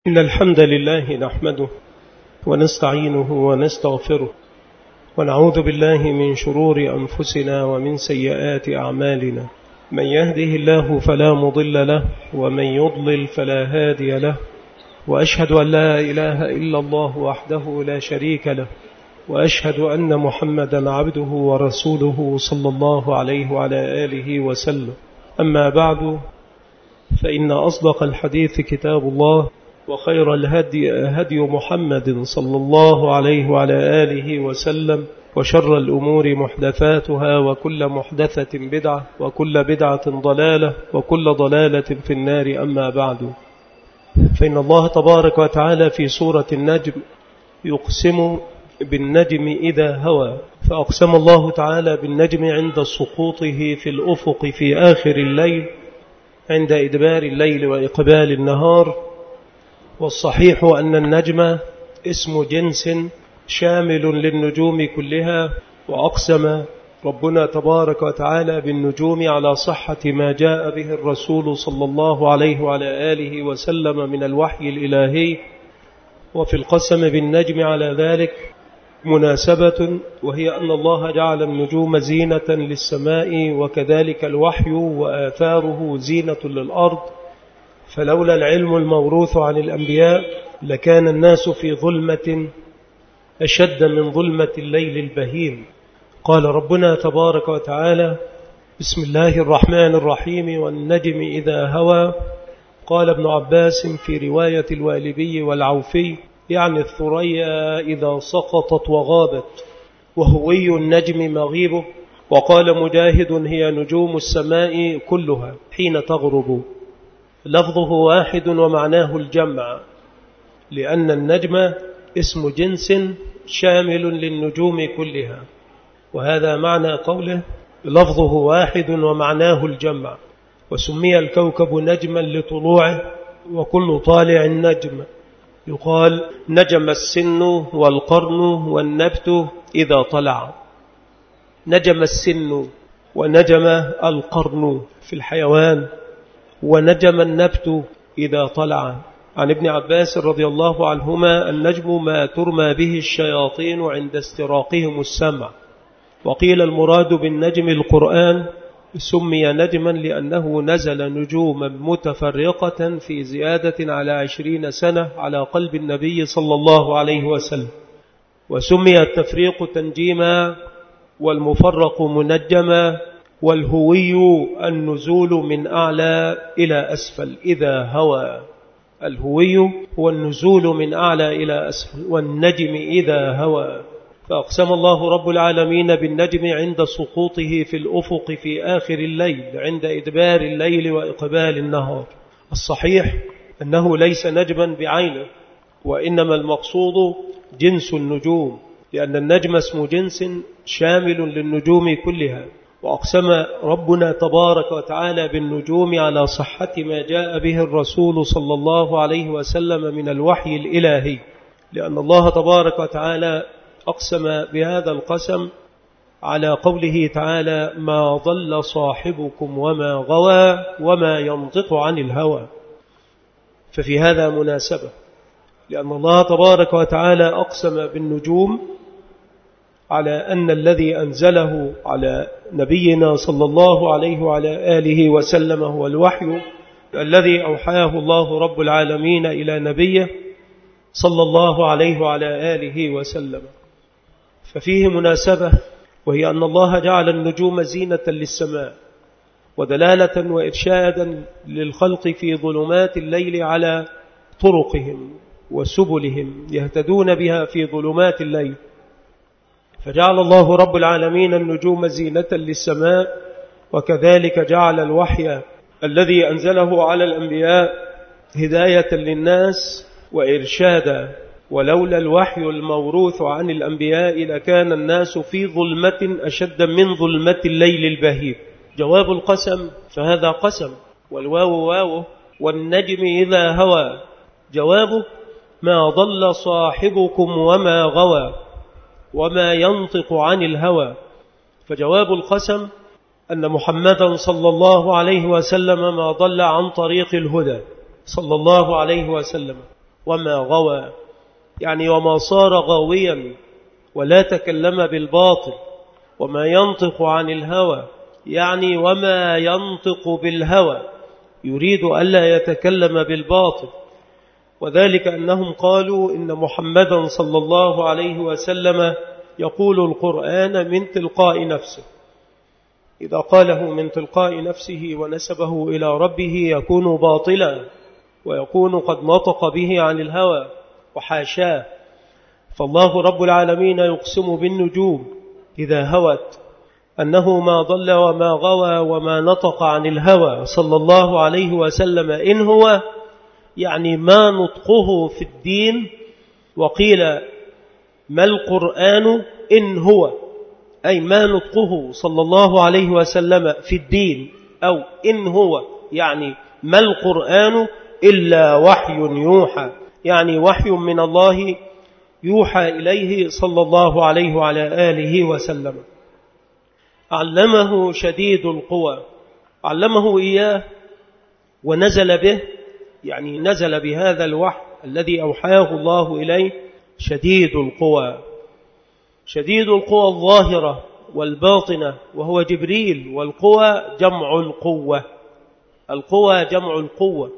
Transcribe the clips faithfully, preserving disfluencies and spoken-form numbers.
إن الحمد لله نحمده ونستعينه ونستغفره ونعوذ بالله من شرور أنفسنا ومن سيئات أعمالنا. من يهده الله فلا مضل له ومن يضلل فلا هادي له، وأشهد أن لا إله إلا الله وحده لا شريك له، وأشهد أن محمدا عبده ورسوله صلى الله عليه وعلى آله وسلم. أما بعد، فإن أصدق الحديث كتاب الله، وخير الهدي هدي محمد صلى الله عليه وعلى آله وسلم، وشر الأمور محدثاتها، وكل محدثة بدعة، وكل بدعة ضلالة، وكل ضلالة في النار. أما بعد، فإن الله تبارك وتعالى في سورة النجم يقسم بالنجم إذا هوى، فأقسم الله تعالى بالنجم عند سقوطه في الأفق في آخر الليل، عند إدبار الليل وإقبال النهار. والصحيح أن النجم اسم جنس شامل للنجوم كلها، وأقسم ربنا تبارك وتعالى بالنجوم على صحة ما جاء به الرسول صلى الله عليه وعلى آله وسلم من الوحي الإلهي. وفي القسم بالنجم على ذلك مناسبة، وهي أن الله جعل النجوم زينة للسماء، وكذلك الوحي وآثاره زينة للأرض. فلولا العلم الموروث عن الأنبياء لكان الناس في ظلمة أشد من ظلمة الليل البهيم. قال ربنا تبارك وتعالى: بسم الله الرحمن الرحيم: والنجم إذا هوى. قال ابن عباس في رواية الوالبي والعوفي: يعني الثريا إذا سقطت وغابت، وهوي النجم مغيبه. وقال مجاهد: هي نجوم السماء كلها حين تغرب. لفظه واحد ومعناه الجمع، لأن النجم اسم جنس شامل للنجوم كلها، وهذا معنى قوله لفظه واحد ومعناه الجمع. وسمي الكوكب نجما لطلوعه، وكل طالع نجم. يقال نجم السن والقرن والنبت إذا طلع. نجم السن ونجم القرن في الحيوان، ونجم النبت إذا طلع. عن ابن عباس رضي الله عنهما: النجم ما ترمى به الشياطين عند استراقهم السمع. وقيل المراد بالنجم القرآن، سمي نجما لأنه نزل نجوما متفرقة في زيادة على عشرين سنة على قلب النبي صلى الله عليه وسلم. وسمي التفريق تنجيما، والمفرق منجما، والهوي النزول من أعلى إلى أسفل إذا هوى. الهوي هو النزول من أعلى إلى أسفل، والنجم إذا هوى. فأقسم الله رب العالمين بالنجم عند سقوطه في الأفق في آخر الليل، عند إدبار الليل وإقبال النهار. الصحيح أنه ليس نجما بعينه، وإنما المقصود جنس النجوم، لأن النجم اسم جنس شامل للنجوم كلها. وأقسم ربنا تبارك وتعالى بالنجوم على صحة ما جاء به الرسول صلى الله عليه وسلم من الوحي الإلهي، لأن الله تبارك وتعالى أقسم بهذا القسم على قوله تعالى: ما ضل صاحبكم وما غوى وما ينطق عن الهوى. ففي هذا مناسبة، لأن الله تبارك وتعالى أقسم بالنجوم على أن الذي أنزله على نبينا صلى الله عليه وعلى آله وسلم هو الوحي الذي أوحاه الله رب العالمين إلى نبيه صلى الله عليه وعلى آله وسلم. ففيه مناسبة، وهي أن الله جعل النجوم زينة للسماء، ودلالة وإرشادا للخلق في ظلمات الليل على طرقهم وسبلهم يهتدون بها في ظلمات الليل. فجعل الله رب العالمين النجوم زينة للسماء، وكذلك جعل الوحي الذي أنزله على الأنبياء هداية للناس وإرشادا. ولولا الوحي الموروث عن الأنبياء لكان الناس في ظلمة أشد من ظلمة الليل البهيم. جواب القسم فهذا قسم، والواو واو. والنجم إذا هوى جوابه: ما ضل صاحبكم وما غوى وما ينطق عن الهوى. فجواب القسم أن محمدا صلى الله عليه وسلم ما ضل عن طريق الهدى صلى الله عليه وسلم، وما غوى، يعني وما صار غاويا ولا تكلم بالباطل. وما ينطق عن الهوى، يعني وما ينطق بالهوى، يريد ألا يتكلم بالباطل. وذلك أنهم قالوا إن محمدا صلى الله عليه وسلم يقول القرآن من تلقاء نفسه، إذا قاله من تلقاء نفسه ونسبه إلى ربه يكون باطلا ويكون قد نطق به عن الهوى وحاشاه. فالله رب العالمين يقسم بالنجوم إذا هوت أنه ما ضل وما غوى وما نطق عن الهوى صلى الله عليه وسلم إن هو، يعني ما نطقه في الدين. وقيل ما القرآن إن هو، أي ما نطقه صلى الله عليه وسلم في الدين، أو إن هو يعني ما القرآن إلا وحي يوحى، يعني وحي من الله يوحى إليه صلى الله عليه وعلى آله وسلم. علمه شديد القوى، علمه إياه ونزل به، يعني نزل بهذا الوحي الذي أوحاه الله إليه شديد القوى. شديد القوى الظاهرة والباطنة، وهو جبريل، والقوى جمع القوة، القوى جمع القوة.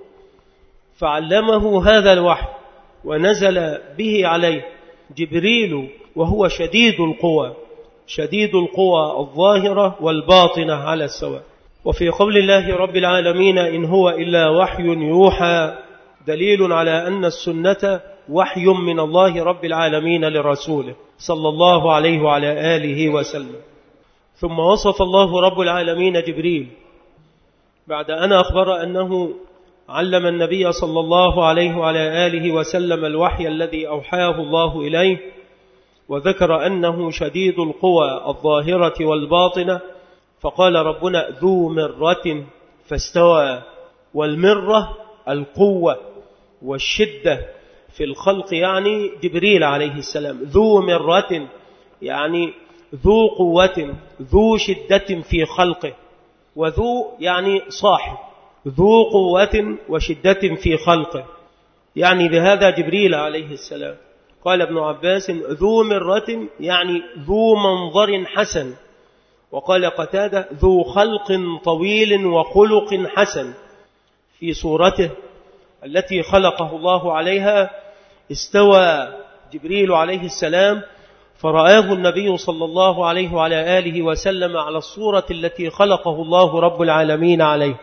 فعلمه هذا الوحي ونزل به عليه جبريل وهو شديد القوى، شديد القوى الظاهرة والباطنة على السواء. وفي قول الله رب العالمين إن هو إلا وحي يوحى دليل على أن السنة وحي من الله رب العالمين لرسوله صلى الله عليه وعلى آله وسلم. ثم وصف الله رب العالمين جبريل بعد أن أخبر أنه علم النبي صلى الله عليه وعلى آله وسلم الوحي الذي أوحاه الله إليه، وذكر أنه شديد القوى الظاهرة والباطنة، فقال ربنا ذو مرة فاستوى. والمرة القوة والشدة في الخلق، يعني جبريل عليه السلام ذو مرة يعني ذو قوة ذو شدة في خلقه، وذو يعني صاحب، ذو قوة وشدة في خلقه، يعني بهذا جبريل عليه السلام. قال ابن عباس ذو مرة يعني ذو منظر حسن، وقال قتادة ذو خلق طويل وخلق حسن. في صورته التي خلقه الله عليها استوى جبريل عليه السلام، فرآه النبي صلى الله عليه وعلى آله وسلم على الصورة التي خلقه الله رب العالمين عليه،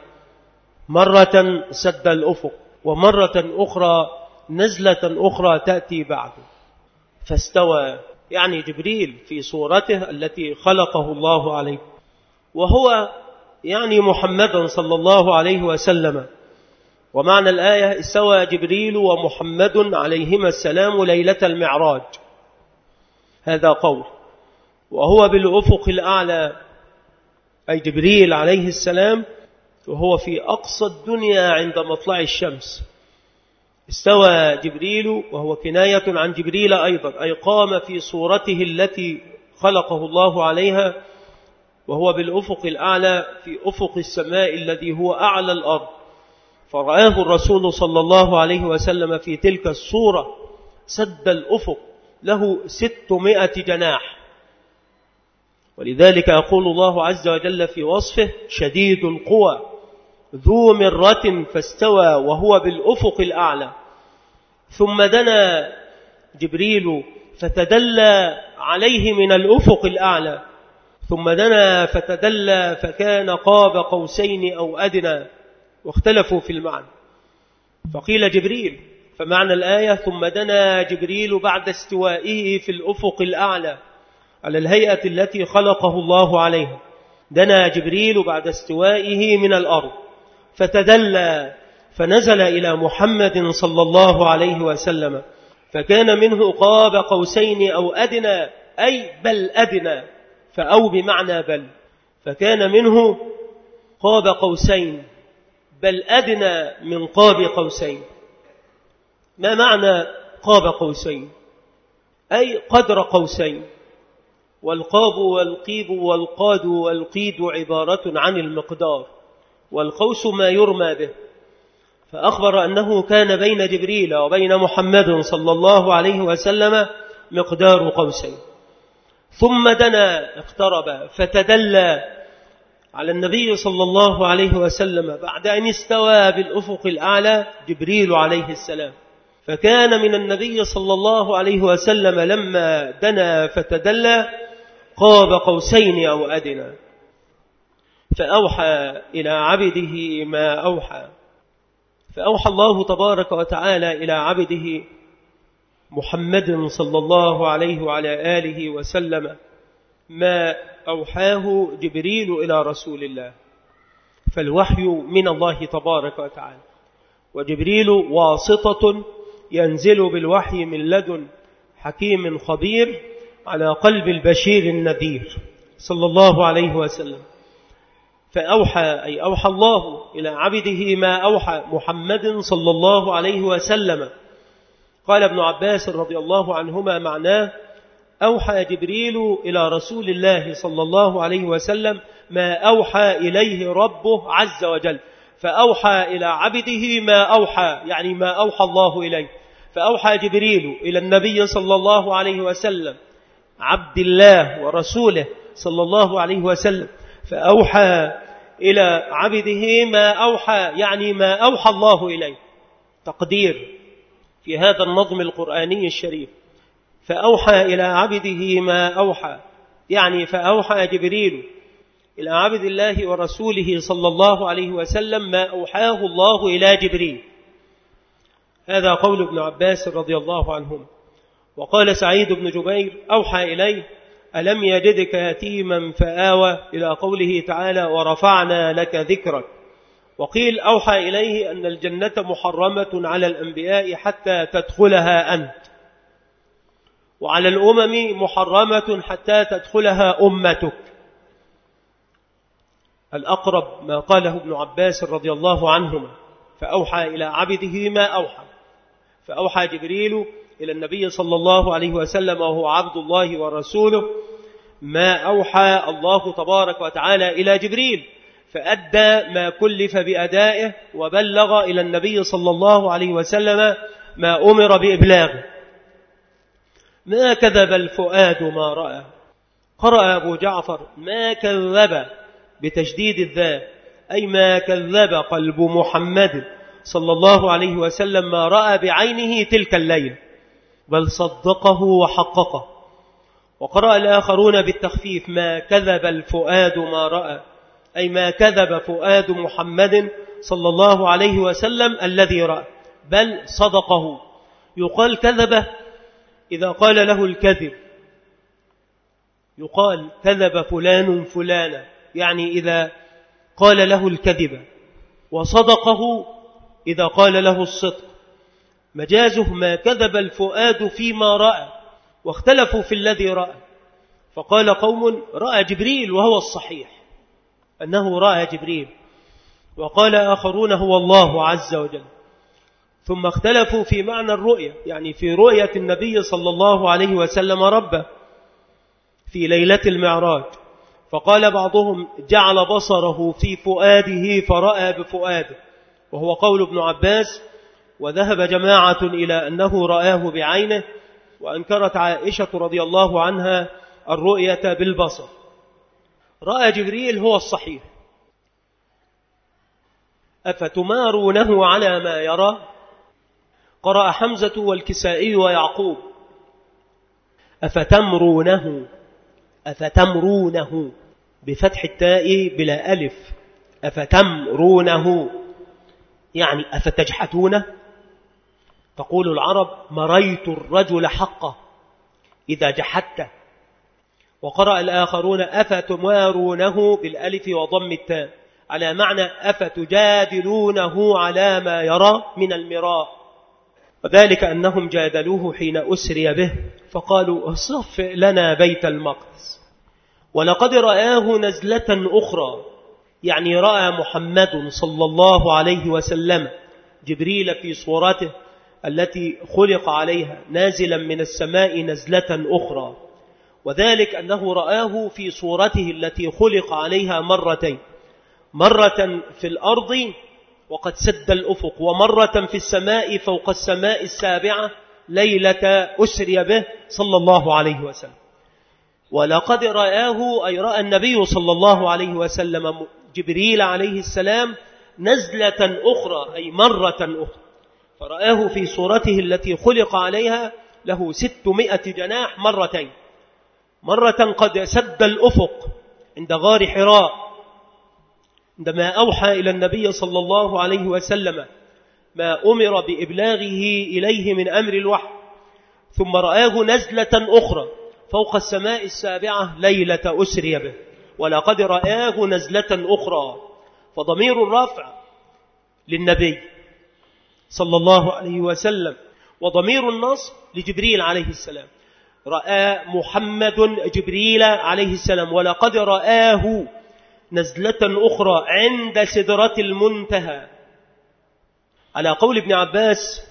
مرة سد الأفق، ومرة أخرى نزلة أخرى تأتي بعد. فاستوى يعني جبريل في صورته التي خلقه الله عليه، وهو يعني محمدا صلى الله عليه وسلم. ومعنى الآية استوى جبريل ومحمد عليهما السلام ليلة المعراج، هذا قول. وهو بالأفق الأعلى، أي جبريل عليه السلام، وهو في أقصى الدنيا عند مطلع الشمس. استوى جبريل وهو كناية عن جبريل أيضا، أي قام في صورته التي خلقه الله عليها، وهو بالأفق الأعلى في أفق السماء الذي هو أعلى الأرض. فرآه الرسول صلى الله عليه وسلم في تلك الصورة سد الأفق، له ستمائة جناح. ولذلك يقول الله عز وجل في وصفه شديد القوى ذو مرة فاستوى وهو بالأفق الأعلى. ثم دنا جبريل فتدلى عليه من الأفق الأعلى، ثم دنا فتدلى فكان قاب قوسين أو أدنى، واختلفوا في المعنى. فقيل جبريل، فمعنى الآية ثم دنا جبريل بعد استوائه في الأفق الأعلى على الهيئة التي خلقه الله عليها. دنا جبريل بعد استوائه من الأرض فتدلى فنزل إلى محمد صلى الله عليه وسلم، فكان منه قاب قوسين أو أدنى، أي بل أدنى، فأو بمعنى بل، فكان منه قاب قوسين بل أدنى من قاب قوسين. ما معنى قاب قوسين؟ أي قدر قوسين. والقاب والقيب والقاد والقيد عبارة عن المقدار، والقوس ما يرمى به. فأخبر أنه كان بين جبريل وبين محمد صلى الله عليه وسلم مقدار قوسين، ثم دنا اقترب فتدلى على النبي صلى الله عليه وسلم بعد أن استوى بالأفق الأعلى جبريل عليه السلام، فكان من النبي صلى الله عليه وسلم لما دنا فتدلى قاب قوسين أو أدنى، فأوحى إلى عبده ما أوحى. فأوحى الله تبارك وتعالى إلى عبده محمد صلى الله عليه وعلى آله وسلم ما أوحاه جبريل إلى رسول الله، فالوحي من الله تبارك وتعالى، وجبريل واسطة ينزل بالوحي من لدن حكيم خبير على قلب البشير النذير صلى الله عليه وسلم. فأوحى أي أوحى الله إلى عبده ما أوحى محمد صلى الله عليه وسلم. قال ابن عباس رضي الله عنهما معناه أوحى جبريل إلى رسول الله صلى الله عليه وسلم ما أوحى إليه ربه عز وجل، فأوحى إلى عبده ما أوحى يعني ما أوحى الله إليه. فأوحى جبريل إلى النبي صلى الله عليه وسلم عبد الله ورسوله صلى الله عليه وسلم، فأوحى إلى عبده ما أوحى يعني ما أوحى الله إليه. تقدير في هذا النظم القرآني الشريف، فأوحى إلى عبده ما أوحى يعني فأوحى جبريل إلى عبد الله ورسوله صلى الله عليه وسلم ما أوحاه الله إلى جبريل. هذا قول ابن عباس رضي الله عنهم. وقال سعيد بن جبير أوحى إليه ألم يجدك يتيما فآوى إلى قوله تعالى ورفعنا لك ذكرك. وقيل أوحى إليه أن الجنة محرمة على الأنبياء حتى تدخلها أنت، وعلى الأمم محرمة حتى تدخلها أمتك. الأقرب ما قاله ابن عباس رضي الله عنهما، فأوحى إلى عبده ما أوحى. فأوحى جبريل إلى النبي صلى الله عليه وسلم وهو عبد الله ورسوله ما أوحى الله تبارك وتعالى إلى جبريل، فأدى ما كلف بأدائه وبلغ إلى النبي صلى الله عليه وسلم ما أمر بإبلاغه. ما كذب الفؤاد ما رأى. قرأ أبو جعفر ما كذب بتشديد الذال، أي ما كذب قلب محمد صلى الله عليه وسلم ما رأى بعينه تلك الليلة، بل صدقه وحققه. وقرأ الآخرون بالتخفيف ما كذب الفؤاد ما رأى، أي ما كذب فؤاد محمد صلى الله عليه وسلم الذي رأى، بل صدقه. يقال كذبه إذا قال له الكذب، يقال كذب فلان فلانا يعني إذا قال له الكذب، وصدقه إذا قال له الصدق. مجازه ما كذب الفؤاد فيما رأى، واختلفوا في الذي رأى، فقال قوم رأى جبريل وهو الصحيح أنه رأى جبريل، وقال آخرون هو الله عز وجل. ثم اختلفوا في معنى الرؤية، يعني في رؤية النبي صلى الله عليه وسلم ربه في ليلة المعراج، فقال بعضهم جعل بصره في فؤاده فرأى بفؤاده، وهو قول ابن عباس. وذهب جماعة إلى أنه رآه بعينه، وأنكرت عائشة رضي الله عنها الرؤية بالبصر. رأى جبريل هو الصحيح. أفتمارونه على ما يرى. قرأ حمزة والكسائي ويعقوب أفتمرونه، أفتمرونه بفتح التاء بلا ألف، أفتمرونه يعني أفتجحتونه. تقول العرب مريت الرجل حقه إذا جحدته. وقرأ الآخرون أفتمارونه بالألف وضم التاء على معنى أفتجادلونه على ما يرى من المراء، وذلك أنهم جادلوه حين أسري به فقالوا اصف لنا بيت المقدس. ولقد رآه نزلة أخرى، يعني رأى محمد صلى الله عليه وسلم جبريل في صورته التي خلق عليها نازلا من السماء نزلة أخرى، وذلك أنه رآه في صورته التي خلق عليها مرتين، مرة في الأرض وقد سد الأفق، ومرة في السماء فوق السماء السابعة ليلة أسري به صلى الله عليه وسلم. ولقد رآه، أي رأى النبي صلى الله عليه وسلم جبريل عليه السلام نزلة أخرى، أي مرة أخرى، فرآه في صورته التي خلق عليها له ستمائة جناح مرتين. مرة قد سد الأفق عند غار حراء عندما أوحى إلى النبي صلى الله عليه وسلم ما أمر بإبلاغه إليه من أمر الوحي، ثم رآه نزلة أخرى فوق السماء السابعة ليلة أسري به. ولقد رآه نزلة أخرى، فضمير الرفع للنبي صلى الله عليه وسلم، وضمير النصب لجبريل عليه السلام. رأى محمد جبريل عليه السلام، ولقد رآه نزلة أخرى عند سدرة المنتهى. على قول ابن عباس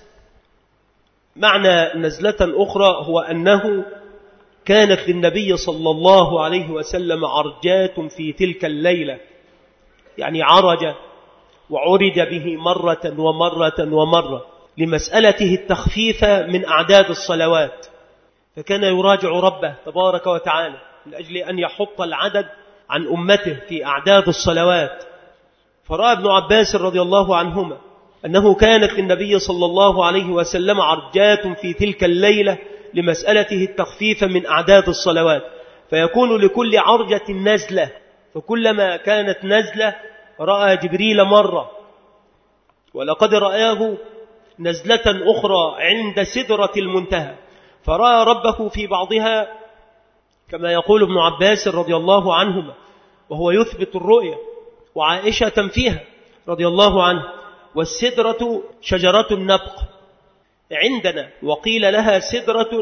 معنى نزلة أخرى هو أنه كانت للنبي صلى الله عليه وسلم عرجات في تلك الليلة، يعني عرج وعرج به مرة ومرة ومرة لمسألته التخفيف من أعداد الصلوات، فكان يراجع ربه تبارك وتعالى من أجل أن يحط العدد عن أمته في أعداد الصلوات. فرأى ابن عباس رضي الله عنهما أنه كانت للنبي صلى الله عليه وسلم عرجات في تلك الليلة لمسألته التخفيف من أعداد الصلوات، فيكون لكل عرجة نزلة، فكلما كانت نزلة رأى جبريل مرة. ولقد رآه نزلة أخرى عند سدرة المنتهى، فرأى ربه في بعضها كما يقول ابن عباس رضي الله عنهما، وهو يثبت الرؤية، وعائشة فيها رضي الله عنه. والسدرة شجرة النبق عندنا، وقيل لها سدرة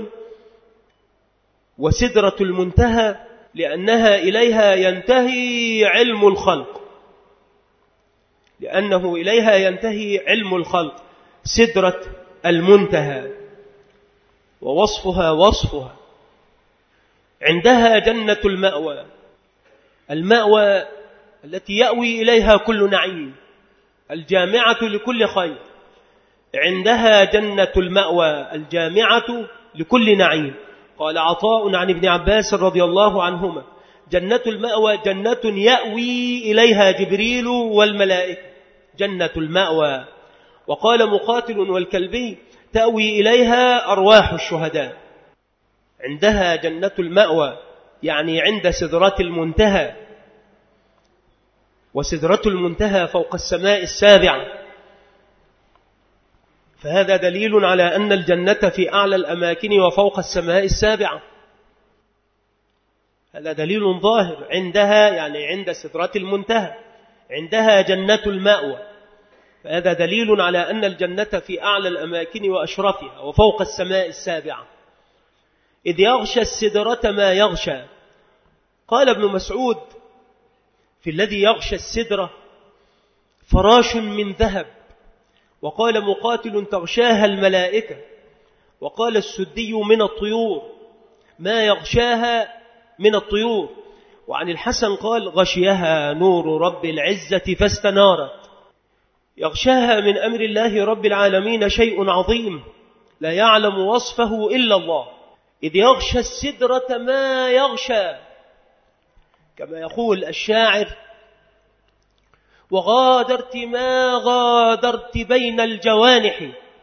وسدرة المنتهى لأنها إليها ينتهي علم الخلق، لأنه إليها ينتهي علم الخلق. سدرة المنتهى ووصفها وصفها عندها جنة المأوى، المأوى التي يأوي إليها كل نعيم، الجامعة لكل خير. عندها جنة المأوى الجامعة لكل نعيم. قال عطاء عن ابن عباس رضي الله عنهما: جنة المأوى جنة يأوي إليها جبريل والملائكة، جنة المأوى. وقال مقاتل والكلبي: تأوي إليها أرواح الشهداء. عندها جنة المأوى يعني عند سدرة المنتهى، وسدرة المنتهى فوق السماء السابعة، فهذا دليل على أن الجنة في أعلى الأماكن وفوق السماء السابعة، هذا دليل ظاهر. عندها يعني عند سدرة المنتهى، عندها جنة المأوى، فهذا دليل على أن الجنة في أعلى الأماكن وأشرفها وفوق السماء السابعة. إذ يغشى السدرة ما يغشى. قال ابن مسعود في الذي يغشى السدرة: فراش من ذهب. وقال مقاتل: تغشاها الملائكة. وقال السدي: من الطيور، ما يغشاها من الطيور. وعن الحسن قال: غشيها نور رب العزة فاستنارت. يغشاها من أمر الله رب العالمين شيء عظيم لا يعلم وصفه إلا الله. إذ يغشى السدرة ما يغشى، كما يقول الشاعر: وغادرت ما غادرت بين الجوانح،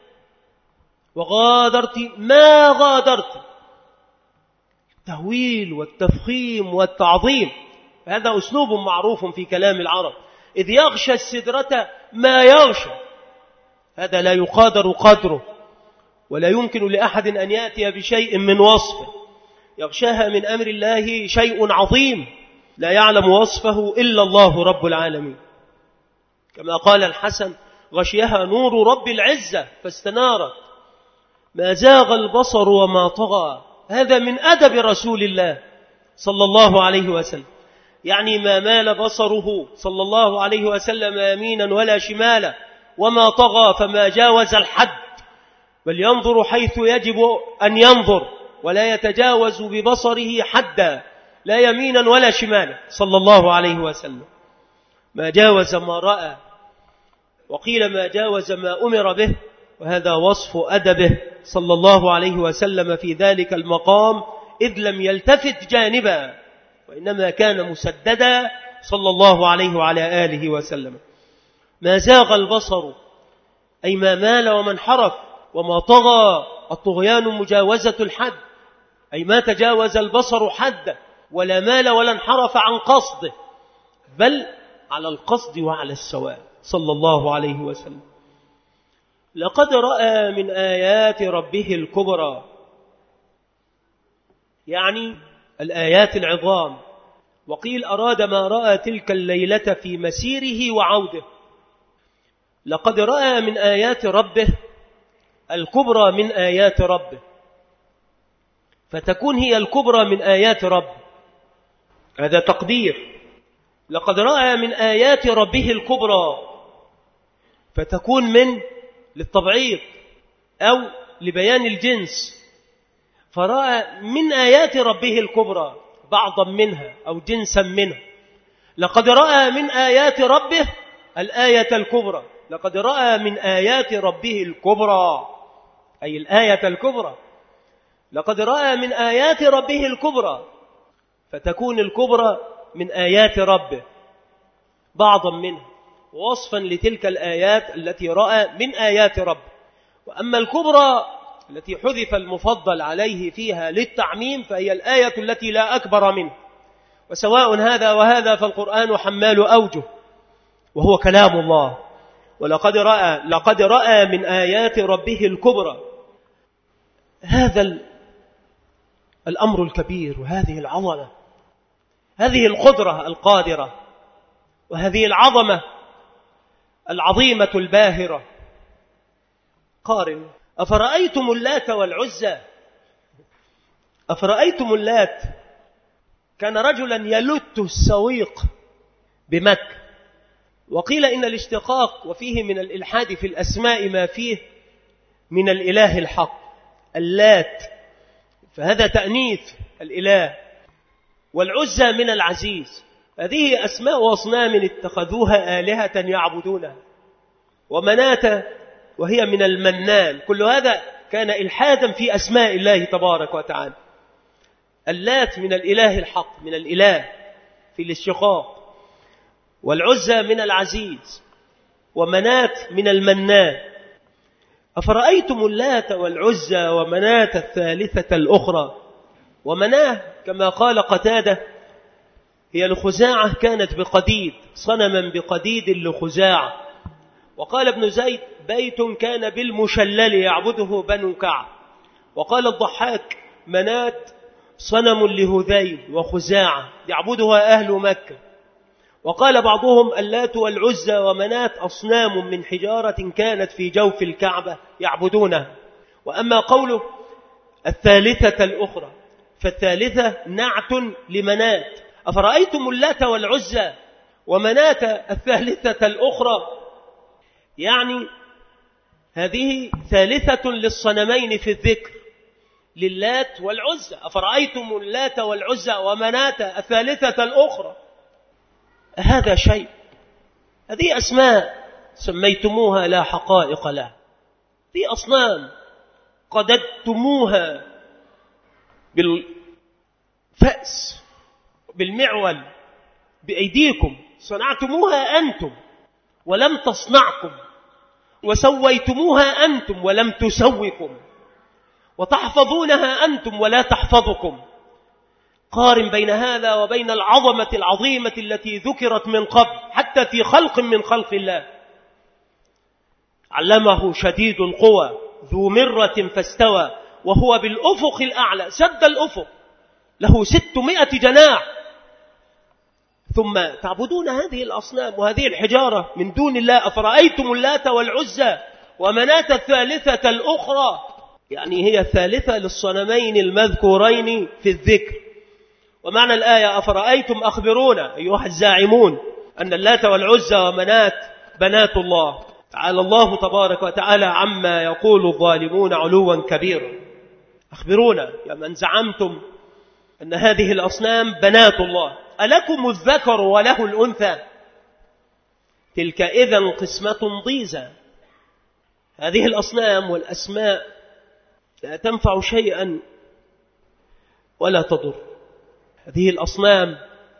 وغادرت ما غادرت. التهويل والتفخيم والتعظيم هذا أسلوب معروف في كلام العرب. إذ يغشى السدرة ما يغشى، هذا لا يقادر قدره، ولا يمكن لأحد أن يأتي بشيء من وصفه. يغشاها من أمر الله شيء عظيم لا يعلم وصفه إلا الله رب العالمين. كما قال الحسن: غشيها نور رب العزة فاستنارت. ما زاغ البصر وما طغى. هذا من أدب رسول الله صلى الله عليه وسلم، يعني ما مال بصره صلى الله عليه وسلم يمينا ولا شمالا، وما طغى فما جاوز الحد، بل ينظر حيث يجب أن ينظر ولا يتجاوز ببصره حدا، لا يمينا ولا شمالا صلى الله عليه وسلم. ما جاوز ما رأى. وقيل ما جاوز ما أمر به، وهذا وصف أدبه صلى الله عليه وسلم في ذلك المقام، إذ لم يلتفت جانبا وإنما كان مسددا صلى الله عليه وعلى آله وسلم. ما زاغ البصر أي ما مال وما انحرف، وما طغى الطغيان مجاوزة الحد، أي ما تجاوز البصر حده ولا مال ولا انحرف عن قصده، بل على القصد وعلى السواء صلى الله عليه وسلم. لقد رأى من آيات ربه الكبرى، يعني الآيات العظام. وقيل أراد ما رأى تلك الليلة في مسيره وعوده. لقد رأى من آيات ربه الكبرى من آيات ربه، فتكون هي الكبرى من آيات ربه، هذا تقدير. لقد رأى من آيات ربه الكبرى، فتكون من للتبعيض أو لبيان الجنس، فرأى من آيات ربه الكبرى بعضا منها أو جنسا منها. لقد رأى من آيات ربه الآية الكبرى، لقد رأى من آيات ربه الكبرى أي الآية الكبرى. لقد رأى من آيات ربه الكبرى، فتكون الكبرى من آيات ربه بعضا منها، وصفا لتلك الآيات التي رأى من آيات ربه. وأما الكبرى التي حذف المفضل عليه فيها للتعميم فهي الآية التي لا أكبر منه. وسواء هذا وهذا فالقرآن حمال أوجه وهو كلام الله. ولقد رأى لقد رأى من آيات ربه الكبرى، هذا الأمر الكبير، وهذه العظمة، هذه القدرة القادرة، وهذه العظمة العظيمة الباهرة. قارن: أفرأيتم اللات والعزى. أفرأيتم اللات كان رجلا يلت السويق بمكة، وقيل إن الاشتقاق وفيه من الإلحاد في الأسماء ما فيه من الإله الحق اللات، فهذا تأنيث الإله. والعزى من العزيز، هذه أسماء وأصنام اتخذوها آلهة يعبدونها. ومناة وهي من المنان، كل هذا كان إلحادا في أسماء الله تبارك وتعالى. اللات من الإله الحق، من الإله في الاشتقاق، والعزى من العزيز، ومناة من المنان. أفرأيتم اللات والعزى ومناة الثالثة الأخرى. ومناه كما قال قتادة هي لخزاعة، كانت بقديد، صنما بقديد لخزاعة. وقال ابن زيد بيت كان بالمشلل يعبده بنو كعب. وقال الضحاك مناة صنم لهذيل وخزاعة يعبدها أهل مكة. وقال بعضهم اللات والعزى ومناة أصنام من حجارة كانت في جوف الكعبة يعبدونها. وأما قوله الثالثة الأخرى فالثالثة نعت لمناة. أفرأيتم اللات والعزى ومناة الثالثة الأخرى، يعني هذه ثالثة للصنمين في الذكر، للات والعزى. أفرأيتم اللات والعزى ومناة الثالثة الأخرى، هذا شيء، هذه أسماء سميتموها لا حقائق لها، هذه أصنام قددتموها بالفأس بالمعول بأيديكم، صنعتموها أنتم ولم تصنعكم، وسويتموها أنتم ولم تسوكم، وتحفظونها أنتم ولا تحفظكم. قارن بين هذا وبين العظمة العظيمة التي ذكرت من قبل حتى في خلق من خلق الله. علمه شديد القوى ذو مرة فاستوى وهو بالأفق الأعلى، سد الأفق، له ستمائة جناح. ثم تعبدون هذه الأصنام وهذه الحجارة من دون الله. أفرأيتم اللات والعزى ومناة الثالثة الأخرى، يعني هي الثالثة للصنمين المذكورين في الذكر. ومعنى الآية أفرأيتم أخبرونا أيها الزاعمون أن اللات والعزى ومناة بنات الله. تعالى الله تبارك وتعالى عما يقول الظالمون علوا كبيرا. أخبرونا يا من زعمتم أن هذه الأصنام بنات الله، ألكم الذكر وله الأنثى؟ تلك إذن قسمة ضيزى. هذه الأصنام والأسماء لا تنفع شيئا ولا تضر. هذه الأصنام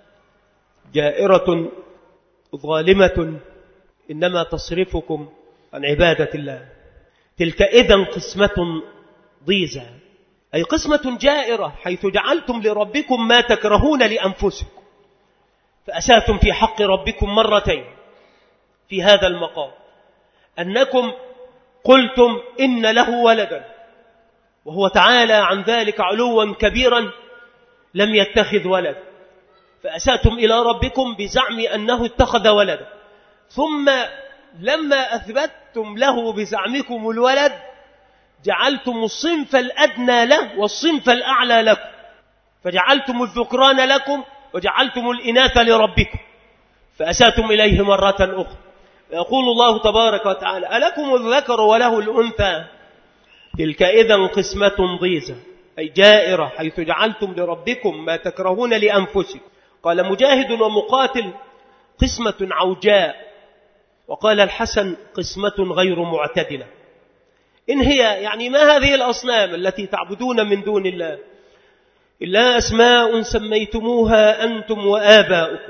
جائرة ظالمة إنما تصرفكم عن عبادة الله. تلك إذن قسمة ضيزى، أي قسمة جائرة، حيث جعلتم لربكم ما تكرهون لأنفسكم، فأساتم في حق ربكم مرتين في هذا المقام، أنكم قلتم إن له ولدا، وهو تعالى عن ذلك علوا كبيرا لم يتخذ ولد، فأساتم إلى ربكم بزعم أنه اتخذ ولدا، ثم لما أثبتتم له بزعمكم الولد جعلتم الصنف الأدنى له والصنف الأعلى لكم، فجعلتم الذكران لكم وجعلتم الإناث لربكم، فأساتم إليه مرة أخرى. يقول الله تبارك وتعالى: ألكم الذكر وله الأنثى تلك إذن قسمة ضيزى، أي جائرة، حيث جعلتم لربكم ما تكرهون لأنفسكم. قال مجاهد ومقاتل: قسمة عوجاء. وقال الحسن: قسمة غير معتدلة. إن هي يعني ما هذه الأصنام التي تعبدون من دون الله إلا أسماء سميتموها أنتم وآباؤكم،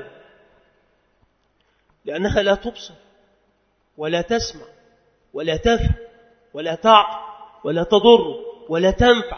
لأنها لا تبصر ولا تسمع ولا تفهم ولا تعقل ولا تضر ولا تنفع،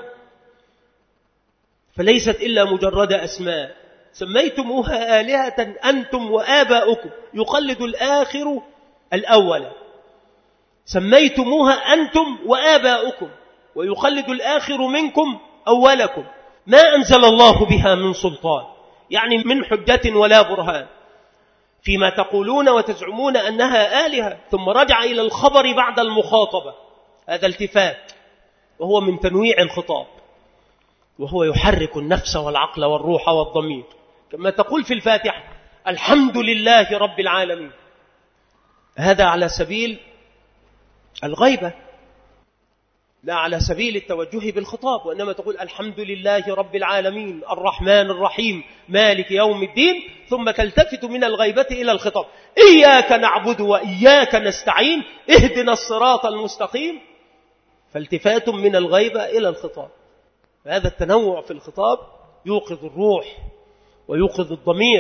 فليست إلا مجرد أسماء سميتموها آلهة أنتم وآباؤكم، يقلد الآخر الأول. سميتموها أنتم وآباؤكم ويقلد الآخر منكم أولكم، ما أنزل الله بها من سلطان، يعني من حجة ولا برهان، فيما تقولون وتزعمون أنها آلهة. ثم رجع إلى الخبر بعد المخاطبة، هذا التفات، وهو من تنويع الخطاب، وهو يحرك النفس والعقل والروح والضمير، كما تقول في الفاتحة: الحمد لله رب العالمين. هذا على سبيل الغيبة، لا على سبيل التوجه بالخطاب، وإنما تقول: الحمد لله رب العالمين الرحمن الرحيم مالك يوم الدين، ثم تلتفت من الغيبة إلى الخطاب: إياك نعبد وإياك نستعين اهدنا الصراط المستقيم. فالتفات من الغيبة إلى الخطاب. هذا التنوع في الخطاب يوقظ الروح ويوقظ الضمير،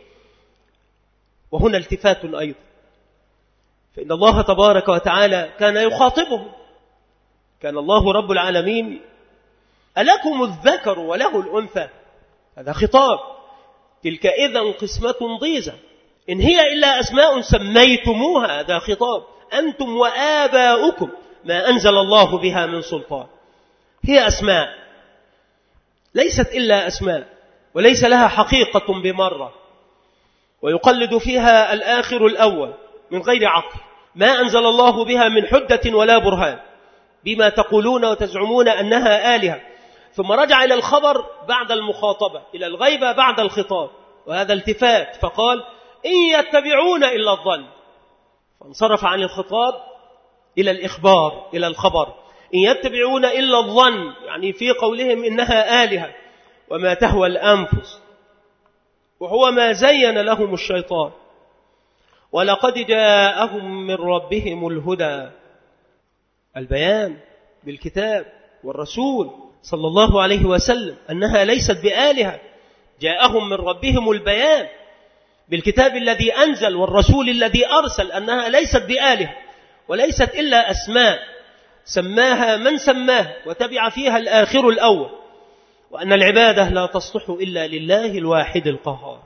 وهنا التفات أيضا، فإن الله تبارك وتعالى كان يخاطبهم. كان الله رب العالمين: ألكم الذكر وله الأنثى، هذا خطاب. تلك إذن قسمة ضيزى، إن هي إلا أسماء سميتموها، هذا خطاب. أنتم وآباؤكم ما أنزل الله بها من سلطان، هي أسماء ليست إلا أسماء، وليس لها حقيقة بمرة، ويقلد فيها الآخر الأول من غير عقل، ما أنزل الله بها من حجة ولا برهان، بما تقولون وتزعمون أنها آلهة. ثم رجع إلى الخبر بعد المخاطبة، إلى الغيبة بعد الخطاب، وهذا التفات، فقال: إن يتبعون إلا الظن، فانصرف عن الخطاب إلى الإخبار، إلى الخبر. إن يتبعون إلا الظن، يعني في قولهم إنها آلهة، وما تهوى الأنفس، وهو ما زين لهم الشيطان. ولقد جاءهم من ربهم الهدى، البيان بالكتاب والرسول صلى الله عليه وسلم أنها ليست بآلهة. جاءهم من ربهم البيان بالكتاب الذي أنزل والرسول الذي أرسل أنها ليست بآلهة، وليست إلا أسماء سماها من سماه وتبع فيها الآخر الأول، وأن العبادة لا تصلح إلا لله الواحد القهار.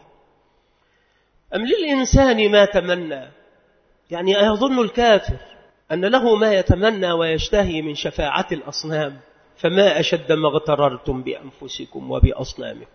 أم للإنسان ما تمنى، يعني أيظن الكافر أن له ما يتمنى ويشتهي من شفاعة الأصنام؟ فما أشد ما اغتررتم بأنفسكم وبأصنامكم.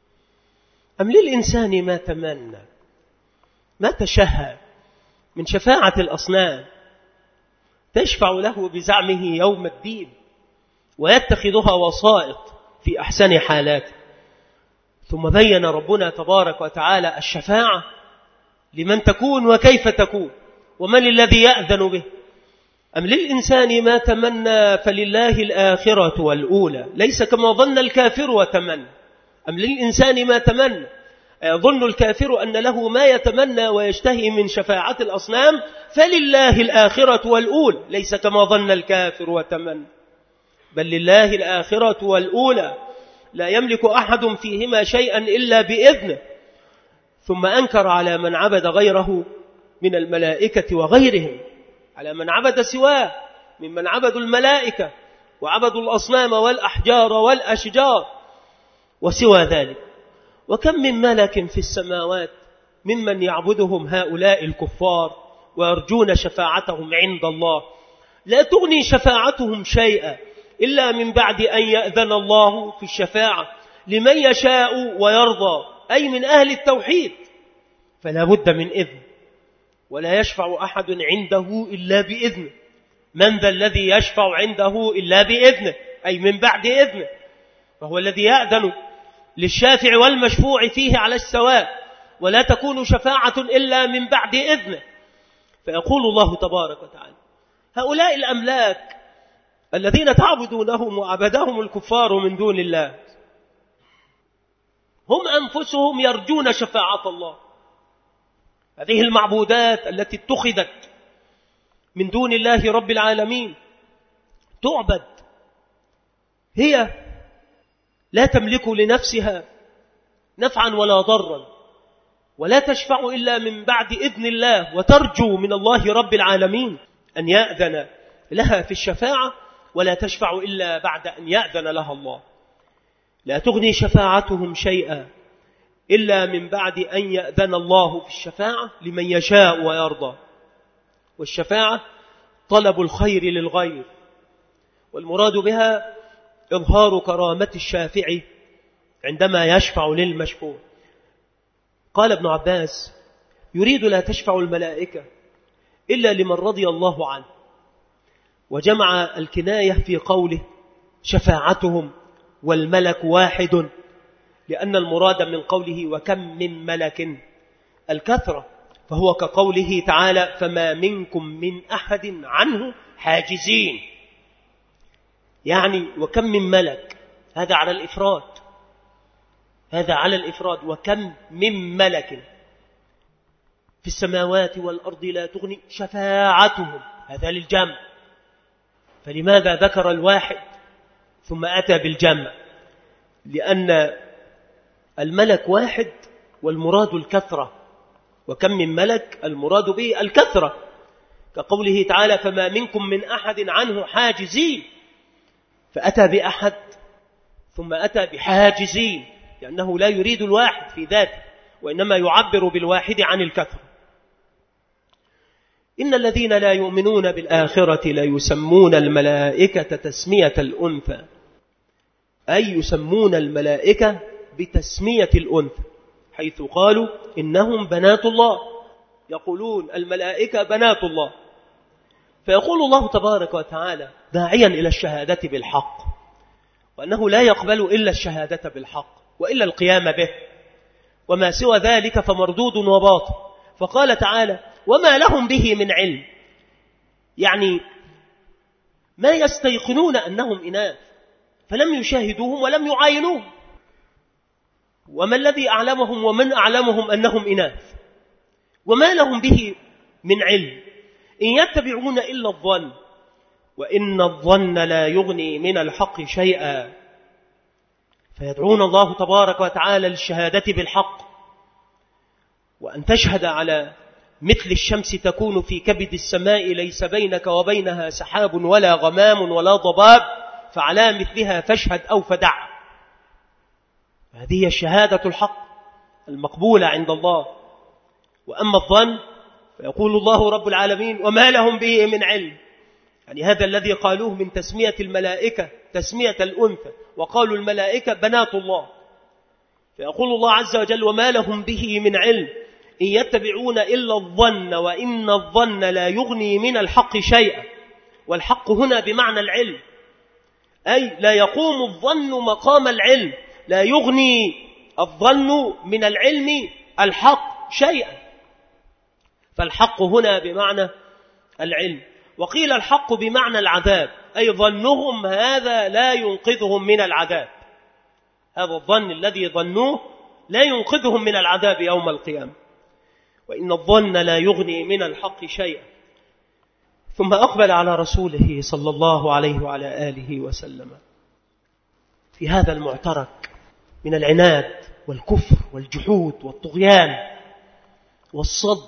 أم للإنسان ما تمنى، ما تشهى من شفاعة الأصنام، تشفع له بزعمه يوم الدين ويتخذها وسائط في أحسن حالاته. ثم بين ربنا تبارك وتعالى الشفاعة لمن تكون وكيف تكون ومن الذي يأذن به. أم للإنسان ما تمنى فلله الآخرة والأولى، ليس كما ظن الكافر وتمنى. أم للإنسان ما تمنى، يظن الكافر أن له ما يتمنى ويشتهي من شفاعة الأصنام، فلله الآخرة والأولى، ليس كما ظن الكافر وتمنى، بل لله الآخرة والأولى، لا يملك أحد فيهما شيئا إلا بإذنه. ثم أنكر على من عبد غيره من الملائكة وغيرهم، على من عبد سواه ممن عبدوا الملائكة وعبدوا الأصنام والأحجار والأشجار وسوى ذلك. وكم من ملك في السماوات ممن يعبدهم هؤلاء الكفار ويرجون شفاعتهم عند الله، لا تغني شفاعتهم شيئا إلا من بعد أن يأذن الله في الشفاعة لمن يشاء ويرضى، أي من أهل التوحيد، فلا بد من إذن، ولا يشفع أحد عنده إلا بإذنه. من ذا الذي يشفع عنده إلا بإذنه، أي من بعد إذنه، فهو الذي يأذن للشافع والمشفوع فيه على السواء، ولا تكون شفاعة إلا من بعد إذنه. فيقول الله تبارك وتعالى: هؤلاء الأملاك الذين تعبدونهم وعبدهم الكفار من دون الله هم أنفسهم يرجون شفاعة الله. هذه المعبودات التي اتخذت من دون الله رب العالمين تعبد، هي لا تملك لنفسها نفعا ولا ضرا، ولا تشفع إلا من بعد إذن الله، وترجو من الله رب العالمين أن يأذن لها في الشفاعة، ولا تشفع إلا بعد أن يأذن لها الله. لا تغني شفاعتهم شيئا إلا من بعد أن يأذن الله في الشفاعة لمن يشاء ويرضى. والشفاعة طلب الخير للغير، والمراد بها إظهار كرامة الشافع عندما يشفع للمشفوع. قال ابن عباس: يريد لا تشفع الملائكة إلا لمن رضي الله عنه، وجمع الكناية في قوله شفاعتهم والملك واحد، لأن المراد من قوله وكم من ملك الكثرة، فهو كقوله تعالى فما منكم من أحد عنه حاجزين، يعني وكم من ملك، هذا على الإفراد، هذا على الإفراد. وكم من ملك في السماوات والأرض لا تغني شفاعتهم، هذا للجمع. فلماذا ذكر الواحد ثم أتى بالجمع؟ لأن الملك واحد والمراد الكثرة، وكم من ملك المراد به الكثرة، كقوله تعالى فما منكم من أحد عنه حاجزين، فأتى بأحد ثم أتى بحاجزين، لأنه لا يريد الواحد في ذاته، وإنما يعبر بالواحد عن الكثرة. إن الذين لا يؤمنون بالآخرة لا يسمون الملائكة تسمية الأنثى، أي يسمون الملائكة بتسمية الأنثى، حيث قالوا إنهم بنات الله، يقولون الملائكة بنات الله. فيقول الله تبارك وتعالى داعيا إلى الشهادة بالحق، وأنه لا يقبل إلا الشهادة بالحق وإلا القيام به، وما سوى ذلك فمردود وباطل. فقال تعالى وما لهم به من علم، يعني ما يستيقنون أنهم إناث فلم يشاهدوهم ولم يعاينوهم، وما الذي أعلمهم ومن أعلمهم أنهم إناث، وما لهم به من علم، إن يتبعون إلا الظن وإن الظن لا يغني من الحق شيئا. فيدعون الله تبارك وتعالى للشهادة بالحق، وأن تشهد على مثل الشمس تكون في كبد السماء ليس بينك وبينها سحاب ولا غمام ولا ضباب، فعلى مثلها فاشهد أو فدع. هذه الشهادة الحق المقبولة عند الله. وأما الظن فيقول الله رب العالمين وما لهم به من علم، يعني هذا الذي قالوه من تسمية الملائكة تسمية الأنثى، وقالوا الملائكة بنات الله. فيقول الله عز وجل وما لهم به من علم إن يتبعون إلا الظن وإن الظن لا يغني من الحق شيئا. والحق هنا بمعنى العلم، أي لا يقوم الظن مقام العلم، لا يغني الظن من العلم الحق شيئا، فالحق هنا بمعنى العلم. وقيل الحق بمعنى العذاب، أي ظنهم هذا لا ينقذهم من العذاب، هذا الظن الذي ظنوه لا ينقذهم من العذاب يوم القيامة. وإن الظن لا يغني من الحق شيئا. ثم أقبل على رسوله صلى الله عليه وعلى آله وسلم في هذا المعترك من العناد والكفر والجحود والطغيان والصد،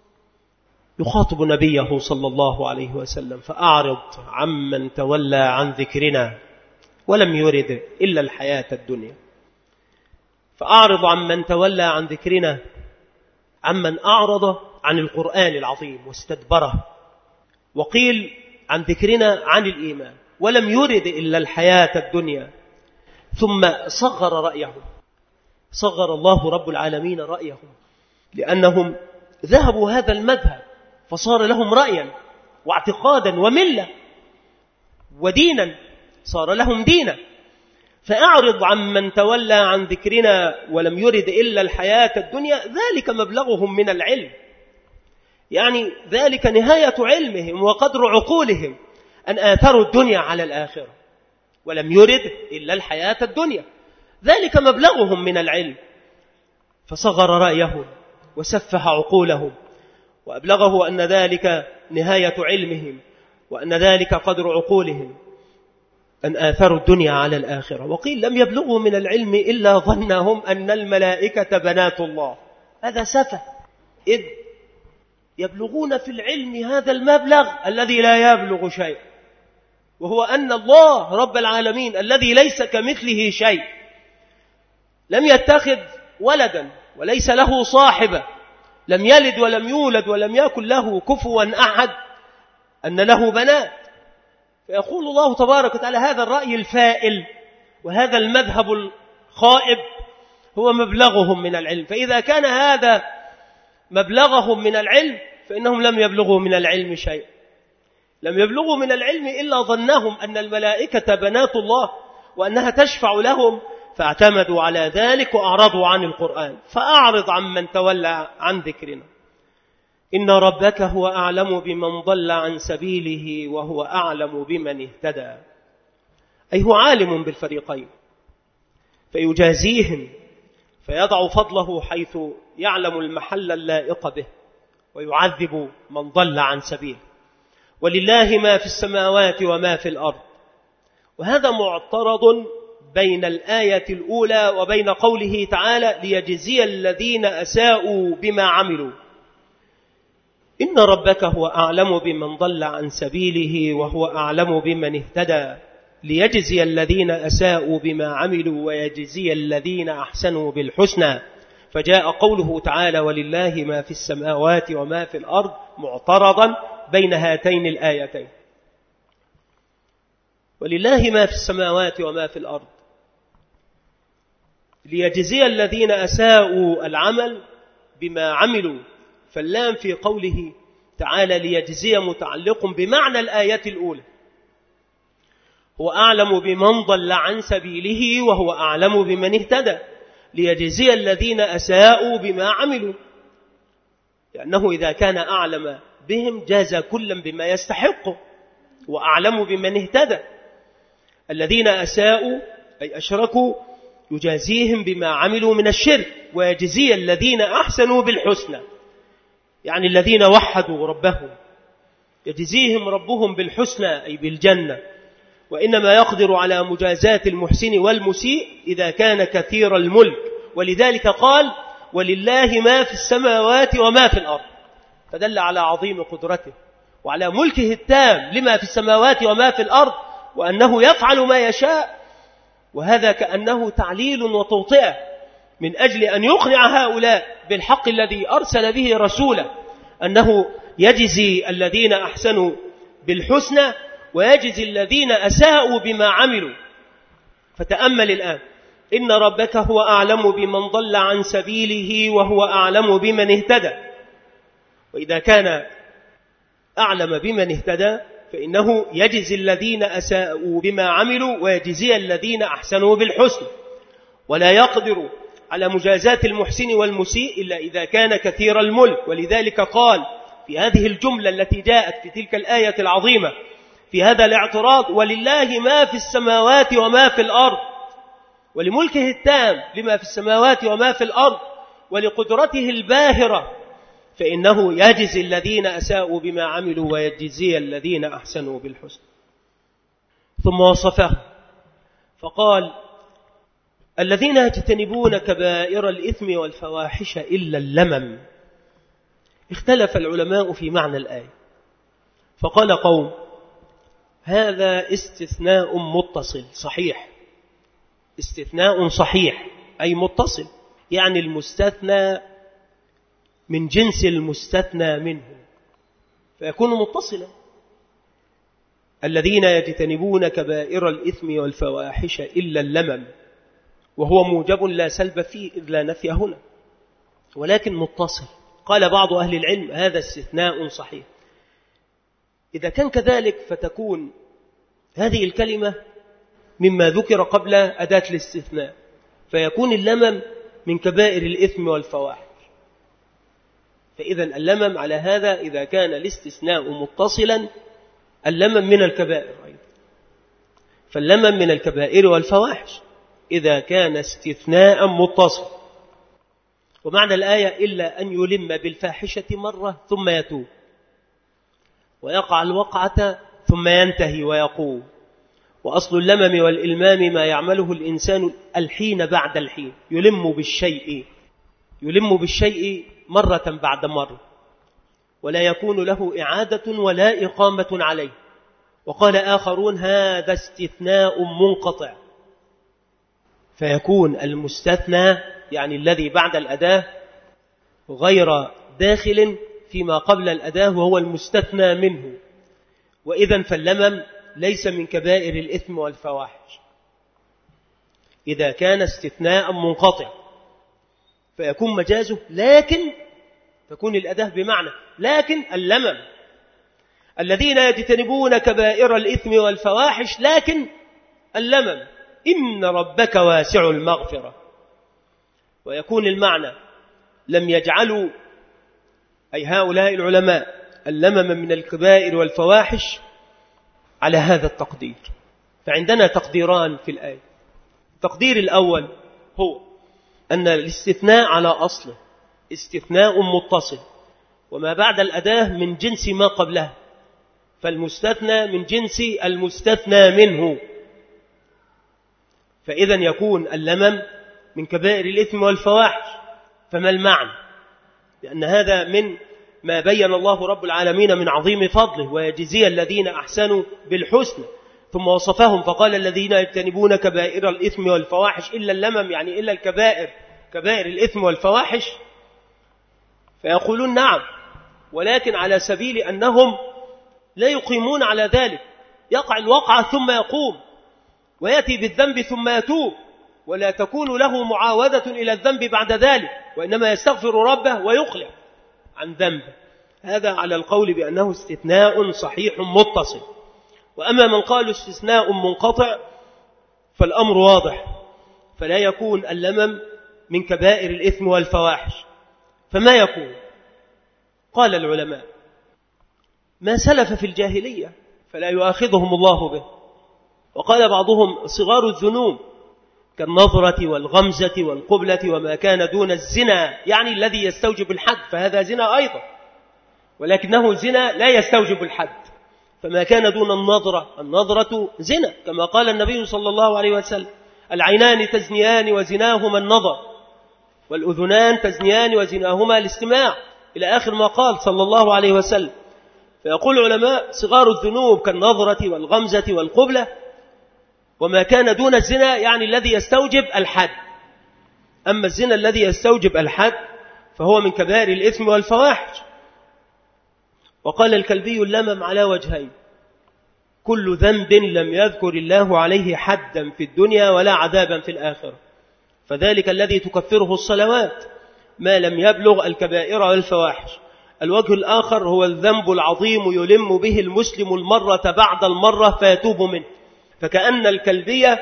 يخاطب نبيه صلى الله عليه وسلم: فأعرض عمن تولى عن ذكرنا ولم يرد إلا الحياة الدنيا. فأعرض عمن تولى عن ذكرنا، عمن أعرض عن القرآن العظيم واستدبره، وقيل عن ذكرنا عن الإيمان، ولم يرد إلا الحياة الدنيا. ثم صغر رأيهم، صغر الله رب العالمين رأيهم، لأنهم ذهبوا هذا المذهب فصار لهم رأيا واعتقادا وملة ودينا، صار لهم دينا. فأعرض عمن تولى عن ذكرنا ولم يرد إلا الحياة الدنيا، ذلك مبلغهم من العلم، يعني ذلك نهاية علمهم وقدر عقولهم، أن آثروا الدنيا على الآخرة ولم يرد إلا الحياة الدنيا، ذلك مبلغهم من العلم. فصغر رأيهم وسفه عقولهم، وأبلغه أن ذلك نهاية علمهم وأن ذلك قدر عقولهم، أن آثروا الدنيا على الآخرة. وقيل لم يبلغوا من العلم إلا ظنهم أن الملائكة بنات الله. هذا سفه، إذ يبلغون في العلم هذا المبلغ الذي لا يبلغ شيء، وهو أن الله رب العالمين الذي ليس كمثله شيء لم يتخذ ولدا وليس له صاحبة، لم يلد ولم يولد ولم يكن له كفوا أحد، أن له بنات. فيقول الله تبارك وتعالى: هذا الرأي الفائل وهذا المذهب الخائب هو مبلغهم من العلم. فإذا كان هذا مبلغهم من العلم فإنهم لم يبلغوا من العلم شيء، لم يبلغوا من العلم إلا ظنهم أن الملائكة بنات الله وأنها تشفع لهم، فاعتمدوا على ذلك وأعرضوا عن القرآن. فأعرض عمن تولى عن ذكرنا، إن ربك هو أعلم بمن ضل عن سبيله وهو أعلم بمن اهتدى. أي هو عالم بالفريقين فيجازيهم، فيضع فضله حيث يعلم المحل اللائق به، ويعذب من ضل عن سبيله. ولله ما في السماوات وما في الأرض. وهذا معترض بين الآية الأولى وبين قوله تعالى: ليجزي الذين أساءوا بما عملوا. إن ربك هو أعلم بمن ضل عن سبيله وهو أعلم بمن اهتدى، ليجزي الذين أساءوا بما عملوا ويجزي الذين أحسنوا بالحسنى. فجاء قوله تعالى: ولله ما في السماوات وما في الأرض، معترضا بين هاتين الآيتين. ولله ما في السماوات وما في الأرض، ليجزي الذين أساءوا العمل بما عملوا، فاللام في قوله تعالى ليجزي متعلق بمعنى الآية الأولى. هو أعلم بمن ضل عن سبيله وهو أعلم بمن اهتدى، ليجزي الذين أساءوا بما عملوا، لأنه إذا كان أعلم بهم جاز كلا بما يستحقه، وأعلم بمن اهتدى. الذين أساءوا أي أشركوا يجازيهم بما عملوا من الشرك، ويجزي الذين أحسنوا بالحسنى، يعني الذين وحدوا ربهم يجزيهم ربهم بالحسنى أي بالجنة. وإنما يقدر على مجازاة المحسن والمسيء إذا كان كثير الملك، ولذلك قال: ولله ما في السماوات وما في الأرض، فدل على عظيم قدرته وعلى ملكه التام لما في السماوات وما في الأرض، وأنه يفعل ما يشاء. وهذا كأنه تعليل وتوطئة من أجل أن يقنع هؤلاء بالحق الذي أرسل به رسوله، أنه يجزي الذين أحسنوا بالحسنى ويجزي الذين أساءوا بما عملوا. فتأمل الآن: إن ربك هو أعلم بمن ضل عن سبيله وهو أعلم بمن اهتدى. وإذا كان أعلم بمن اهتدى فإنه يجزي الذين أساءوا بما عملوا ويجزي الذين أحسنوا بالحسن، ولا يقدر على مجازاة المحسن والمسيء إلا إذا كان كثير الملك. ولذلك قال في هذه الجملة التي جاءت في تلك الآية العظيمة في هذا الاعتراض: ولله ما في السماوات وما في الأرض. ولملكه التام لما في السماوات وما في الأرض ولقدرته الباهرة، فإنه يجزي الذين أساءوا بما عملوا ويجزي الذين أحسنوا بالحسن. ثم وصفه فقال: الذين يجتنبون كبائر الإثم والفواحش إلا اللمم. اختلف العلماء في معنى الآية، فقال قوم: هذا استثناء متصل صحيح، استثناء صحيح أي متصل، يعني المستثنى من جنس المستثنى منه فيكون متصلا. الذين يجتنبون كبائر الإثم والفواحش إلا اللمم، وهو موجب لا سلب فيه إذ لا نفي هنا، ولكن متصل. قال بعض أهل العلم: هذا استثناء صحيح. إذا كان كذلك فتكون هذه الكلمة مما ذكر قبل أداة الاستثناء، فيكون اللمم من كبائر الإثم والفواحش. فإذا اللمم على هذا إذا كان الاستثناء متصلا، اللمم من الكبائر أيضا، فاللمم من الكبائر والفواحش إذا كان استثناء متصل. ومعنى الآية: إلا أن يلم بالفاحشة مرة ثم يتوب ويقع الوقعة ثم ينتهي ويقوم. وأصل اللمم والإلمام ما يعمله الإنسان الحين بعد الحين، يلم بالشيء يلم بالشيء مرة بعد مرة، ولا يكون له إعادة ولا إقامة عليه. وقال آخرون: هذا استثناء منقطع، فيكون المستثنى يعني الذي بعد الأداة غير داخل فيما قبل الأداة وهو المستثنى منه، وإذن فاللمم ليس من كبائر الإثم والفواحش إذا كان استثناء منقطع، فيكون مجازه لكن تكون الأداة بمعنى لكن اللمم. الذين يجتنبون كبائر الإثم والفواحش لكن اللمم إن ربك واسع المغفرة. ويكون المعنى لم يجعلوا أي هؤلاء العلماء اللمم من الكبائر والفواحش على هذا التقدير. فعندنا تقديران في الآية. التقدير الأول هو أن الاستثناء على أصله استثناء متصل، وما بعد الأداة من جنس ما قبلها، فالمستثنى من جنس المستثنى منه، فإذا يكون اللمم من كبائر الإثم والفواحش. فما المعنى؟ لأن هذا من ما بين الله رب العالمين من عظيم فضله، ويجزي الذين أحسنوا بالحسنى. ثم وصفهم فقال: الذين يجتنبون كبائر الإثم والفواحش إلا اللمم، يعني إلا الكبائر، كبائر الإثم والفواحش. فيقولون: نعم، ولكن على سبيل أنهم لا يقيمون على ذلك، يقع الوقعة ثم يقوم ويأتي بالذنب ثم يتوب، ولا تكون له معاودة إلى الذنب بعد ذلك، وإنما يستغفر ربه ويقلع عن ذنبه. هذا على القول بأنه استثناء صحيح متصل. وأما من قالوا استثناء منقطع فالأمر واضح، فلا يكون اللمم من كبائر الإثم والفواحش. فما يكون؟ قال العلماء: ما سلف في الجاهلية فلا يؤاخذهم الله به. وقال بعضهم: صغار الذنوب كالنظرة والغمزة والقبلة وما كان دون الزنا، يعني الذي يستوجب الحد، فهذا زنا أيضا، ولكنه زنا لا يستوجب الحد. فما كان دون النظرة، النظرة زنا، كما قال النبي صلى الله عليه وسلم: العينان تزنيان وزناهما النظر، والأذنان تزنيان وزناهما الاستماع، إلى آخر ما قال صلى الله عليه وسلم. فيقول العلماء: صغار الذنوب كالنظرة والغمزة والقبلة، وما كان دون الزنا يعني الذي يستوجب الحد. أما الزنا الذي يستوجب الحد فهو من كبائر الإثم والفواحش. وقال الكلبي: اللمم على وجهين: كل ذنب لم يذكر الله عليه حدا في الدنيا ولا عذابا في الآخرة، فذلك الذي تكفره الصلوات ما لم يبلغ الكبائر والفواحش. الوجه الآخر هو الذنب العظيم يلم به المسلم المرة بعد المرة فيتوب منه. فكأن الكلبية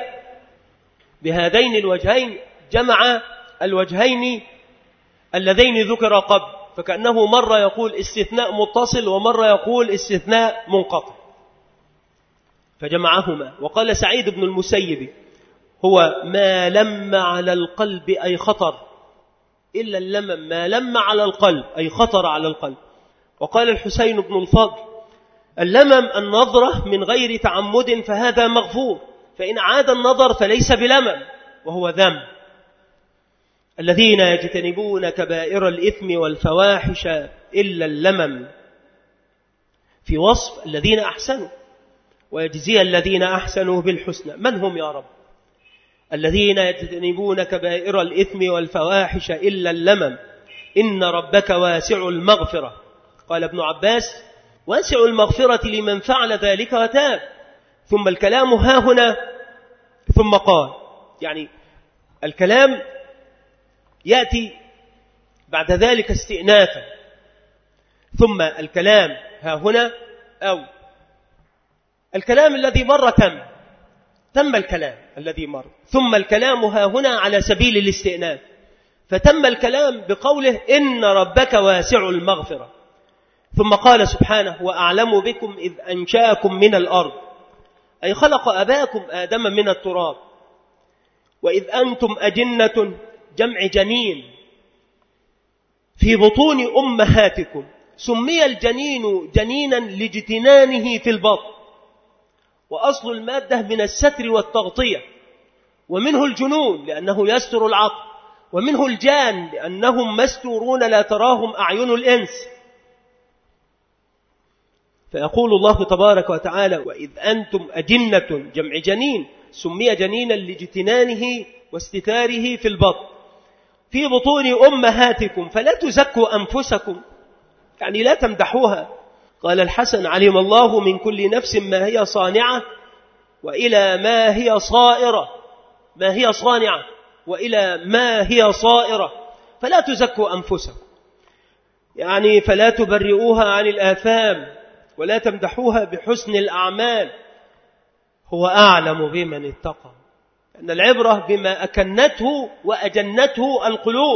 بهذين الوجهين جمع الوجهين اللذين ذكر قبل، فكأنه مرة يقول استثناء متصل ومرة يقول استثناء منقطع، فجمعهما. وقال سعيد بن المسيب: هو ما لم على القلب أي خطر، إلا اللمم ما لم على القلب أي خطر على القلب. وقال الحسين بن الفضل: اللمم النظرة من غير تعمد فهذا مغفور، فإن عاد النظر فليس بلمم وهو ذنب. الذين يجتنبون كبائر الإثم والفواحش إلا اللمم، في وصف الذين أحسنوا، ويجزي الذين أحسنوا بالحسنى. من هم يا رب؟ الذين يجتنبون كبائر الإثم والفواحش إلا اللمم إن ربك واسع المغفرة. قال ابن عباس: واسع المغفرة لمن فعل ذلك وتاب. ثم الكلام ها هنا ثم قال، يعني الكلام يأتي بعد ذلك استئنافا، ثم الكلام ها هنا، أو الكلام الذي مر تم تم الكلام الذي مر، ثم الكلام ها هنا على سبيل الاستئناف، فتم الكلام بقوله إن ربك واسع المغفرة. ثم قال سبحانه: وأعلم بكم إذ أنشأكم من الأرض، أي خلق أباكم آدم من التراب، وإذ أنتم أجنة جمع جنين في بطون أمهاتكم، سمي الجنين جنينا لاجتنانه في البطن، وأصل المادة من الستر والتغطية، ومنه الجنون لأنه يستر العقل، ومنه الجان لأنهم مستورون لا تراهم أعين الإنس. فيقول الله تبارك وتعالى: وإذ أنتم أجنة جمع جنين، سمي جنينا لاجتنانه واستتاره في البطن في بطون أمهاتكم فلا تزكوا أنفسكم، يعني لا تمدحوها. قال الحسن: علم الله من كل نفس ما هي صانعة وإلى ما هي صائرة، ما هي صانعة وإلى ما هي صائرة، فلا تزكوا أنفسكم، يعني فلا تبرئوها عن الآثام ولا تمدحوها بحسن الأعمال، هو أعلم بمن اتقى. أن العبرة بما أكنته وأجنته القلوب،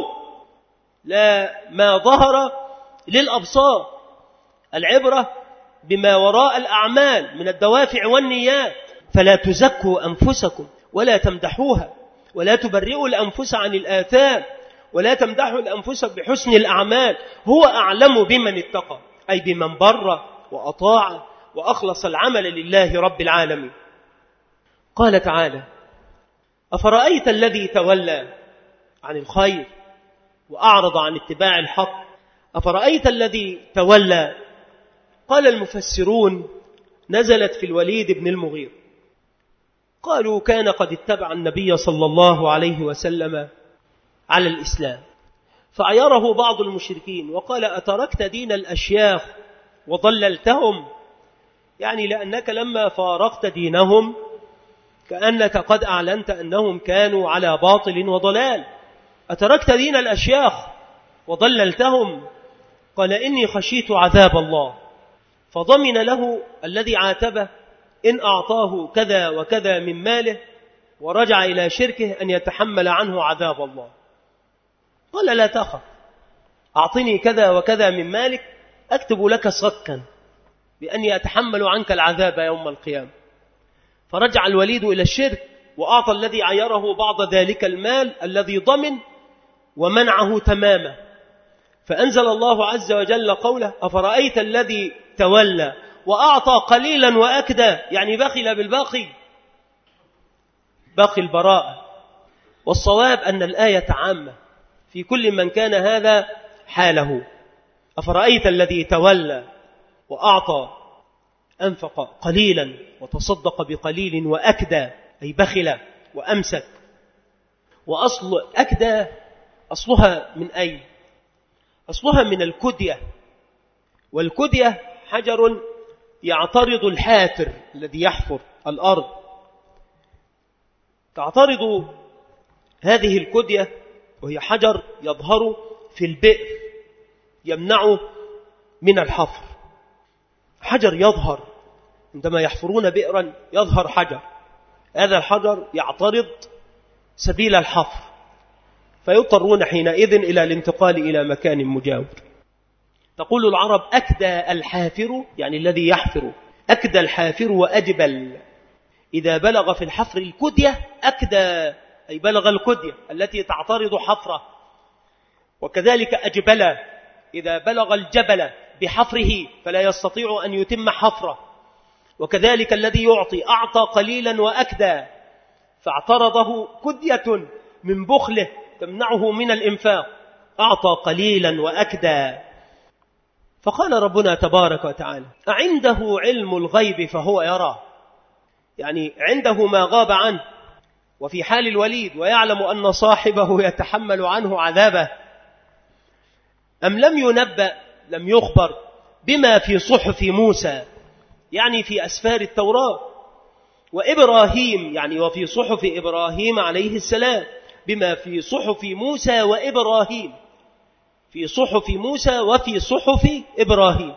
لا ما ظهر للأبصار. العبرة بما وراء الأعمال من الدوافع والنيات. فلا تزكوا أنفسكم ولا تمدحوها ولا تبرئوا الأنفس عن الآثام ولا تمدحوا الأنفس بحسن الأعمال، هو أعلم بمن اتقى، أي بمن بر وأطاع وأخلص العمل لله رب العالمين. قال تعالى: أفرأيت الذي تولى عن الخير وأعرض عن اتباع الحق، أفرأيت الذي تولى. قال المفسرون: نزلت في الوليد بن المغيرة. قالوا: كان قد اتبع النبي صلى الله عليه وسلم على الإسلام، فعيره بعض المشركين وقال: أتركت دين الأشياخ وضللتهم، يعني لأنك لما فارقت دينهم كأنك قد أعلنت أنهم كانوا على باطل وضلال. أتركت دين الأشياخ وضللتهم؟ قال: إني خشيت عذاب الله، فضمن له الذي عاتبه إن أعطاه كذا وكذا من ماله ورجع إلى شركه أن يتحمل عنه عذاب الله. قال: لا تخف، أعطني كذا وكذا من مالك أكتب لك صكا بأني أتحمل عنك العذاب يوم القيامة. فرجع الوليد إلى الشرك وأعطى الذي عيره بعض ذلك المال الذي ضمن ومنعه تماما. فأنزل الله عز وجل قوله: أفرأيت الذي تولى وأعطى قليلا وأكدى، يعني بخل بالباقي، باقي البراءة. والصواب أن الآية عامة في كل من كان هذا حاله. أفرأيت الذي تولى وأعطى، أنفق قليلا وتصدق بقليل وأكدى، أي بخل وأمسك. وأصل أكدى أصلها من أي؟ أصلها من الكدية، والكدية حجر يعترض الحافر الذي يحفر الأرض. تعترض هذه الكدية، وهي حجر يظهر في البئر يمنعه من الحفر. حجر يظهر عندما يحفرون بئرا، يظهر حجر، هذا الحجر يعترض سبيل الحفر، فيضطرون حينئذ إلى الانتقال إلى مكان مجاور. تقول العرب: أكدى الحافر، يعني الذي يحفر، أكدى الحافر وأجبل، إذا بلغ في الحفر الكدية أكدى، أي بلغ الكدية التي تعترض حفره. وكذلك أجبل إذا بلغ الجبل بحفره فلا يستطيع أن يتم حفره. وكذلك الذي يعطي أعطى قليلا وأكدى فاعترضه كدية من بخله تمنعه من الإنفاق، أعطى قليلا وأكدى. فقال ربنا تبارك وتعالى: أعنده علم الغيب فهو يرى، يعني عنده ما غاب عنه. وفي حال الوليد ويعلم أن صاحبه يتحمل عنه عذابه. أم لم ينبأ، لم يخبر بما في صحف موسى، يعني في أسفار التوراة، وإبراهيم، يعني وفي صحف إبراهيم عليه السلام، بما في صحف موسى وإبراهيم، في صحف موسى وفي صحف إبراهيم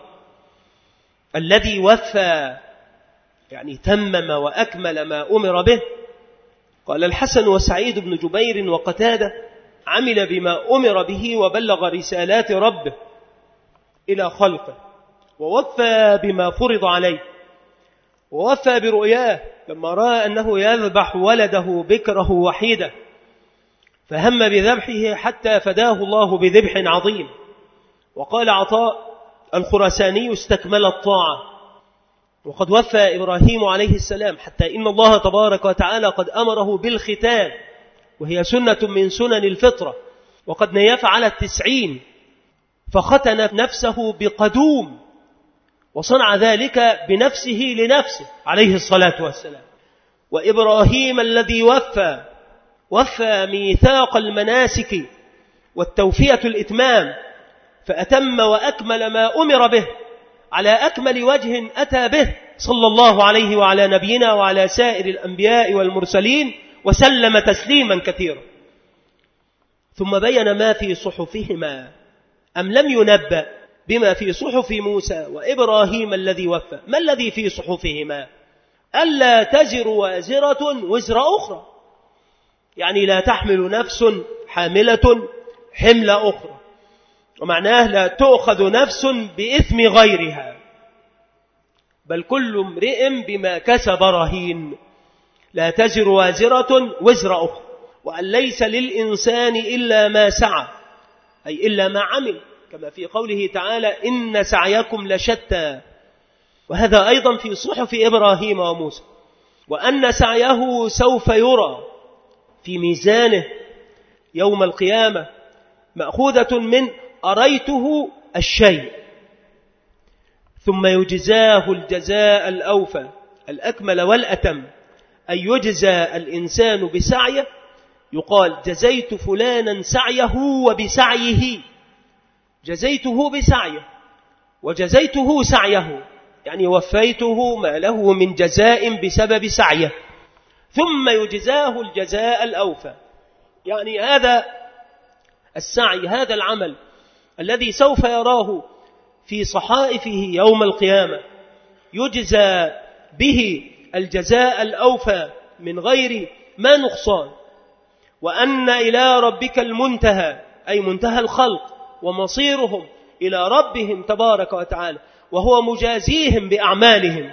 الذي وفى، يعني تمم وأكمل ما أمر به. قال الحسن وسعيد بن جبير وقتادة: عمل بما أمر به وبلغ رسالات ربه إلى خلقه، ووفى بما فرض عليه، ووفى برؤياه لما رأى أنه يذبح ولده بكره وحيدا، فهم بذبحه حتى فداه الله بذبح عظيم. وقال عطاء الخراساني: استكمل الطاعة. وقد وفى إبراهيم عليه السلام حتى إن الله تبارك وتعالى قد أمره بالختان، وهي سنة من سنن الفطرة، وقد نيف على التسعين فختن نفسه بقدوم، وصنع ذلك بنفسه لنفسه عليه الصلاة والسلام. وإبراهيم الذي وفى وفى ميثاق المناسك والتوفية الإتمام، فأتم وأكمل ما أمر به على أكمل وجه أتى به صلى الله عليه وعلى نبينا وعلى سائر الأنبياء والمرسلين وسلم تسليما كثيرا. ثم بين ما في صحفهما. أم لم ينبأ بما في صحف موسى وإبراهيم الذي وفى؟ ما الذي في صحفهما؟ ألا تزر وازرة وزر أخرى، يعني لا تحمل نفس حاملة حمل أخرى، ومعناه لا تؤخذ نفس بإثم غيرها، بل كل امرئ بما كسب رهين. لا تزر وازرة وزر أخرى، وأن ليس للإنسان إلا ما سعى، أي إلا ما عمل، كما في قوله تعالى: إن سعيكم لشتى. وهذا أيضا في صحف إبراهيم وموسى. وأن سعيه سوف يرى في ميزانه يوم القيامة، مأخوذة من أريته الشيء، ثم يجزاه الجزاء الأوفى الأكمل والأتم، أن يجزى الإنسان بسعيه. يقال: جزيت فلانا سعيه وبسعيه، جزيته بسعيه وجزيته سعيه، يعني وفيته ما له من جزاء بسبب سعيه، ثم يجزاه الجزاء الأوفى، يعني هذا السعي، هذا العمل الذي سوف يراه في صحائفه يوم القيامة يجزى به الجزاء الأوفى من غير ما نقصان. وأن إلى ربك المنتهى، أي منتهى الخلق ومصيرهم إلى ربهم تبارك وتعالى، وهو مجازيهم بأعمالهم.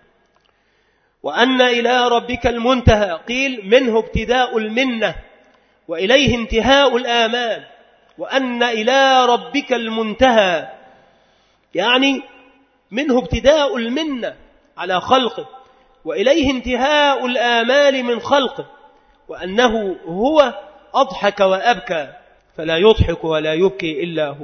وأن إلى ربك المنتهى قيل منه ابتداء المنة وإليه انتهاء الآمال. وأن إلى ربك المنتهى يعني منه ابتداء المنة على خلقه وإليه انتهاء الآمال من خلقه. وأنه هو أضحك وأبكى فلا يضحك ولا يبكي إلا هو.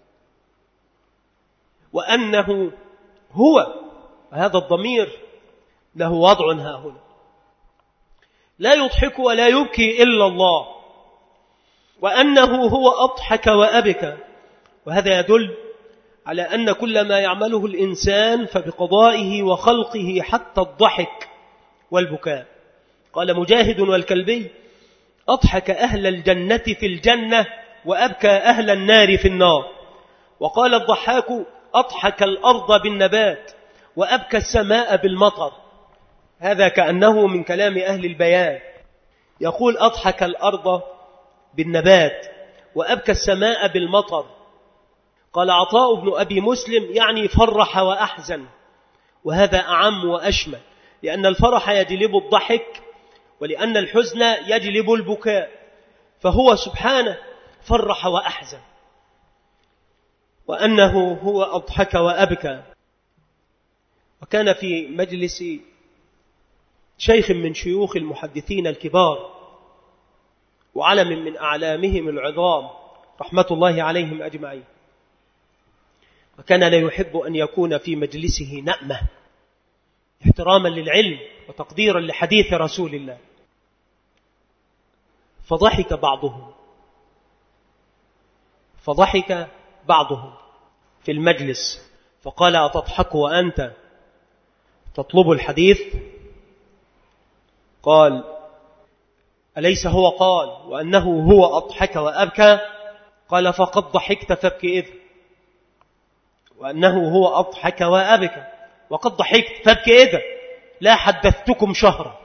وأنه هو، هذا الضمير له وضع ها هنا، لا يضحك ولا يبكي إلا الله. وأنه هو أضحك وأبكى، وهذا يدل على أن كل ما يعمله الإنسان فبقضائه وخلقه حتى الضحك والبكاء. قال مجاهد والكلبي: أضحك أهل الجنة في الجنة وأبكى أهل النار في النار. وقال الضحاك: أضحك الأرض بالنبات وأبكى السماء بالمطر. هذا كأنه من كلام أهل البيان، يقول: أضحك الأرض بالنبات وأبكى السماء بالمطر. قال عطاء بن أبي مسلم: يعني فرح وأحزن، وهذا أعم وأشمل، لأن الفرح يجلب الضحك ولأن الحزن يجلب البكاء، فهو سبحانه فرح وأحزن، وأنه هو أضحك وأبكى. وكان في مجلس شيخ من شيوخ المحدثين الكبار وعلم من أعلامهم العظام رحمة الله عليهم أجمعين، وكان لا يحب أن يكون في مجلسه نأمة احتراما للعلم وتقديرا لحديث رسول الله، فضحك بعضهم فضحك بعضهم في المجلس فقال: أتضحك وأنت تطلب الحديث؟ قال: أليس هو قال وأنه هو أضحك وأبكى؟ قال: فقد ضحكت فابكي إذ، وأنه هو أضحك وأبكى وقد ضحكت فابكي إذ، لا حدثتكم شهرا.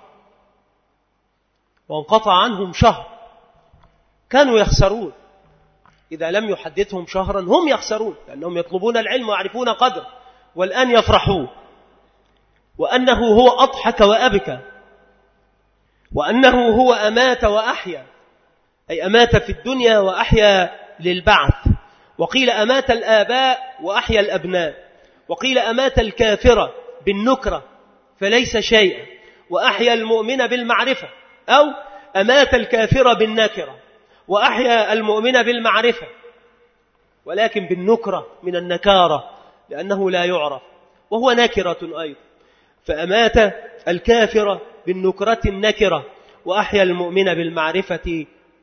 وانقطع عنهم شهر، كانوا يخسرون إذا لم يحدثهم شهرا، هم يخسرون لأنهم يطلبون العلم ويعرفون قدر، والآن يفرحون. وأنه هو أضحك وأبكى، وأنه هو أمات وأحيا، أي أمات في الدنيا وأحيا للبعث. وقيل أمات الآباء وأحيا الأبناء، وقيل أمات الكافر بالنكرة فليس شيئا وأحيا المؤمن بالمعرفة، أو أمات الكافر بالنكرة وأحيا المؤمن بالمعرفة، ولكن بالنكرة من النكارة لأنه لا يعرف وهو نكرة أيضا، فأمات الكافر بالنكرة النكرة وأحيا المؤمن بالمعرفة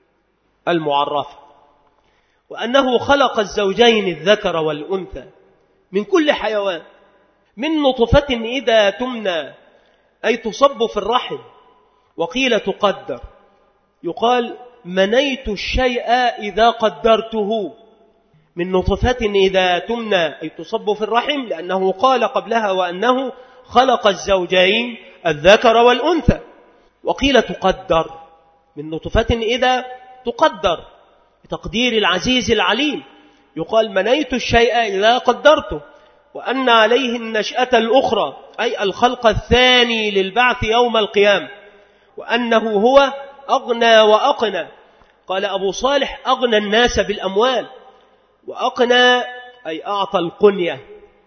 المعرفة. وأنه خلق الزوجين الذكر والأنثى من كل حيوان، من نطفة إذا تمنى أي تصب في الرحم، وقيل تقدر، يقال منيت الشيء إذا قدرته، من نطفة إذا تمنى أي تصب في الرحم، لأنه قال قبلها وأنه خلق الزوجين الذكر والأنثى. وقيل تقدر، من نطفة إذا تقدر بتقدير العزيز العليم، يقال منيت الشيء إذا قدرته. وأن عليه النشأة الأخرى أي الخلق الثاني للبعث يوم القيامة، وأنه هو أغنى وأقنى. قال أبو صالح: أغنى الناس بالأموال، وأقنى أي أعطى القنية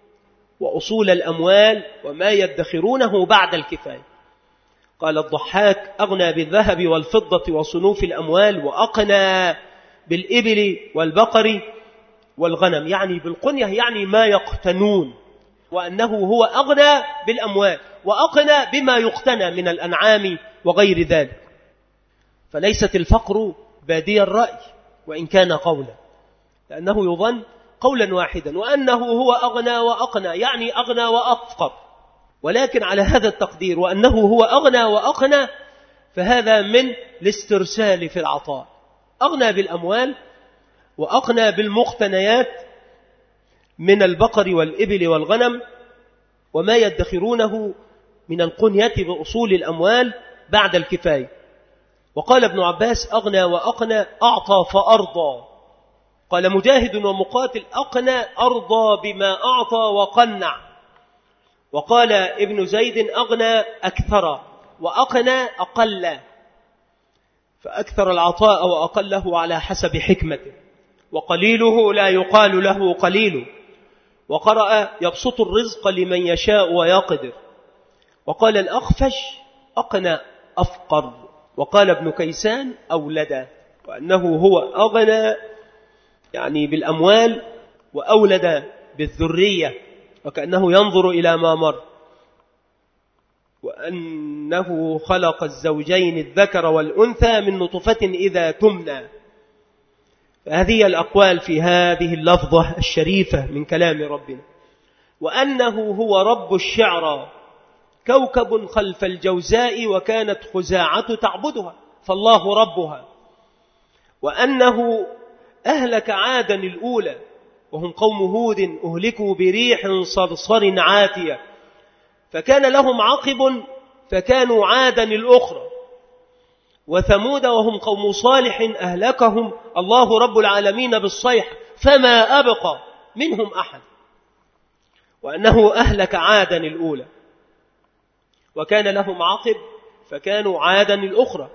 وأصول الأموال وما يدخرونه بعد الكفاية. قال الضحاك: أغنى بالذهب والفضة وصنوف الأموال، وأقنى بالإبل والبقر والغنم، يعني بالقنية يعني ما يقتنون، وأنه هو أغنى بالأموال وأقنى بما يقتنى من الأنعام وغير ذلك. فليست الفقر بادي الرأي وإن كان قولا، لأنه يظن قولا واحدا، وأنه هو أغنى وأقنى يعني أغنى وأفقر، ولكن على هذا التقدير وأنه هو أغنى وأقنى فهذا من الاسترسال في العطاء، أغنى بالأموال وأقنى بالمقتنيات من البقر والإبل والغنم وما يدخرونه من القنية بأصول الأموال بعد الكفاية. وقال ابن عباس: أغنى وأقنى أعطى فأرضى. قال مجاهد ومقاتل: أقنى أرضى بما أعطى وقنع. وقال ابن زيد: أغنى أكثر، وأقنى أقل، فأكثر العطاء وأقله على حسب حكمته، وقليله لا يقال له قليل. وقرأ: يبسط الرزق لمن يشاء ويقدر. وقال الأخفش: أقنى أفقر. وقال ابن كيسان: أولد، وأنه هو أغنى يعني بالأموال وأولد بالذرية، وكأنه ينظر إلى ما مر. وأنه خلق الزوجين الذكر والأنثى من نطفة إذا تمنى. فهذه الأقوال في هذه اللفظة الشريفة من كلام ربنا. وأنه هو رب الشعرى، كوكب خلف الجوزاء وكانت خزاعة تعبدها، فالله ربها. وأنه أهلك عادا الأولى وهم قوم هود أهلكوا بريح صرصر عاتية، فكان لهم عقب فكانوا عادا الأخرى. وثمود وهم قوم صالح أهلكهم الله رب العالمين بالصيح فما أبقى منهم أحد. وأنه أهلك عادا الأولى. وكان لهم عقب فكانوا عادا الأخرى.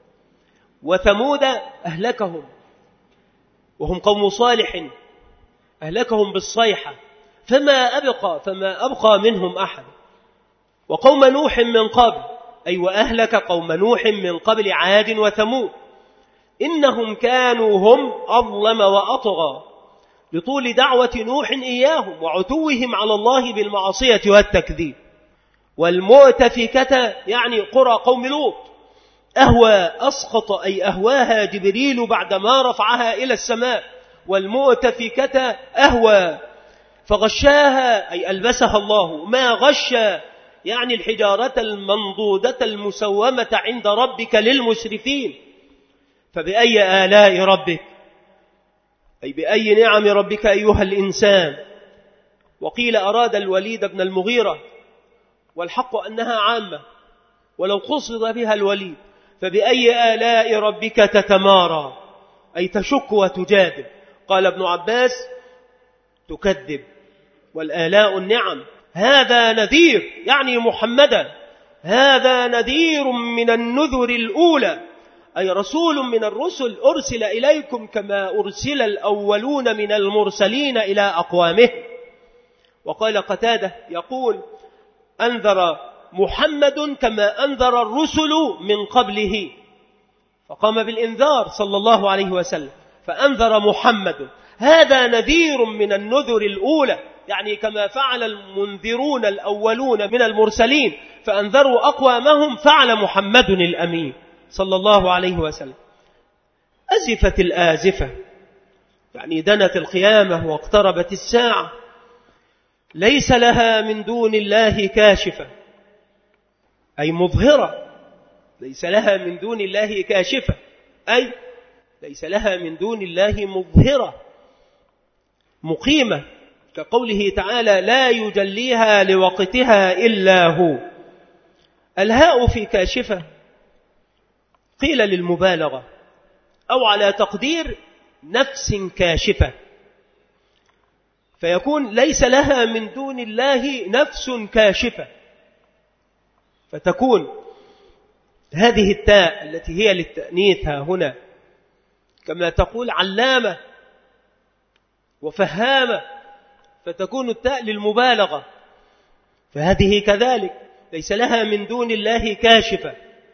وثمود أهلكهم وهم قوم صالح، أهلكهم بالصيحة فما أبقى فما أبقى منهم أحد. وقوم نوح من قبل، أي وأهلك قوم نوح من قبل عاد وثمود، إنهم كانوا هم أظلم وأطغى لطول دعوة نوح إياهم وعتوهم على الله بالمعصية والتكذيب. والمؤتفكة يعني قرى قوم لوط، أهوى أسقط أي أهواها جبريل بعدما رفعها إلى السماء. والمؤتفكة أهوى فغشاها أي ألبسها الله ما غشى، يعني الحجارة المنضودة المسومة عند ربك للمسرفين. فبأي آلاء ربك أي بأي نعم ربك أيها الإنسان. وقيل أراد الوليد بن المغيرة، والحق أنها عامة ولو قصد بها الوليد. فبأي آلاء ربك تتمارى أي تشك وتجادل. قال ابن عباس تكذب، والآلاء النعم. هذا نذير يعني محمدا، هذا نذير من النذر الأولى، أي رسول من الرسل أرسل إليكم كما أرسل الأولون من المرسلين إلى أقوامه. وقال قتادة يقول أنذر محمد كما أنذر الرسل من قبله، فقام بالإنذار صلى الله عليه وسلم فأنذر محمد. هذا نذير من النذر الأولى، يعني كما فعل المنذرون الأولون من المرسلين فأنذروا أقوامهم فعل محمد الأمين صلى الله عليه وسلم. أزفت الآزفة يعني دنت القيامة واقتربت الساعة، ليس لها من دون الله كاشفة أي مظهرة، ليس لها من دون الله كاشفة أي ليس لها من دون الله مظهرة مقيمة، كقوله تعالى لا يجليها لوقتها إلا هو. الهاء في كاشفة قيل للمبالغة أو على تقدير نفس كاشفة، فيكون ليس لها من دون الله نفس كاشفة، فتكون هذه التاء التي هي للتأنيث ها هنا كما تقول علامة وفهامة، فتكون التاء للمبالغة. فهذه كذلك ليس لها من دون الله كاشفة،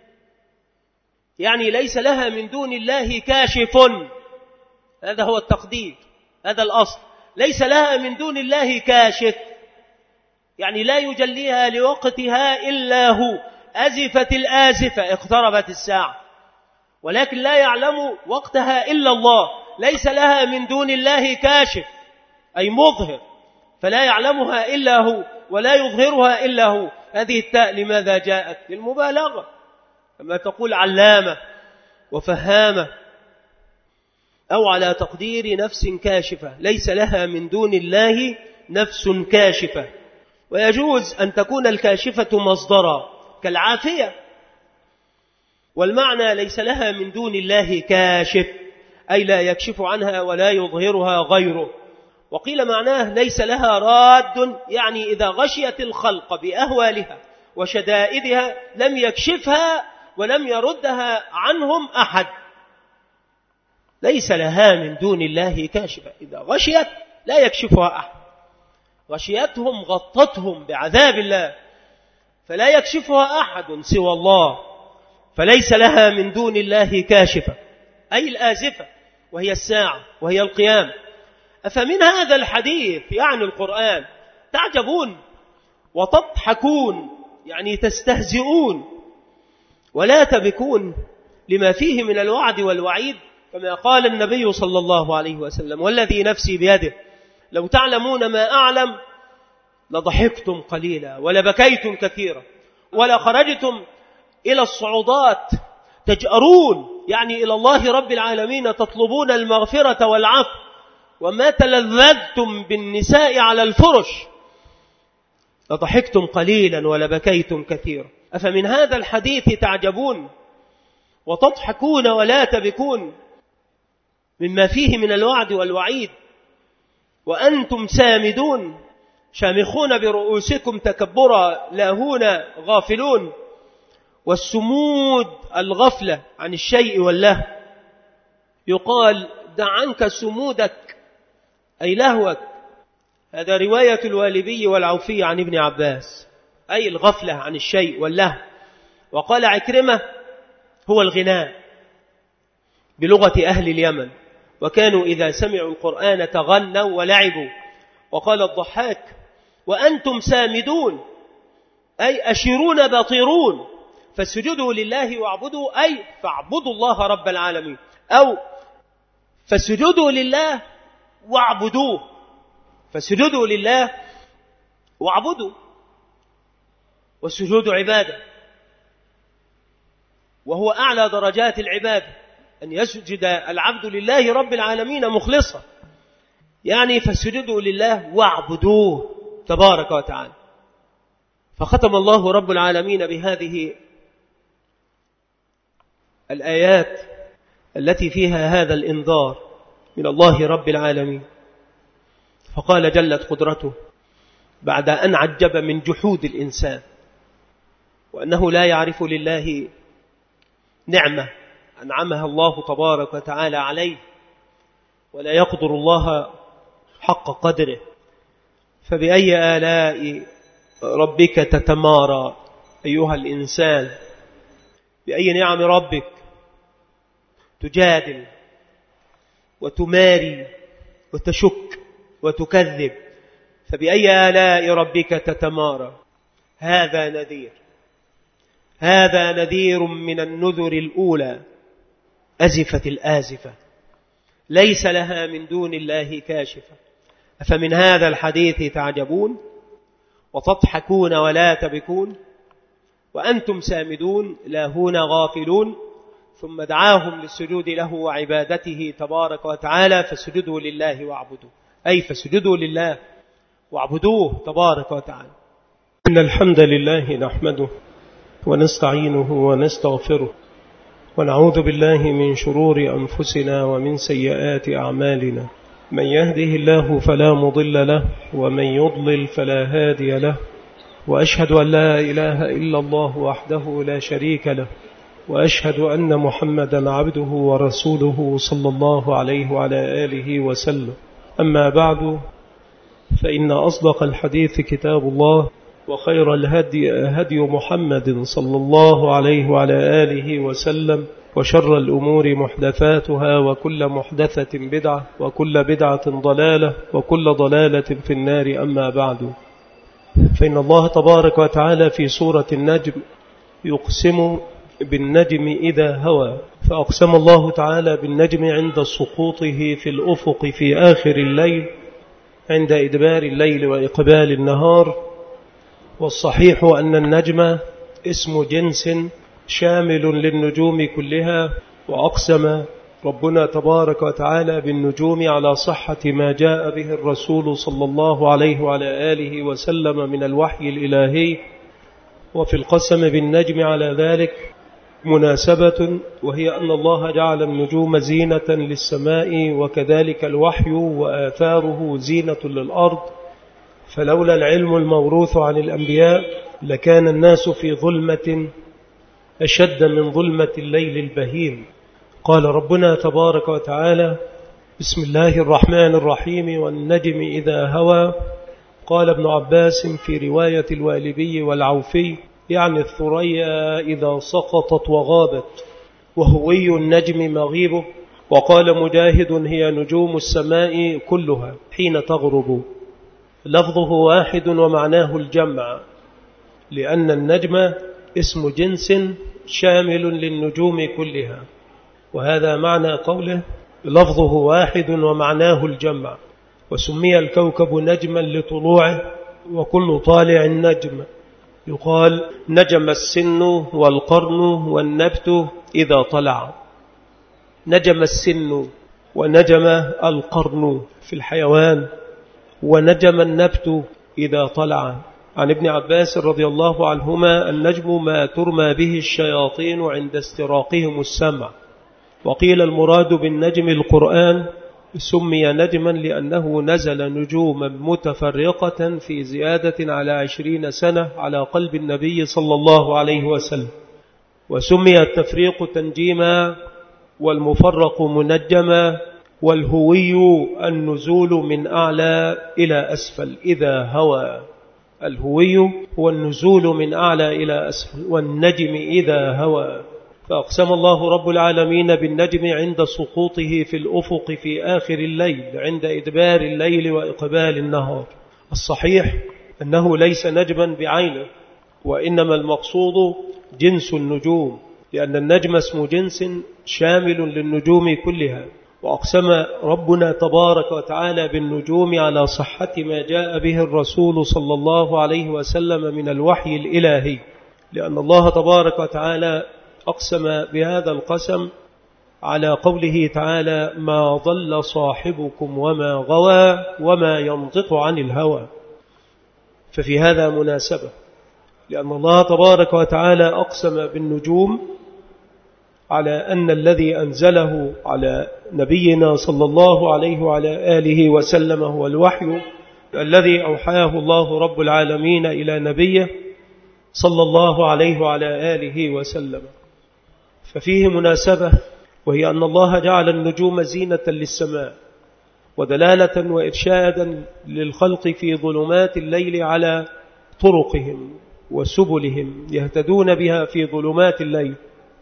يعني ليس لها من دون الله كاشف، هذا هو التقدير، هذا الأصل. ليس لها من دون الله كاشف يعني لا يجليها لوقتها إلا هو. أزفت الآزفة اقتربت الساعة، ولكن لا يعلم وقتها إلا الله. ليس لها من دون الله كاشف أي مظهر، فلا يعلمها إلا هو ولا يظهرها إلا هو. هذه التاء لماذا جاءت؟ للمبالغة، كما تقول علامة وفهامة أو على تقدير نفس كاشفة. ليس لها من دون الله نفس كاشفة. ويجوز أن تكون الكاشفة مصدرا كالعافية، والمعنى ليس لها من دون الله كاشف أي لا يكشف عنها ولا يظهرها غيره. وقيل معناه ليس لها راد، يعني إذا غشيت الخلق بأهوالها وشدائدها لم يكشفها ولم يردها عنهم أحد. ليس لها من دون الله كاشفة، إذا غشيت لا يكشفها أحد، غشيتهم غطتهم بعذاب الله فلا يكشفها أحد سوى الله، فليس لها من دون الله كاشفة أي الآزفة، وهي الساعة وهي القيام. أفمن هذا الحديث يعني القرآن تعجبون وتضحكون يعني تستهزئون ولا تبكون لما فيه من الوعد والوعيد، كما قال النبي صلى الله عليه وسلم والذي نفسي بيده لو تعلمون ما أعلم لضحكتم قليلا ولبكيتم كثيرا ولخرجتم إلى الصعودات تجأرون يعني إلى الله رب العالمين تطلبون المغفرة والعفو، وما تلذذتم بالنساء على الفرش لضحكتم قليلا ولبكيتم كثيرا. أفمن هذا الحديث تعجبون وتضحكون ولا تبكون مما فيه من الوعد والوعيد وأنتم سامدون؟ شامخون برؤوسكم تكبرا لاهون غافلون. والسمود الغفلة عن الشيء والله. يقال دع عنك سمودك أي لهوك. هذا رواية الوالبي والعوفي عن ابن عباس، أي الغفلة عن الشيء والله. وقال عكرمة هو الغناء بلغة أهل اليمن، وكانوا إذا سمعوا القرآن تغنوا ولعبوا. وقال الضحاك وأنتم سامدون أي أشرون باطرون، فاسجدوا لله واعبدوا أي فاعبدوا الله رب العالمين، أو فاسجدوا لله واعبدوه، فاسجدوا لله واعبدوا. والسجود عبادة، وهو أعلى درجات العبادة، أن يسجد العبد لله رب العالمين مخلصا، يعني فاسجدوا لله واعبدوه تبارك وتعالى. فختم الله رب العالمين بهذه الآيات التي فيها هذا الإنذار من الله رب العالمين. فقال جلت قدرته بعد أن عجب من جحود الإنسان وأنه لا يعرف لله نعمة أنعمها الله تبارك وتعالى عليه، ولا يقدر الله حق قدره. فبأي آلاء ربك تتمارى أيها الإنسان؟ بأي نعم ربك تجادل وتماري وتشك وتكذب؟ فبأي آلاء ربك تتمارى؟ هذا نذير، هذا نذير من النذر الأولى. أزفت الآزفة ليس لها من دون الله كاشفة. أفمن هذا الحديث تعجبون وتضحكون ولا تبكون وأنتم سامدون لاهون غافلون. ثم دعاهم للسجود له وعبادته تبارك وتعالى، فسجدوا لله واعبدوا، أي فسجدوا لله واعبدوه تبارك وتعالى. إن الحمد لله نحمده ونستعينه ونستغفره، ونعوذ بالله من شرور أنفسنا ومن سيئات أعمالنا. من يهده الله فلا مضل له، ومن يضلل فلا هادي له. وأشهد أن لا إله إلا الله وحده لا شريك له، وأشهد أن محمدا عبده ورسوله صلى الله عليه وعلى آله وسلم. أما بعد، فإن أصدق الحديث كتاب الله، وخير الهدي هدي محمد صلى الله عليه وعلى آله وسلم، وشر الأمور محدثاتها، وكل محدثة بدعة، وكل بدعة ضلالة، وكل ضلالة في النار. أما بعد، فإن الله تبارك وتعالى في سورة النجم يقسم بالنجم إذا هوى. فأقسم الله تعالى بالنجم عند سقوطه في الأفق في آخر الليل، عند إدبار الليل وإقبال النهار. والصحيح أن النجم اسم جنس شامل للنجوم كلها. وأقسم ربنا تبارك وتعالى بالنجوم على صحة ما جاء به الرسول صلى الله عليه وعلى آله وسلم من الوحي الإلهي. وفي القسم بالنجم على ذلك مناسبة، وهي أن الله جعل النجوم زينة للسماء، وكذلك الوحي وآثاره زينة للأرض. فلولا العلم الموروث عن الأنبياء لكان الناس في ظلمة أشد من ظلمة الليل البهيم. قال ربنا تبارك وتعالى: بسم الله الرحمن الرحيم، والنجم إذا هوى. قال ابن عباس في رواية الوالبي والعوفي: يعني الثريا إذا سقطت وغابت، وهوي النجم مغيبه. وقال مجاهد: هي نجوم السماء كلها حين تغرب. لفظه واحد ومعناه الجمع، لأن النجم اسم جنس شامل للنجوم كلها، وهذا معنى قوله لفظه واحد ومعناه الجمع. وسمي الكوكب نجما لطلوعه، وكل طالع نجم. يقال نجم السن والقرن والنبت إذا طلع. نجم السن ونجم القرن في الحيوان، ونجم النبت إذا طلع. عن ابن عباس رضي الله عنهما: النجم ما ترمى به الشياطين عند استراقهم السمع. وقيل المراد بالنجم القرآن، سمي نجما لأنه نزل نجوما متفرقة في زيادة على عشرين سنة على قلب النبي صلى الله عليه وسلم. وسمي التفريق تنجيما والمفرق منجما، والهوي النزول من أعلى إلى أسفل إذا هوى. الهوي هو النزول من أعلى إلى أسفل، والنجم إذا هوى. فأقسم الله رب العالمين بالنجم عند سقوطه في الأفق في آخر الليل عند إدبار الليل وإقبال النهار. الصحيح أنه ليس نجما بعينه، وإنما المقصود جنس النجوم، لأن النجم اسم جنس شامل للنجوم كلها. وأقسم ربنا تبارك وتعالى بالنجوم على صحة ما جاء به الرسول صلى الله عليه وسلم من الوحي الإلهي، لأن الله تبارك وتعالى أقسم بهذا القسم على قوله تعالى: ما ضل صاحبكم وما غوى وما ينطق عن الهوى. ففي هذا مناسبة، لأن الله تبارك وتعالى أقسم بالنجوم على أن الذي أنزله على نبينا صلى الله عليه وعلى آله وسلم هو الوحي الذي أوحاه الله رب العالمين إلى نبيه صلى الله عليه وعلى آله وسلم. ففيه مناسبة، وهي أن الله جعل النجوم زينة للسماء ودلالة وإرشادا للخلق في ظلمات الليل على طرقهم وسبلهم يهتدون بها في ظلمات الليل.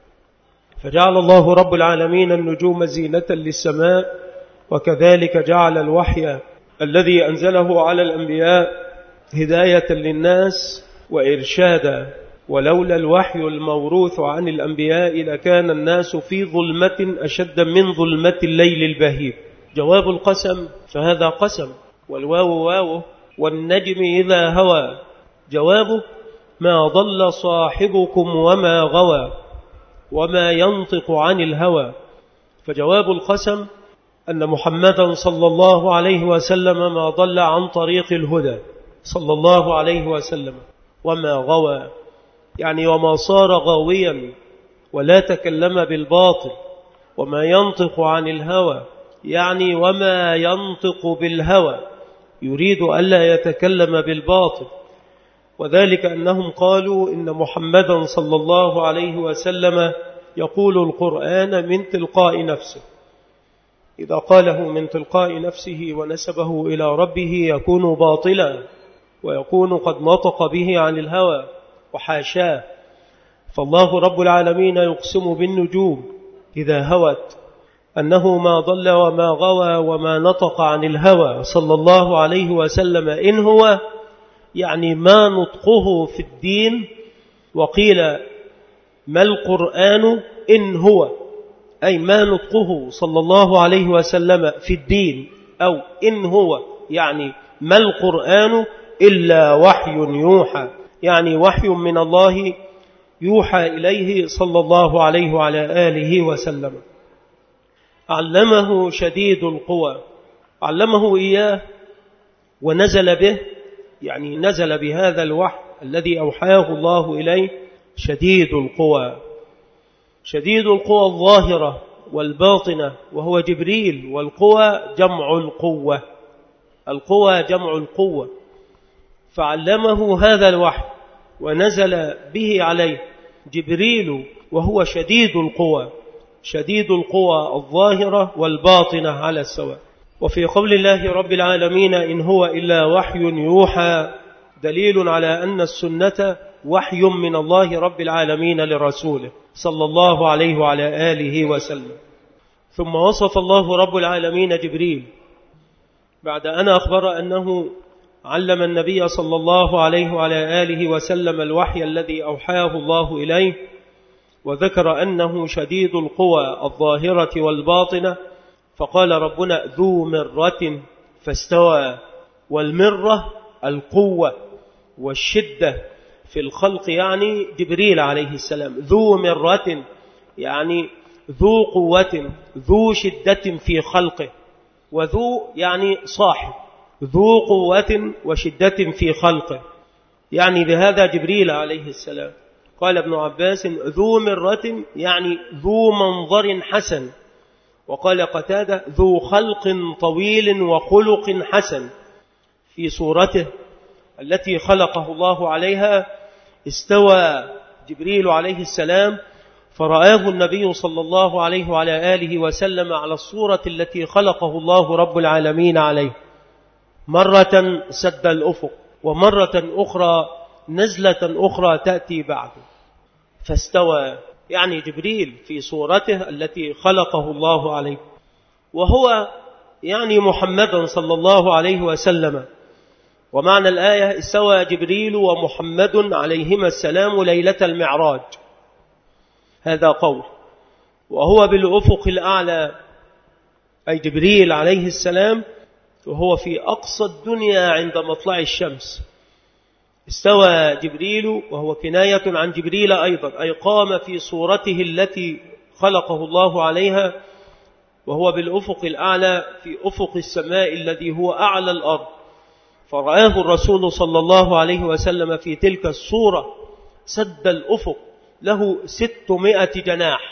فجعل الله رب العالمين النجوم زينة للسماء، وكذلك جعل الوحي الذي أنزله على الأنبياء هداية للناس وإرشادا. ولولا الوحي الموروث عن الأنبياء لكان الناس في ظلمة أشد من ظلمة الليل البهيم. جواب القسم فهذا قسم، والواو واو، والنجم إذا هوى. جوابه: ما ضل صاحبكم وما غوى وما ينطق عن الهوى. فجواب القسم أن محمدا صلى الله عليه وسلم ما ضل عن طريق الهدى صلى الله عليه وسلم، وما غوى يعني وما صار غاويا ولا تكلم بالباطل، وما ينطق عن الهوى يعني وما ينطق بالهوى، يريد ألا يتكلم بالباطل. وذلك أنهم قالوا إن محمدا صلى الله عليه وسلم يقول القرآن من تلقاء نفسه. إذا قاله من تلقاء نفسه ونسبه إلى ربه يكون باطلا، ويكون قد نطق به عن الهوى، وحاشاه. فالله رب العالمين يقسم بالنجوم إذا هوت أنه ما ضل وما غوى وما نطق عن الهوى صلى الله عليه وسلم، إن هو يعني ما نطقه في الدين. وقيل ما القرآن إن هو، أي ما نطقه صلى الله عليه وسلم في الدين، أو إن هو يعني ما القرآن إلا وحي يوحى، يعني وحي من الله يوحى إليه صلى الله عليه وعلى آله وسلم. علمه شديد القوى، علمه إياه ونزل به، يعني نزل بهذا الوحي الذي أوحاه الله إليه شديد القوى. شديد القوى الظاهرة والباطنة، وهو جبريل، والقوى جمع القوة، القوى جمع القوة. فعلمه هذا الوحي ونزل به عليه جبريل وهو شديد القوى، شديد القوى الظاهرة والباطنة على السواء. وفي قول الله رب العالمين إن هو إلا وحي يوحى دليل على أن السنة وحي من الله رب العالمين لرسوله صلى الله عليه وعلى آله وسلم. ثم وصف الله رب العالمين جبريل بعد أن أخبر أنه علم النبي صلى الله عليه وعلى آله وسلم الوحي الذي أوحاه الله إليه، وذكر أنه شديد القوى الظاهرة والباطنة، فقال ربنا ذو مرة فاستوى. والمرة القوة والشدة في الخلق، يعني جبريل عليه السلام ذو مرة يعني ذو قوة ذو شدة في خلقه، وذو يعني صاحب، ذو قوة وشدة في خلقه، يعني بهذا جبريل عليه السلام. قال ابن عباس ذو مرة يعني ذو منظر حسن وقال قتادة ذو خلق طويل وخلق حسن. في صورته التي خلقه الله عليها استوى جبريل عليه السلام فرآه النبي صلى الله عليه وعلى آله وسلم على الصورة التي خلقه الله رب العالمين عليه، مرة سد الأفق ومرة أخرى نزلة أخرى تأتي بعد، فاستوى يعني جبريل في صورته التي خلقه الله عليه، وهو يعني محمدا صلى الله عليه وسلم. ومعنى الآية استوى جبريل ومحمد عليهما السلام ليلة المعراج، هذا قول. وهو بالأفق الأعلى أي جبريل عليه السلام وهو في أقصى الدنيا عند مطلع الشمس. استوى جبريل وهو كناية عن جبريل أيضا، أي قام في صورته التي خلقه الله عليها وهو بالأفق الأعلى في أفق السماء الذي هو أعلى الأرض، فرآه الرسول صلى الله عليه وسلم في تلك الصورة سد الأفق له ستمائة جناح.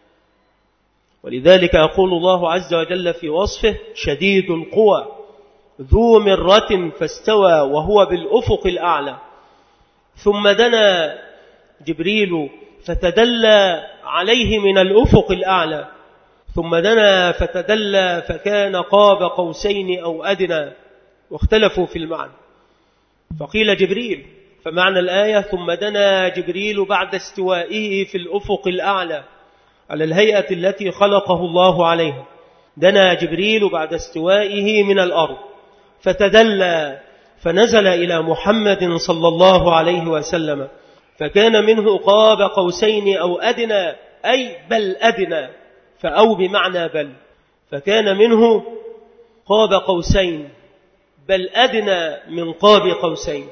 ولذلك يقول الله عز وجل في وصفه شديد القوى ذو مرة فاستوى وهو بالأفق الأعلى. ثم دنا جبريل فتدلى عليه من الأفق الأعلى، ثم دنا فتدلى فكان قاب قوسين أو أدنى، واختلفوا في المعنى، فقيل جبريل. فمعنى الآية ثم دنا جبريل بعد استوائه في الأفق الأعلى على الهيئة التي خلقه الله عليها، دنا جبريل بعد استوائه من الأرض فتدلى فنزل إلى محمد صلى الله عليه وسلم، فكان منه قاب قوسين أو أدنى أي بل أدنى، فأو بمعنى بل، فكان منه قاب قوسين بل أدنى من قاب قوسين.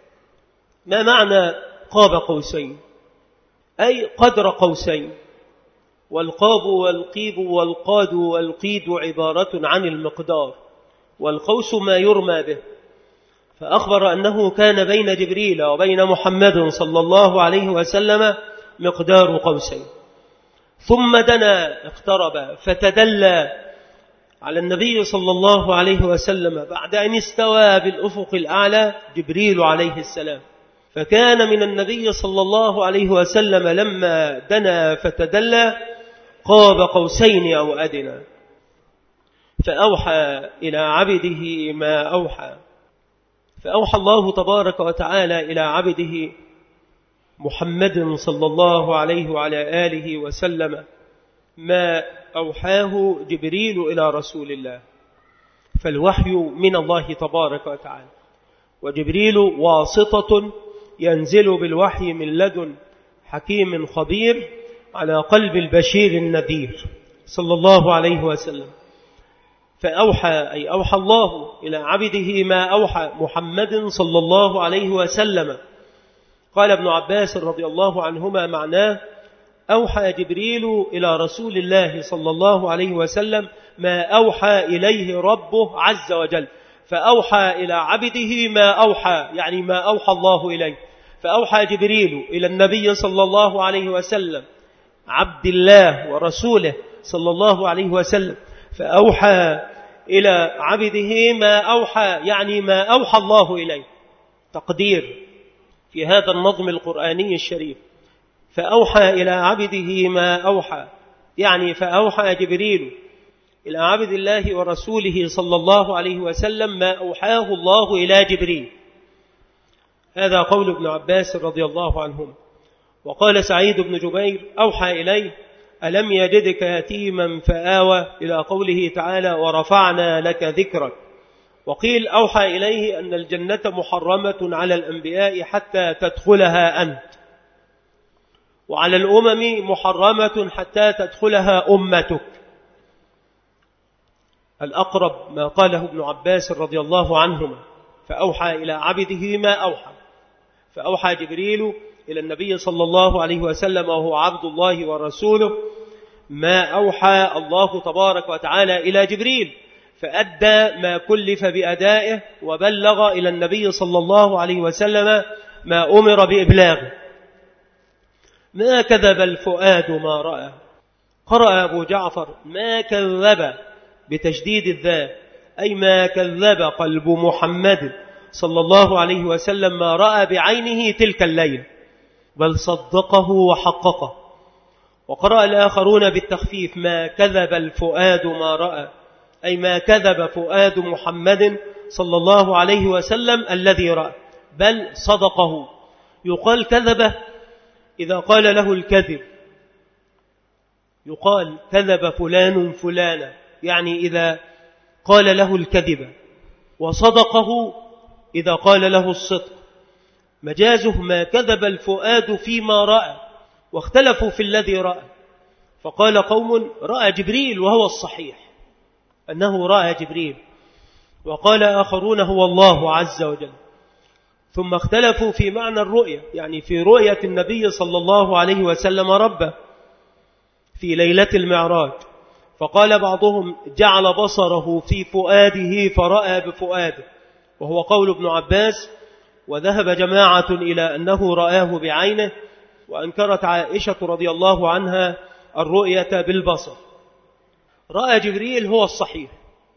ما معنى قاب قوسين؟ أي قدر قوسين. والقاب والقيب والقاد والقيد عبارة عن المقدار، والقوس ما يرمى به. فأخبر أنه كان بين جبريل وبين محمد صلى الله عليه وسلم مقدار قوسين. ثم دنا اقترب فتدلى على النبي صلى الله عليه وسلم بعد أن استوى بالأفق الأعلى جبريل عليه السلام، فكان من النبي صلى الله عليه وسلم لما دنا فتدلى قاب قوسين أو أدنى، فأوحى إلى عبده ما أوحى. فأوحى الله تبارك وتعالى إلى عبده محمد صلى الله عليه وعلى آله وسلم ما أوحاه جبريل إلى رسول الله، فالوحي من الله تبارك وتعالى، وجبريل واسطة ينزل بالوحي من لدن حكيم خبير على قلب البشير النذير صلى الله عليه وسلم. فأوحى أي أوحى الله إلى عبده ما أوحى محمد صلى الله عليه وسلم. قال ابن عباس رضي الله عنهما معناه أوحى جبريل إلى رسول الله صلى الله عليه وسلم ما أوحى إليه ربه عز وجل، فأوحى إلى عبده ما أوحى يعني ما أوحى الله إليه. فأوحى جبريل إلى النبي صلى الله عليه وسلم عبد الله ورسوله صلى الله عليه وسلم، فأوحى إلى عبده ما أوحى يعني ما أوحى الله إليه. تقدير في هذا النظم القرآني الشريف، فأوحى إلى عبده ما أوحى يعني فأوحى جبريل إلى عبد الله ورسوله صلى الله عليه وسلم ما أوحاه الله إلى جبريل. هذا قول ابن عباس رضي الله عنهم. وقال سعيد بن جبير أوحى إليه ألم يجدك يتيما فآوى إلى قوله تعالى ورفعنا لك ذكرك. وقيل أوحى إليه أن الجنة محرمة على الأنبياء حتى تدخلها أنت، وعلى الأمم محرمة حتى تدخلها أمتك. الأقرب ما قاله ابن عباس رضي الله عنهما، فأوحى إلى عبده ما أوحى. فأوحى جبريل إلى النبي صلى الله عليه وسلم وهو عبد الله ورسوله ما أوحى الله تبارك وتعالى إلى جبريل، فأدى ما كلف بأدائه وبلغ إلى النبي صلى الله عليه وسلم ما أمر بإبلاغه. ما كذب الفؤاد ما رأى قرأ أبو جعفر ما كذب بتشديد الذال، أي ما كذب قلب محمد صلى الله عليه وسلم ما رأى بعينه تلك الليلة، بل صدقه وحققه. وقرأ الآخرون بالتخفيف ما كذب الفؤاد ما رأى، أي ما كذب فؤاد محمد صلى الله عليه وسلم الذي رأى، بل صدقه. يقال كذب إذا قال له الكذب، يقال كذب فلان فلانا، يعني إذا قال له الكذب، وصدقه إذا قال له الصدق. مجازه ما كذب الفؤاد فيما رأى، واختلفوا في الذي رأى، فقال قوم رأى جبريل وهو الصحيح أنه رأى جبريل، وقال آخرون هو الله عز وجل. ثم اختلفوا في معنى الرؤية، يعني في رؤية النبي صلى الله عليه وسلم ربه في ليلة المعراج، فقال بعضهم جعل بصره في فؤاده فرأى بفؤاده، وهو قول ابن عباس. وذهب جماعة إلى أنه رآه بعينه، وأنكرت عائشة رضي الله عنها الرؤية بالبصر. رأى جبريل هو الصحيح.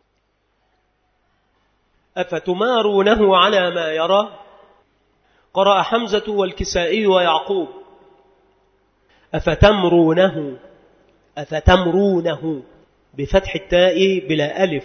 أفتمارونه على ما يرى؟ قرأ حمزة والكسائي ويعقوب أفتمرونه، أفتمرونه بفتح التاء بلا ألف،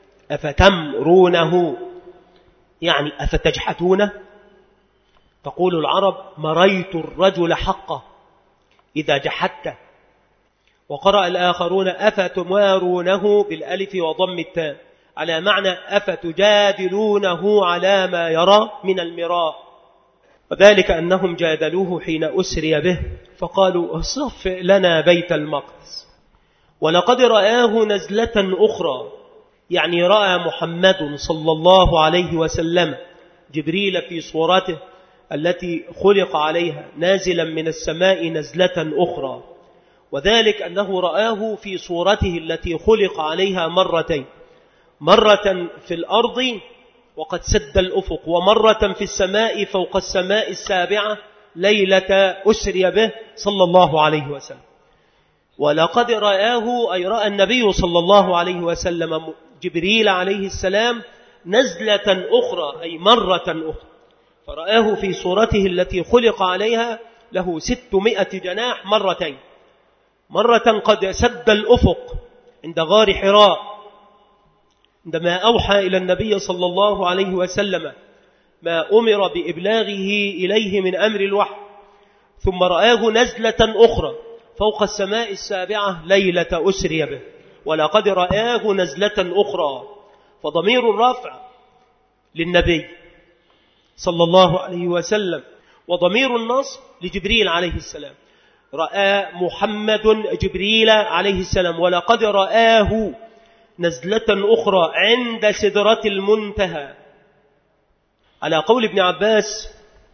أفتمرونه يعني أفتجحتونه. تقول العرب مريت الرجل حقه إذا جحدته. وقرأ الآخرون أفتمارونه بالألف وضم التاء على معنى أفتجادلونه على ما يرى من المراء، وذلك أنهم جادلوه حين أسري به فقالوا اصف لنا بيت المقدس. ولقد رآه نزلة أخرى، يعني رأى محمد صلى الله عليه وسلم جبريل في صورته التي خلق عليها نازلا من السماء نزلة أخرى، وذلك أنه رآه في صورته التي خلق عليها مرتين، مرة في الأرض وقد سد الأفق، ومرة في السماء فوق السماء السابعة ليلة أسري به صلى الله عليه وسلم. ولقد رآه أي رأى النبي صلى الله عليه وسلم جبريل عليه السلام نزلة أخرى أي مرة أخرى، فرآه في صورته التي خلق عليها له ستمائة جناح مرتين، مرة قد سد الأفق عند غار حراء عندما أوحى إلى النبي صلى الله عليه وسلم ما أمر بإبلاغه إليه من أمر الوحي، ثم رآه نزلة أخرى فوق السماء السابعة ليلة أسري به. ولقد رآه نزلة أخرى، فضمير الرفع للنبي صلى الله عليه وسلم، وضمير النصب لجبريل عليه السلام. رأى محمد جبريل عليه السلام، ولقد رآه نزلة أخرى عند سدرة المنتهى. على قول ابن عباس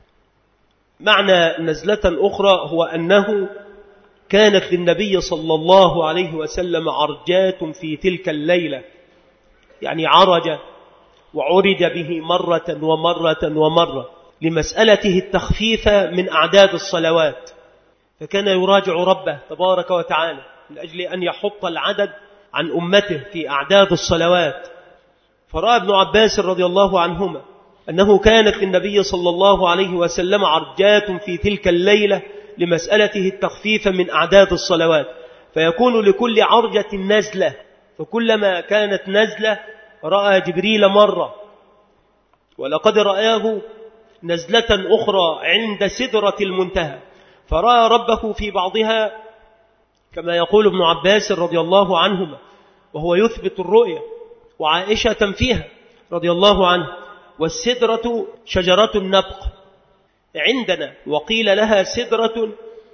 معنى نزلة أخرى هو أنه كانت للنبي صلى الله عليه وسلم عرجات في تلك الليلة، يعني عرج وعرج به مرة ومرة ومرة لمسألته التخفيف من أعداد الصلوات، فكان يراجع ربه تبارك وتعالى من أجل أن يحط العدد عن أمته في أعداد الصلوات. فرأى ابن عباس رضي الله عنهما أنه كانت للنبي صلى الله عليه وسلم عرجات في تلك الليلة لمسألته التخفيف من أعداد الصلوات، فيكون لكل عرجة نزلة، فكلما كانت نزلة رأى جبريل مرة. ولقد رآه نزلة أخرى عند سدرة المنتهى، فرأى ربه في بعضها كما يقول ابن عباس رضي الله عنهما، وهو يثبت الرؤية، وعائشة فيها رضي الله عنه. والسدرة شجرة النبق عندنا، وقيل لها سدرة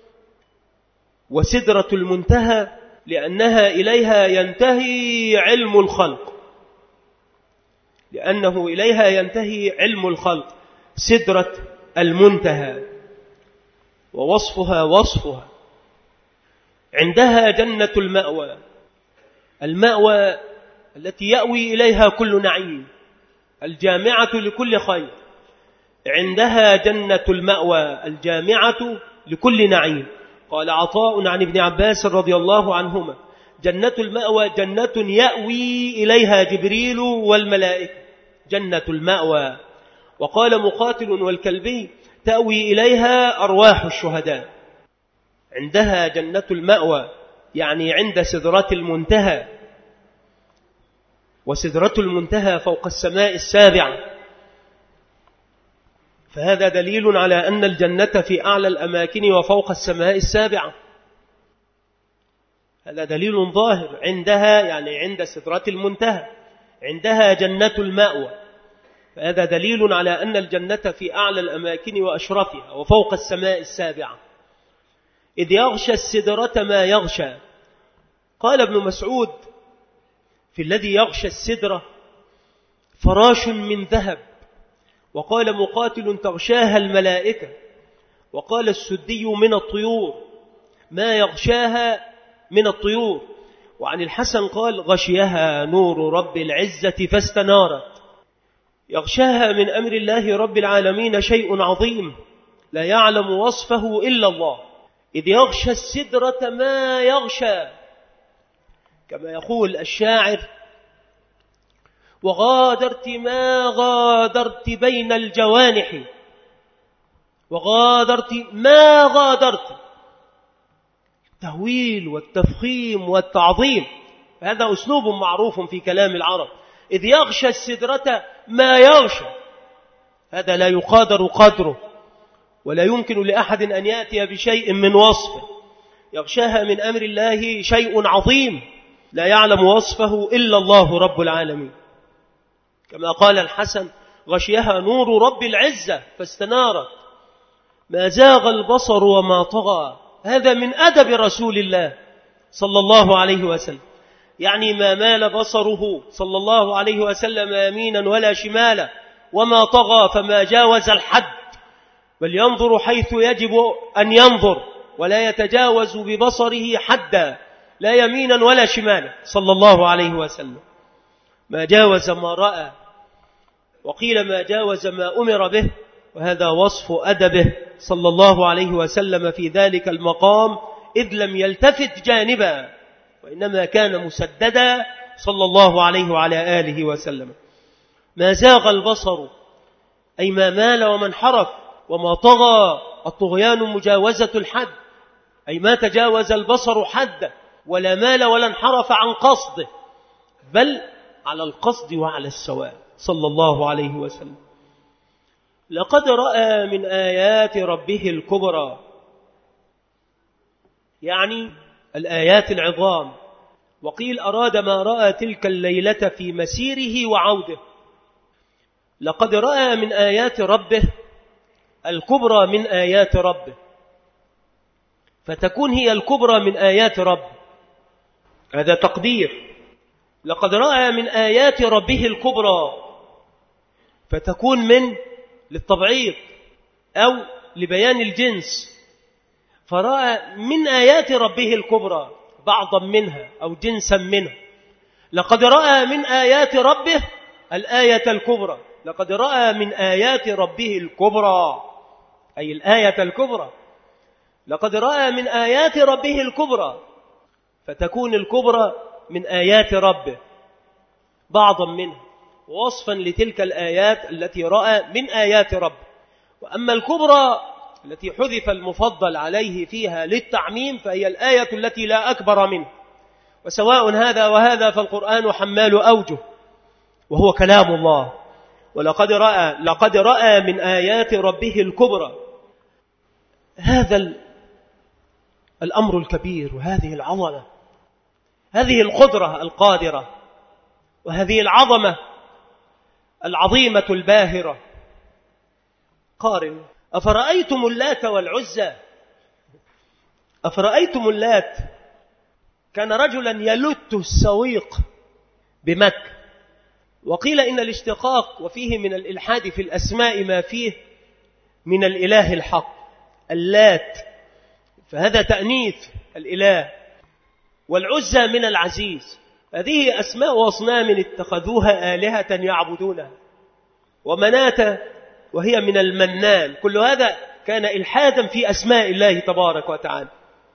وسدرة المنتهى لأنها إليها ينتهي علم الخلق، لأنه إليها ينتهي علم الخلق سدرة المنتهى، ووصفها وصفها. عندها جنة المأوى، المأوى التي يأوي إليها كل نعيم، الجامعة لكل خير. عندها جنة المأوى الجامعة لكل نعيم، قال عطاء عن ابن عباس رضي الله عنهما: جنة المأوى جنة يأوي إليها جبريل والملائكة، جنة المأوى. وقال مقاتل والكلبي: تأوي إليها أرواح الشهداء. عندها جنة المأوى يعني عند سدرة المنتهى، وسدرة المنتهى فوق السماء السابعة، فهذا دليل على أن الجنة في أعلى الأماكن وفوق السماء السابعة. هذا دليل ظاهر. عندها يعني عند سدرة المنتهى، عندها جنة المأوى، فهذا دليل على أن الجنة في أعلى الأماكن وأشرفها وفوق السماء السابعة. إذ يغشى السدرة ما يغشى. قال ابن مسعود: في الذي يغشى السدرة فراش من ذهب. وقال مقاتل: تغشاها الملائكة. وقال السدي: من الطيور، ما يغشاها من الطيور. وعن الحسن قال: غشيها نور رب العزة فاستنارت. يغشاها من أمر الله رب العالمين شيء عظيم لا يعلم وصفه إلا الله. إذ يغشى السدرة ما يغشى، كما يقول الشاعر: وغادرت ما غادرت بين الجوانح، وغادرت ما غادرت. التهويل والتفخيم والتعظيم هذا أسلوب معروف في كلام العرب. إذ يغشى السدرة ما يغشى، هذا لا يقادر قدره، ولا يمكن لأحد أن يأتي بشيء من وصفه. يغشاها من أمر الله شيء عظيم لا يعلم وصفه إلا الله رب العالمين. كما قال الحسن: غشيها نور رب العزة فاستنارت. ما زاغ البصر وما طغى. هذا من أدب رسول الله صلى الله عليه وسلم، يعني ما مال بصره صلى الله عليه وسلم يمينا ولا شمالا، وما طغى فما جاوز الحد، بل ينظر حيث يجب أن ينظر ولا يتجاوز ببصره حدا، لا يمينا ولا شمالا صلى الله عليه وسلم. ما جاوز ما رأى، وقيل ما جاوز ما أمر به، وهذا وصف أدبه صلى الله عليه وسلم في ذلك المقام، إذ لم يلتفت جانبا، وإنما كان مسددا صلى الله عليه وعلى آله وسلم. ما زاغ البصر أي ما مال وما انحرف، وما طغى الطغيان مجاوزة الحد، أي ما تجاوز البصر حد ولا مال ولا انحرف عن قصده، بل على القصد وعلى السواء صلى الله عليه وسلم. لقد رأى من آيات ربه الكبرى، يعني الآيات العظام. وقيل أراد ما رأى تلك الليلة في مسيره وعوده. لقد رأى من آيات ربه الكبرى من آيات ربه، فتكون هي الكبرى من آيات ربه، هذا تقدير. لقد رأى من آيات ربه الكبرى، فتكون من للتبعيض أو لبيان الجنس، فرأى من آيات ربه الكبرى بعضا منها أو جنسا منها. لقد رأى من آيات ربه الآية الكبرى، لقد رأى من آيات ربه الكبرى أي الآية الكبرى. لقد رأى من آيات ربه الكبرى، فتكون الكبرى من آيات ربه بعضا منها، وصفا لتلك الآيات التي رأى من آيات ربه. وأما الكبرى التي حذف المفضل عليه فيها للتعميم فهي الآية التي لا أكبر منه. وسواء هذا وهذا فالقرآن حمال أوجه، وهو كلام الله. ولقد رأى لقد رأى من آيات ربه الكبرى. هذا الأمر الكبير، وهذه العظمة، هذه القدرة القادرة، وهذه العظمة العظيمة الباهرة. قارن: أفرأيتم اللات والعزى. أفرأيتم اللات، كان رجلا يلت السويق بمكة، وقيل إن الاشتقاق وفيه من الإلحاد في الأسماء ما فيه من الإله الحق اللات، فهذا تأنيث الإله. والعزى من العزيز، هذه أسماء أصنام اتخذوها آلهة يعبدونها. ومناة وهي من المنان. كل هذا كان إلحادا في أسماء الله تبارك وتعالى.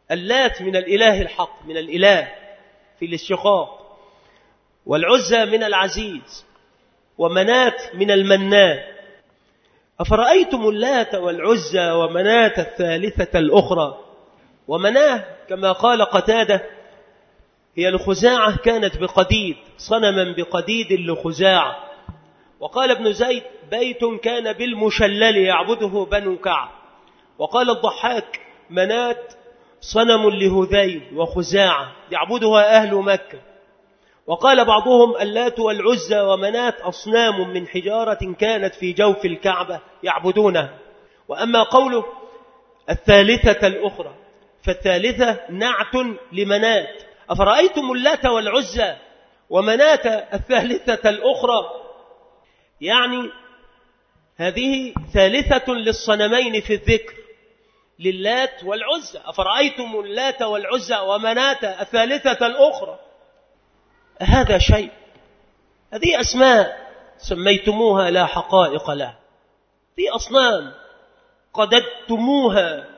اللات من الإله الحق، من الإله في الاشتقاق، والعزى من العزيز، ومنات من المنان. أفرأيتم اللات والعزى ومنات الثالثة الأخرى. ومناه كما قال قتادة هي لخزاعة، كانت بقديد، صنما بقديد لخزاعة. وقال ابن زيد بيت كان بالمشلل يعبده بنو كعب. وقال الضحاك منات صنم لهذيل وخزاعة يعبدها أهل مكة. وقال بعضهم اللات والعزى ومنات أصنام من حجارة كانت في جوف الكعبة يعبدونها. وأما قوله الثالثة الأخرى فالثالثة نعت لمنات. أفرأيتم اللات والعزى ومنات الثالثة الأخرى، يعني هذه ثالثة للصنمين في الذكر، للات والعزى. أفرأيتم اللات والعزى ومنات الثالثة الأخرى، هذا شيء، هذه أسماء سميتموها لا حقائق لها، هذه أصنام قددتموها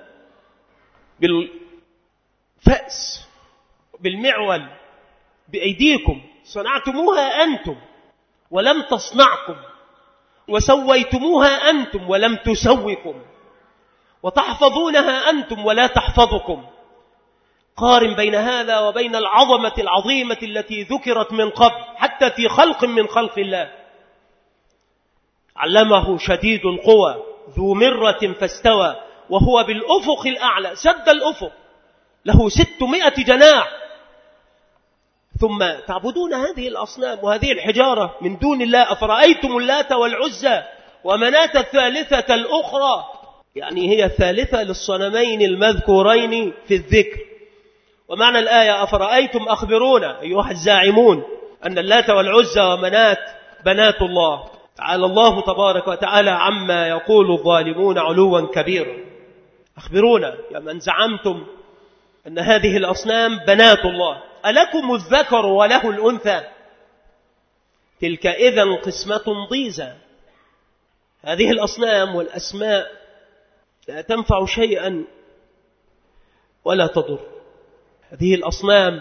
بالفأس بالمعول بأيديكم، صنعتموها أنتم ولم تصنعكم، وسويتموها أنتم ولم تسوكم، وتحفظونها أنتم ولا تحفظكم. قارن بين هذا وبين العظمة العظيمة التي ذكرت من قبل حتى في خلق من خلق الله. علمه شديد القوى ذو مرة فاستوى وهو بالأفق الأعلى، سد الأفق، له ستمائة جناح. ثم تعبدون هذه الأصنام وهذه الحجارة من دون الله. أفرأيتم اللات والعزى ومناة الثالثة الأخرى، يعني هي الثالثة للصنمين المذكورين في الذكر. ومعنى الآية أفرأيتم أخبرونا أيها الزاعمون أن اللات والعزى ومناة بنات الله. تعالى الله تبارك وتعالى عما يقول الظالمون علوا كبيرا. أخبرونا يا من زعمتم أن هذه الأصنام بنات الله، ألكم الذكر وله الأنثى؟ تلك إذن قسمة ضيزى. هذه الأصنام والأسماء لا تنفع شيئا ولا تضر. هذه الأصنام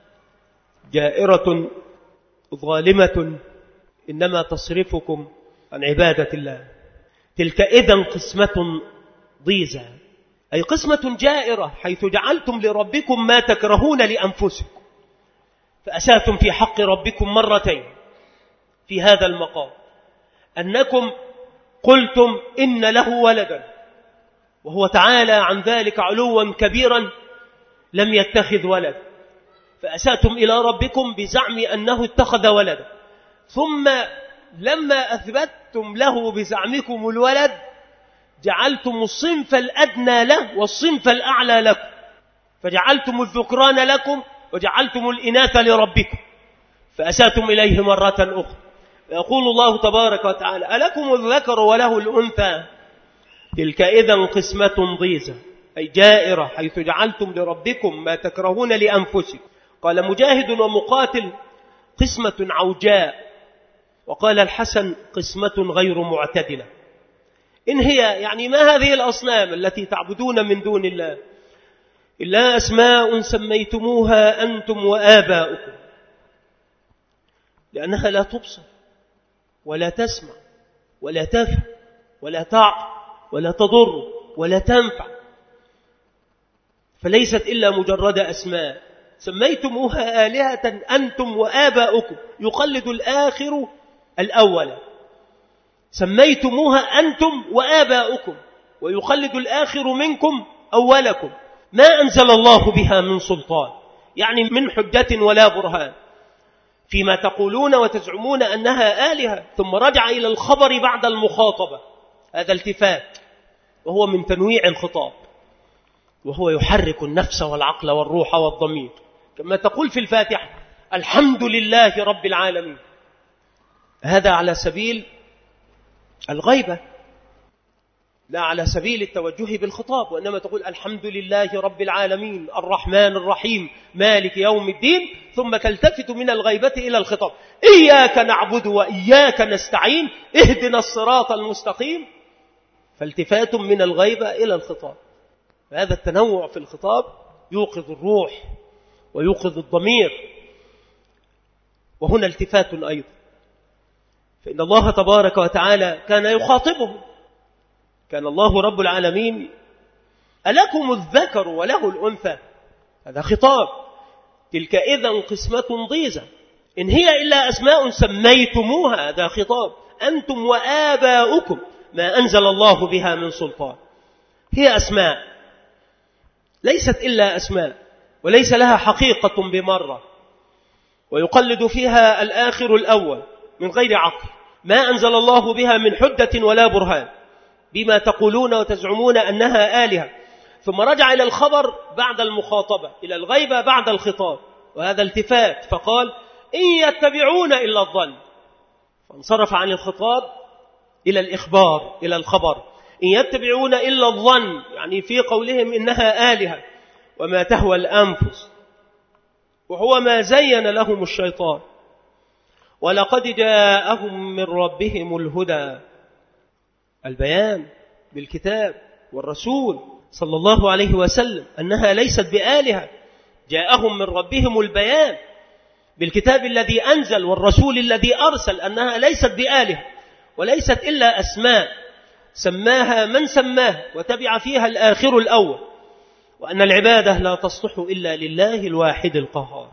جائرة ظالمة إنما تصرفكم عن عبادة الله. تلك إذن قسمة ضيزى، أي قسمة جائرة، حيث جعلتم لربكم ما تكرهون لأنفسكم، فأساتم في حق ربكم مرتين في هذا المقام، أنكم قلتم إن له ولدا، وهو تعالى عن ذلك علوا كبيرا لم يتخذ ولد، فأساتم إلى ربكم بزعم أنه اتخذ ولدا، ثم لما أثبتتم له بزعمكم الولد جعلتم الصنف الأدنى له والصنف الأعلى لكم، فجعلتم الذكران لكم وجعلتم الإناث لربكم، فأساتم إليه مرة أخرى. يقول الله تبارك وتعالى ألكم الذكر وله الأنثى، تلك إذن قسمة ضيزى، أي جائرة، حيث جعلتم لربكم ما تكرهون لأنفسكم. قال مجاهد ومقاتل قسمة عوجاء، وقال الحسن قسمة غير معتدلة. إن هي يعني ما هذه الأصنام التي تعبدون من دون الله إلا أسماء سميتموها أنتم وآباؤكم، لأنها لا تبصر ولا تسمع ولا تفهم ولا تعقل ولا تضر ولا تنفع، فليست إلا مجرد أسماء سميتموها آلهة أنتم وآباؤكم، يقلد الآخر الأول. سميتموها أنتم وآباؤكم ويقلد الآخر منكم أولكم، ما أنزل الله بها من سلطان، يعني من حجة ولا برهان فيما تقولون وتزعمون أنها آلهة. ثم رجع إلى الخبر بعد المخاطبة، هذا التفات وهو من تنويع الخطاب، وهو يحرك النفس والعقل والروح والضمير، كما تقول في الفاتحة الحمد لله رب العالمين، هذا على سبيل الغيبة لا على سبيل التوجه بالخطاب، وإنما تقول الحمد لله رب العالمين الرحمن الرحيم مالك يوم الدين، ثم تلتفت من الغيبة إلى الخطاب إياك نعبد وإياك نستعين اهدنا الصراط المستقيم، فالتفات من الغيبة إلى الخطاب. هذا التنوع في الخطاب يوقظ الروح ويوقظ الضمير. وهنا التفات أيضا، فإن الله تبارك وتعالى كان يخاطبهم. كان الله رب العالمين ألكم الذكر وله الأنثى؟ هذا خطاب. تلك إذن قسمة ضيزى، إن هي إلا أسماء سميتموها. هذا خطاب. أنتم وآباؤكم ما أنزل الله بها من سلطان. هي أسماء ليست إلا أسماء، وليس لها حقيقة بمرة، ويقلد فيها الآخر الأول من غير عقل. ما أنزل الله بها من حجة ولا برهان، بما تقولون وتزعمون أنها آلهة. ثم رجع إلى الخبر بعد المخاطبة، إلى الغيبة بعد الخطاب، وهذا التفات. فقال إن يتبعون إلا الظن، فانصرف عن الخطاب إلى الإخبار، إلى الخبر. إن يتبعون إلا الظن، يعني في قولهم إنها آلهة وما تهوى الأنفس، وهو ما زين لهم الشيطان. ولقد جاءهم من ربهم الهدى، البيان بالكتاب والرسول صلى الله عليه وسلم أنها ليست بآلهة. جاءهم من ربهم البيان بالكتاب الذي أنزل والرسول الذي أرسل أنها ليست بآلهة، وليست إلا أسماء سماها من سماه وتبع فيها الآخر الأول، وأن العبادة لا تصلح إلا لله الواحد القهار.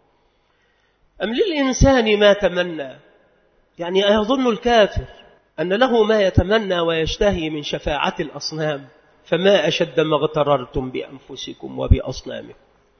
أم للإنسان ما تمنى، يعني أيظن الكافر أن له ما يتمنى ويشتهي من شفاعة الأصنام؟ فما أشد ما اغتررتم بأنفسكم وبأصنامكم.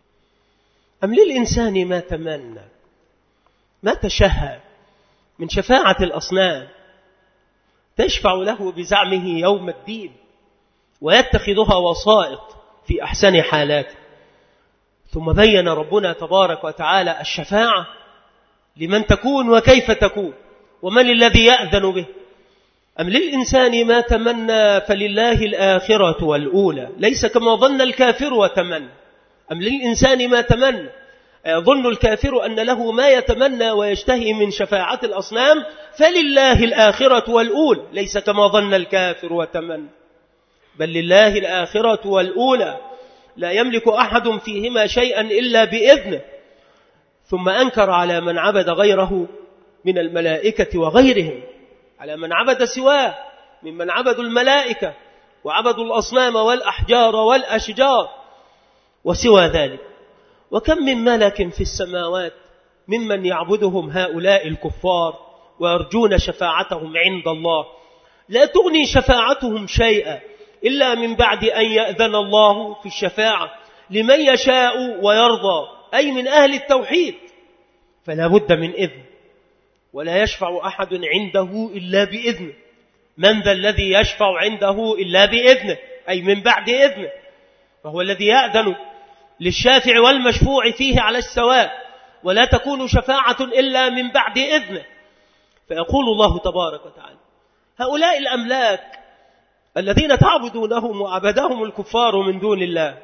أم للإنسان ما تمنى، ما تشهى من شفاعة الأصنام، تشفع له بزعمه يوم الدين ويتخذها وسائط في أحسن حالاته. ثم بين ربنا تبارك وتعالى الشفاعة لمن تكون وكيف تكون ومن الذي يأذن به. أم للإنسان ما تمنى فلله الآخرة والأولى، ليس كما ظن الكافر وتمنى. أم للإنسان ما تمنى، يظن الكافر أن له ما يتمنى ويشتهي من شفاعة الأصنام، فلله الآخرة والأولى، ليس كما ظن الكافر وتمنى، بل لله الآخرة والأولى، لا يملك أحد فيهما شيئا إلا بإذنه. ثم أنكر على من عبد غيره من الملائكة وغيرهم، على من عبد سواه ممن عبدوا الملائكة وعبدوا الأصنام والأحجار والأشجار وسوى ذلك. وكم من ملك في السماوات ممن يعبدهم هؤلاء الكفار ويرجون شفاعتهم عند الله، لا تغني شفاعتهم شيئا إلا من بعد أن يأذن الله في الشفاعة لمن يشاء ويرضى، أي من أهل التوحيد، فلا بد من إذن، ولا يشفع أحد عنده إلا بإذنه. من ذا الذي يشفع عنده إلا بإذنه، أي من بعد إذنه، فهو الذي يأذن للشافع والمشفوع فيه على السواء، ولا تكون شفاعة إلا من بعد إذنه. فيقول الله تبارك وتعالى هؤلاء الأملاك الذين تعبدونهم وعبدهم الكفار من دون الله،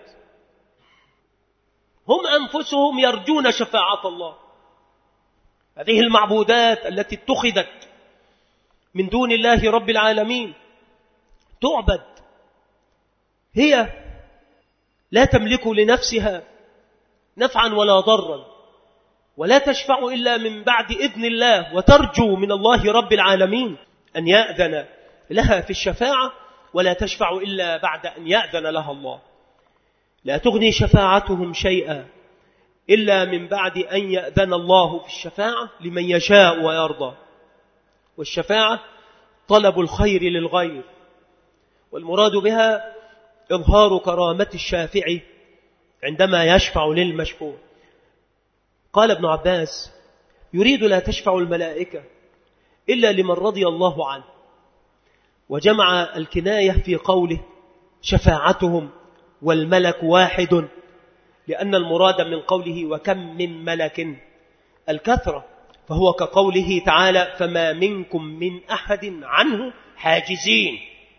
هم أنفسهم يرجون شفاعة الله. هذه المعبودات التي اتخذت من دون الله رب العالمين تعبد، هي لا تملك لنفسها نفعا ولا ضرا، ولا تشفع إلا من بعد إذن الله، وترجو من الله رب العالمين أن يأذن لها في الشفاعة، ولا تشفع إلا بعد أن يأذن لها الله. لا تغني شفاعتهم شيئا إلا من بعد أن يأذن الله في الشفاعة لمن يشاء ويرضى. والشفاعة طلب الخير للغير، والمراد بها إظهار كرامة الشافع عندما يشفع للمشفوع. قال ابن عباس يريد لا تشفع الملائكة إلا لمن رضي الله عنه، وجمع الكناية في قوله شفاعتهم والملك واحد، لأن المراد من قوله وكم من ملك الكثرة، فهو كقوله تعالى فما منكم من أحد عنه حاجزين،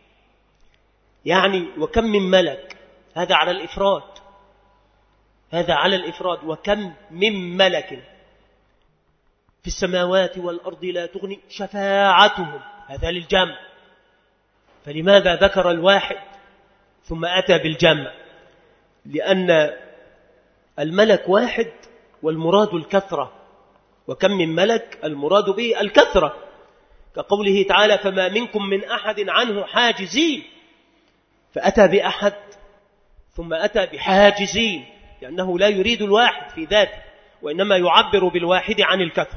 يعني وكم من ملك، هذا على الإفراد، هذا على الإفراد. وكم من ملك في السماوات والأرض لا تغني شفاعتهم، هذا للجمع. فلماذا ذكر الواحد ثم أتى بالجمع؟ لأن الملك واحد والمراد الكثرة، وكم من ملك المراد به الكثرة، كقوله تعالى فما منكم من أحد عنه حاجزين، فأتى بأحد ثم أتى بحاجزين، لأنه لا يريد الواحد في ذاته، وإنما يعبر بالواحد عن الكثرة.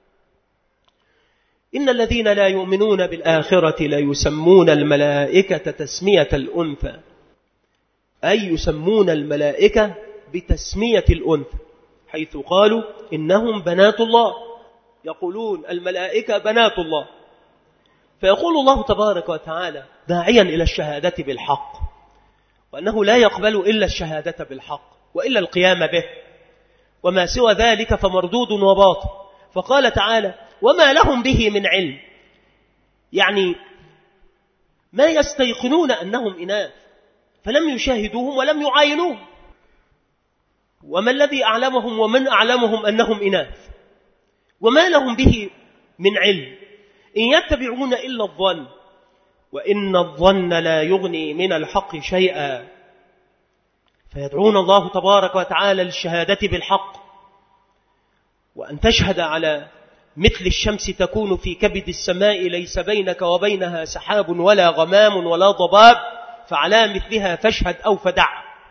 إن الذين لا يؤمنون بالآخرة لا يسمون الملائكة تسمية الأنثى، أي يسمون الملائكة بتسمية الأنثى، حيث قالوا إنهم بنات الله، يقولون الملائكة بنات الله. فيقول الله تبارك وتعالى داعيا إلى الشهادة بالحق، وأنه لا يقبل إلا الشهادة بالحق وإلا القيام به، وما سوى ذلك فمردود وباطل. فقال تعالى وما لهم به من علم، يعني ما يستيقنون أنهم إناث فلم يشاهدوهم ولم يعاينوهم، وما الذي أعلمهم ومن أعلمهم أنهم إناث، وما لهم به من علم، إن يتبعون إلا الظن وإن الظن لا يغني من الحق شيئا. فيدعون الله تبارك وتعالى للشهادة بالحق، وأن تشهد على مثل الشمس تكون في كبد السماء ليس بينك وبينها سحاب ولا غمام ولا ضباب، فعلى مثلها فاشهد أو فدع.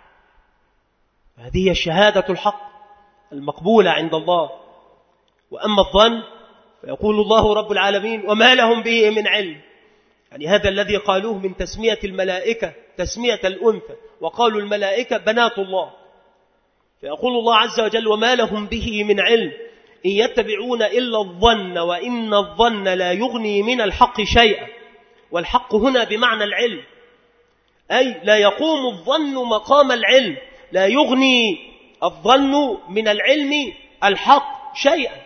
هذه الشهادة الحق المقبولة عند الله. وأما الظن فيقول الله رب العالمين وما لهم به من علم، يعني هذا الذي قالوه من تسمية الملائكة تسمية الأنثى، وقالوا الملائكة بنات الله. فيقول الله عز وجل وما لهم به من علم إن يتبعون إلا الظن وإن الظن لا يغني من الحق شيئا. والحق هنا بمعنى العلم، أي لا يقوم الظن مقام العلم، لا يغني الظن من العلم الحق شيئا،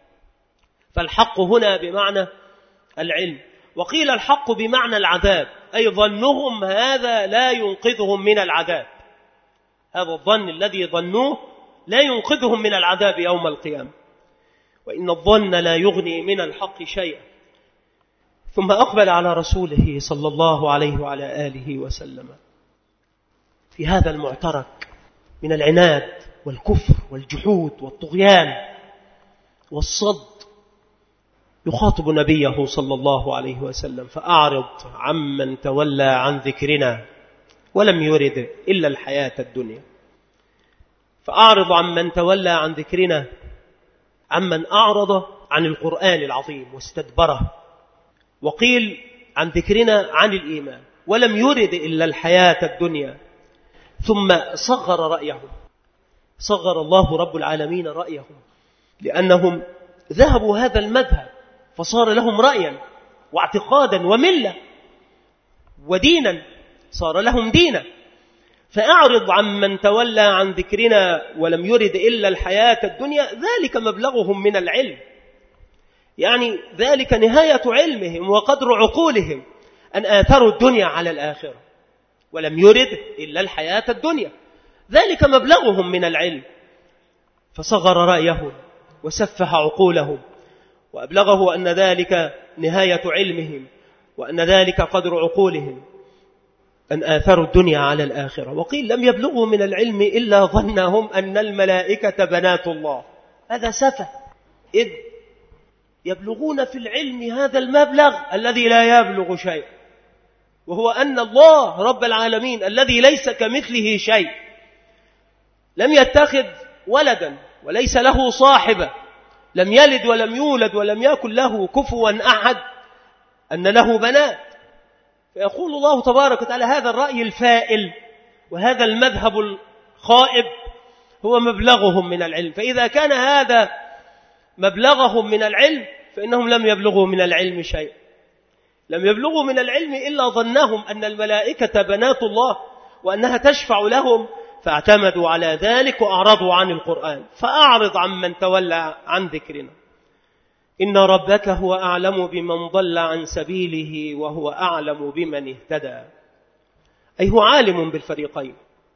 فالحق هنا بمعنى العلم. وقيل الحق بمعنى العذاب، أي ظنهم هذا لا ينقذهم من العذاب، هذا الظن الذي ظنوه لا ينقذهم من العذاب يوم القيامة، وإن الظن لا يغني من الحق شيئا. ثم أقبل على رسوله صلى الله عليه وعلى آله وسلم في هذا المعترك من العناد والكفر والجحود والطغيان والصد، يخاطب نبيه صلى الله عليه وسلم فأعرض عمن تولى عن ذكرنا ولم يرد إلا الحياة الدنيا. فأعرض عمن تولى عن ذكرنا، عمن أعرض عن القرآن العظيم واستدبره، وقيل عن ذكرنا عن الإيمان، ولم يرد إلا الحياة الدنيا. ثم صغر رأيهم، صغر الله رب العالمين رأيهم، لأنهم ذهبوا هذا المذهب فصار لهم رأيا واعتقادا وملة ودينا، صار لهم دينا. فأعرض عمن تولى عن ذكرنا ولم يرد إلا الحياة الدنيا، ذلك مبلغهم من العلم، يعني ذلك نهاية علمهم وقدر عقولهم، أن آثروا الدنيا على الآخرة ولم يرد إلا الحياة الدنيا، ذلك مبلغهم من العلم. فصغر رأيهم وسفه عقولهم، وأبلغه أن ذلك نهاية علمهم وأن ذلك قدر عقولهم، أن آثروا الدنيا على الآخرة. وقيل لم يبلغوا من العلم إلا ظنهم أن الملائكة بنات الله، هذا سفه، إذ يبلغون في العلم هذا المبلغ الذي لا يبلغ شيء، وهو أن الله رب العالمين الذي ليس كمثله شيء لم يتخذ ولدا وليس له صاحبة، لم يلد ولم يولد ولم يكن له كفوا أحد، أن له بنات. فيقول الله تبارك وتعالى هذا الرأي الفائل وهذا المذهب الخائب هو مبلغهم من العلم. فإذا كان هذا مبلغهم من العلم فإنهم لم يبلغوا من العلم شيء، لم يبلغوا من العلم إلا ظنهم أن الملائكة بنات الله وأنها تشفع لهم، فاعتمدوا على ذلك وأعرضوا عن القرآن. فأعرض عمن تولى عن ذكرنا، إن ربك هو أعلم بمن ضل عن سبيله وهو أعلم بمن اهتدى، أي هو عالم بالفريقين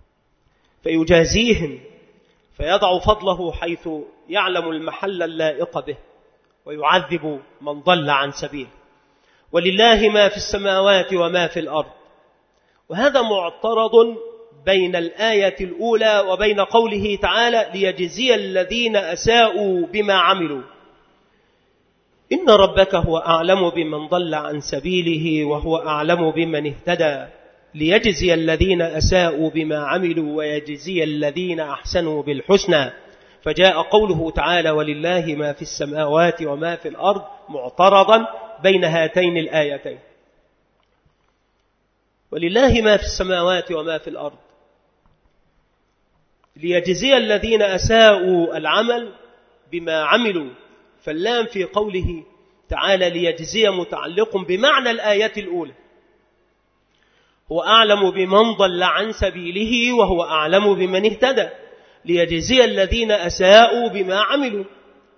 فيجازيهم، فيضع فضله حيث يعلم المحل اللائق به، ويعذب من ضل عن سبيله. ولله ما في السماوات وما في الأرض. وهذا معترض بين الآية الأولى وبين قوله تعالى ليجزي الذين أساءوا بما عملوا. إن ربك هو أعلم بمن ضل عن سبيله وهو أعلم بمن اهتدى ليجزي الذين أساءوا بما عملوا ويجزي الذين أحسنوا بالحسنى. فجاء قوله تعالى ولله ما في السماوات وما في الأرض معترضا بين هاتين الآيتين. ولله ما في السماوات وما في الأرض ليجزي الذين أساءوا العمل بما عملوا، فاللام في قوله تعالى ليجزي متعلق بمعنى الآية الأولى، هو أعلم بمن ضل عن سبيله وهو أعلم بمن اهتدى ليجزي الذين أساءوا بما عملوا،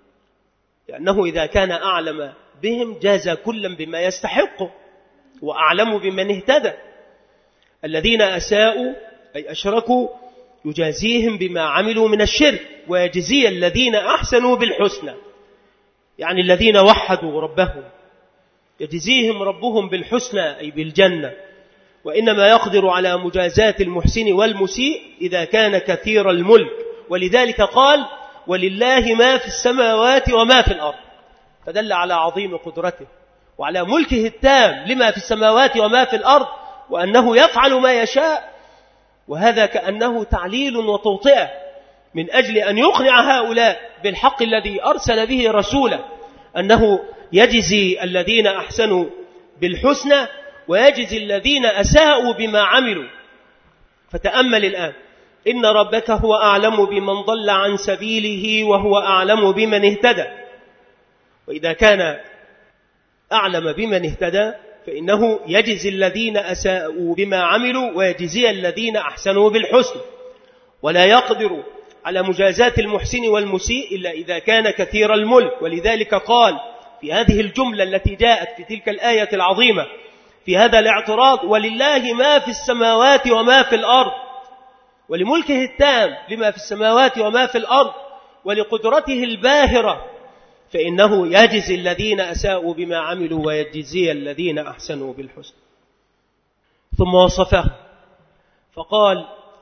لأنه إذا كان أعلم بهم جاز كلا بما يستحقه وأعلم بمن اهتدى. الذين أساءوا أي أشركوا يجازيهم بما عملوا من الشرك، ويجزي الذين أحسنوا بالحسنى، يعني الذين وحدوا ربهم يجزيهم ربهم بالحسنى أي بالجنة. وإنما يقدر على مجازاة المحسن والمسيء إذا كان كثير الملك، ولذلك قال ولله ما في السماوات وما في الأرض، فدل على عظيم قدرته وعلى ملكه التام لما في السماوات وما في الأرض، وأنه يفعل ما يشاء. وهذا كأنه تعليل وتوطئة من أجل أن يقنع هؤلاء بالحق الذي أرسل به رسوله، أنه يجزي الذين أحسنوا بالحسنى ويجزي الذين أساءوا بما عملوا. فتأمل الآن إن ربك هو أعلم بمن ضل عن سبيله وهو أعلم بمن اهتدى. وإذا كان أعلم بمن اهتدى فإنه يجزي الذين أساءوا بما عملوا ويجزي الذين أحسنوا بالحسن، ولا يقدر على مجازاة المحسن والمسيء إلا إذا كان كثير الملك. ولذلك قال في هذه الجملة التي جاءت في تلك الآية العظيمة في هذا الاعتراض ولله ما في السماوات وما في الأرض، ولملكه التام لما في السماوات وما في الأرض ولقدرته الباهرة، فإنه يجزي الذين أساءوا بما عملوا ويجزي الذين أحسنوا بالحسن. ثم وصفه فقال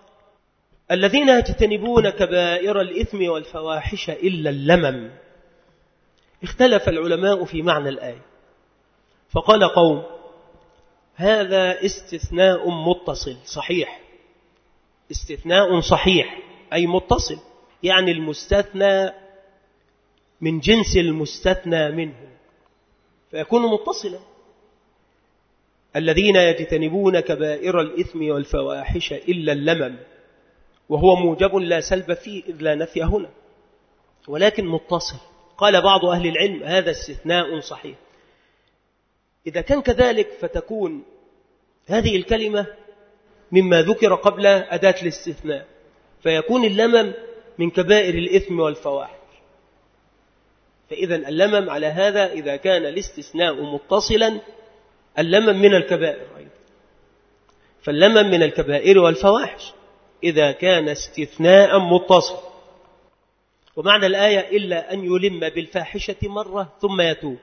الذين يجتنبون كبائر الإثم والفواحش إلا اللمم. اختلف العلماء في معنى الآية، فقال قوم هذا استثناء متصل صحيح، استثناء صحيح أي متصل، يعني المستثنى من جنس المستثنى منه فيكون متصلا. الذين يجتنبون كبائر الإثم والفواحش إلا اللمم، وهو موجب لا سلب فيه إذ لا نفي هنا، ولكن متصل. قال بعض أهل العلم هذا استثناء صحيح. إذا كان كذلك فتكون هذه الكلمة مما ذكر قبل أداة الاستثناء، فيكون اللمم من كبائر الإثم والفواحش. فإذا اللمم على هذا إذا كان الاستثناء متصلا اللمم من الكبائر أيضا، فاللمم من الكبائر والفواحش إذا كان استثناء متصل. ومعنى الآية إلا أن يلم بالفاحشة مرة ثم يتوب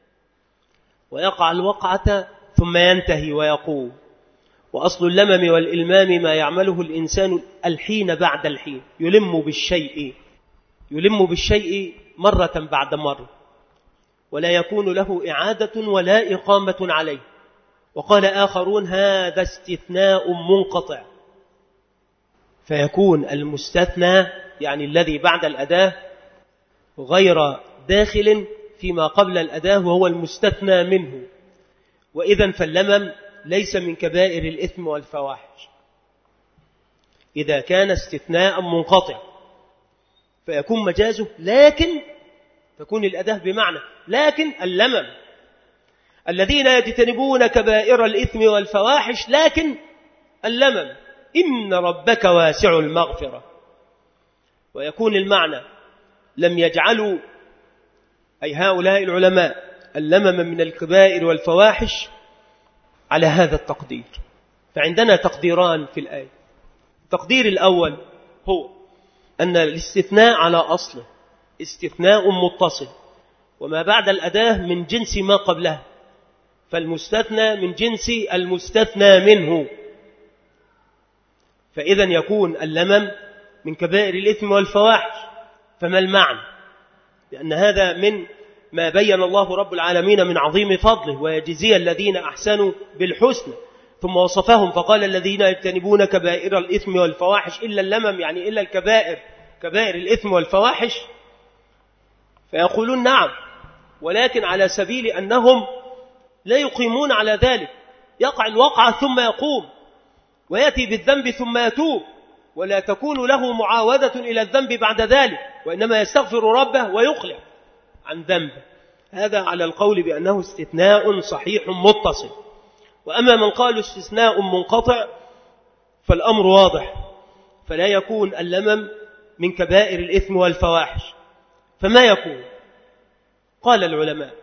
ويقع الوقعة ثم ينتهي ويقوم. وأصل اللمم والإلمام ما يعمله الإنسان الحين بعد الحين، يلم بالشيء يلم بالشيء مرة بعد مرة ولا يكون له إعادة ولا إقامة عليه. وقال آخرون هذا استثناء منقطع، فيكون المستثنى يعني الذي بعد الأداة غير داخل فيما قبل الأداة وهو المستثنى منه، وإذا فاللمم ليس من كبائر الإثم والفواحش إذا كان استثناء منقطع، فيكون مجازه لكن تكون الأداة بمعنى لكن اللمم. الذين يجتنبون كبائر الإثم والفواحش لكن اللمم إن ربك واسع المغفرة. ويكون المعنى لم يجعلوا أي هؤلاء العلماء اللمم من الكبائر والفواحش على هذا التقدير. فعندنا تقديران في الآية. التقدير الأول هو أن الاستثناء على أصله استثناء متصل، وما بعد الأداة من جنس ما قبلها، فالمستثنى من جنس المستثنى منه، فإذا يكون اللمم من كبائر الإثم والفواحش. فما المعنى؟ لأن هذا من ما بين الله رب العالمين من عظيم فضله، ويجزي الذين أحسنوا بالحسنى، ثم وصفهم فقال الذين يجتنبون كبائر الإثم والفواحش إلا اللمم، يعني إلا الكبائر، كبائر الإثم والفواحش. فيقولون نعم، ولكن على سبيل أنهم لا يقيمون على ذلك، يقع الوقعة ثم يقوم ويأتي بالذنب ثم يتوب، ولا تكون له معاودة إلى الذنب بعد ذلك، وإنما يستغفر ربه ويقلع عن ذنبه. هذا على القول بأنه استثناء صحيح متصل. وأما من قالوا استثناء منقطع فالأمر واضح، فلا يكون اللمم من كبائر الإثم والفواحش. فما يكون؟ قال العلماء: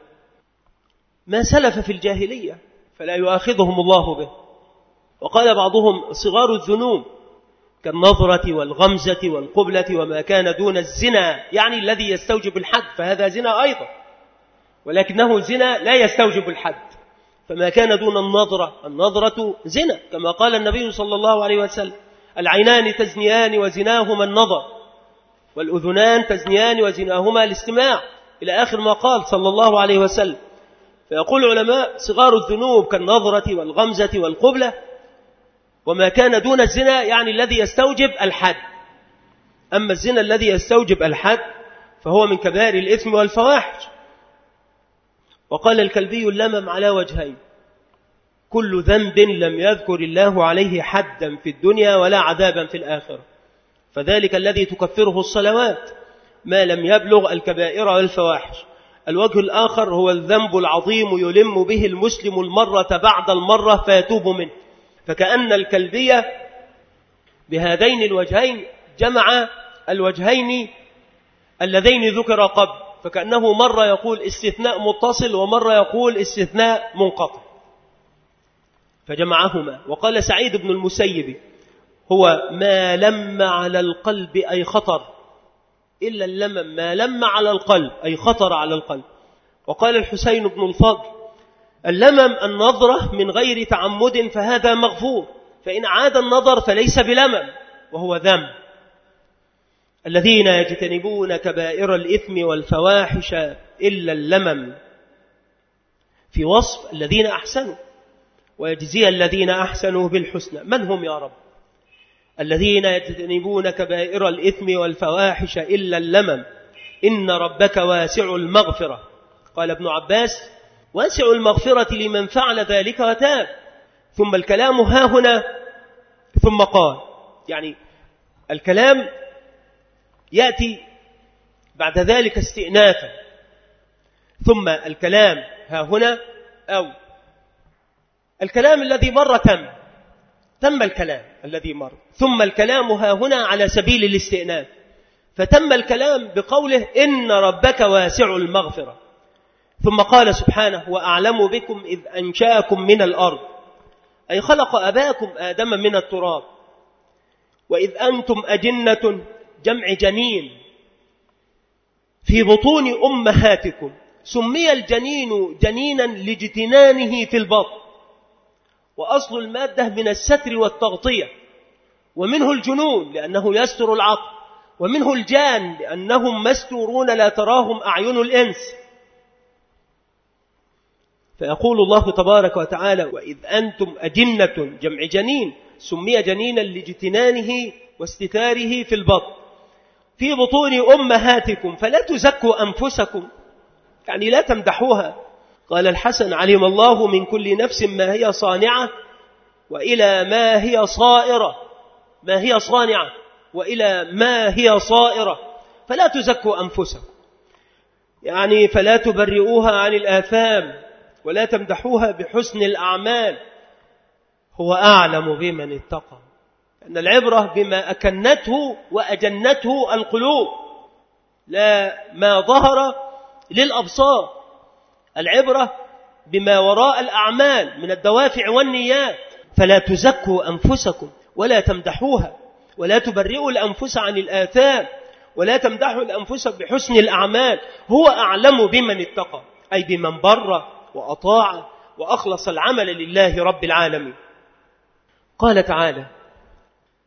ما سلف في الجاهلية فلا يؤاخذهم الله به. وقال بعضهم: صغار الذنوب كالنظرة والغمزة والقبلة وما كان دون الزنا، يعني الذي يستوجب الحد، فهذا زنا أيضا، ولكنه زنا لا يستوجب الحد. فما كان دون النظرة، النظرة زنا، كما قال النبي صلى الله عليه وسلم: العينان تزنيان وزناهما النظر، والأذنان تزنيان وزناهما الاستماع، إلى آخر ما قال صلى الله عليه وسلم. فيقول العلماء: صغار الذنوب كالنظرة والغمزة والقبلة، وما كان دون الزنا يعني الذي يستوجب الحد. أما الزنا الذي يستوجب الحد فهو من كبائر الإثم والفواحش. وقال الكلبي: اللمم على وجهين: كل ذنب لم يذكر الله عليه حدا في الدنيا ولا عذابا في الآخرة، فذلك الذي تكفره الصلوات ما لم يبلغ الكبائر والفواحش. الوجه الآخر هو الذنب العظيم يلم به المسلم المرة بعد المرة فيتوب منه. فكأن الكلبية بهذين الوجهين جمع الوجهين اللذين ذكر قبل، فكأنه مرة يقول استثناء متصل ومرة يقول استثناء منقطع، فجمعهما. وقال سعيد بن المسيب: هو ما لم على القلب أي خطر، إلا اللمم ما لم على القلب أي خطر على القلب. وقال الحسين بن الفضل: اللمم النظرة من غير تعمد فهذا مغفور، فإن عاد النظر فليس بلمم وهو ذنب. الذين يجتنبون كبائر الإثم والفواحش إلا اللمم، في وصف الذين أحسنوا، ويجزي الذين أحسنوا بالحسنى. من هم يا رب؟ الذين يجتنبون كبائر الإثم والفواحش إلا اللمم إن ربك واسع المغفرة. قال ابن عباس: واسع المغفرة لمن فعل ذلك وتاب. ثم الكلام ها هنا ثم قال، يعني الكلام يأتي بعد ذلك استئنافا، ثم الكلام ها هنا، أو الكلام الذي مر تم تم الكلام الذي مر، ثم الكلام ها هنا على سبيل الاستئناف، فتم الكلام بقوله إن ربك واسع المغفرة. ثم قال سبحانه: وأعلم بكم إذ أنشأكم من الأرض، أي خلق أباكم آدم من التراب، وإذ أنتم أجنة جمع جنين في بطون أمهاتكم. سمي الجنين جنينا لاجتنانه في البطن، وأصل المادة من الستر والتغطية، ومنه الجنون لأنه يستر العقل، ومنه الجان لأنهم مستورون لا تراهم أعين الإنس. فيقول الله تبارك وتعالى: وإذ أنتم أجنة جمع جنين، سمي جنينا لاجتنانه واستتاره في البطن في بطون أمهاتكم فلا تزكوا أنفسكم، يعني لا تمدحوها. قال الحسن: علم الله من كل نفس ما هي صانعة وإلى ما هي صائرة، ما هي صانعة وإلى ما هي صائرة، فلا تزكوا أنفسكم، يعني فلا تبرئوها عن الآثام ولا تمدحوها بحسن الأعمال، هو أعلم بمن اتقى. أن العبرة بما أكنته وأجنته القلوب، لا ما ظهر للأبصار. العبرة بما وراء الأعمال من الدوافع والنيات. فلا تزكوا أنفسكم ولا تمدحوها ولا تبرئوا الأنفس عن الآثام ولا تمدحوا الأنفس بحسن الأعمال، هو أعلم بمن اتقى، أي بمن بر وأطاع وأخلص العمل لله رب العالمين. قال تعالى: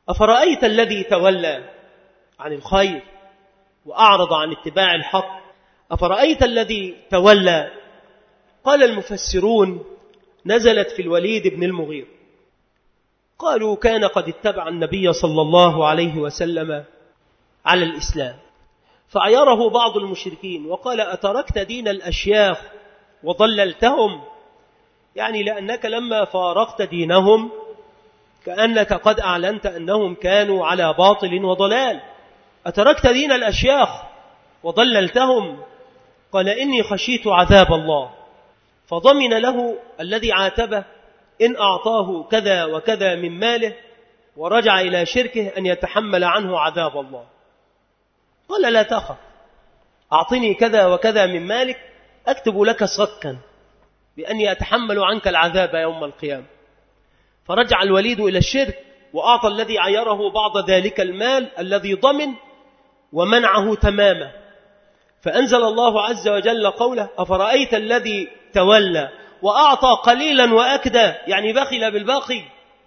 أفرأيت الذي تولى عن الخير وأعرض عن اتباع الحق؟ أفرأيت الذي تولى؟ قال المفسرون نزلت في الوليد بن المغيرة. قالوا كان قد اتبع النبي صلى الله عليه وسلم على الإسلام، فعيره بعض المشركين وقال أتركت دين الأشياخ وضللتهم؟ يعني لأنك لما فارقت دينهم كأنك قد أعلنت أنهم كانوا على باطل وضلال. أتركت دين الأشياخ وضللتهم؟ قال إني خشيت عذاب الله، فضمن له الذي عاتبه إن أعطاه كذا وكذا من ماله ورجع إلى شركه أن يتحمل عنه عذاب الله. قال لا تخف، أعطني كذا وكذا من مالك أكتب لك صكا بأني أتحمل عنك العذاب يوم القيامة. فرجع الوليد إلى الشرك وأعطى الذي عيره بعض ذلك المال الذي ضمن ومنعه تماما. فأنزل الله عز وجل قوله أفرأيت الذي تولى وأعطى قليلا وأكدى، يعني بخل بالباقي،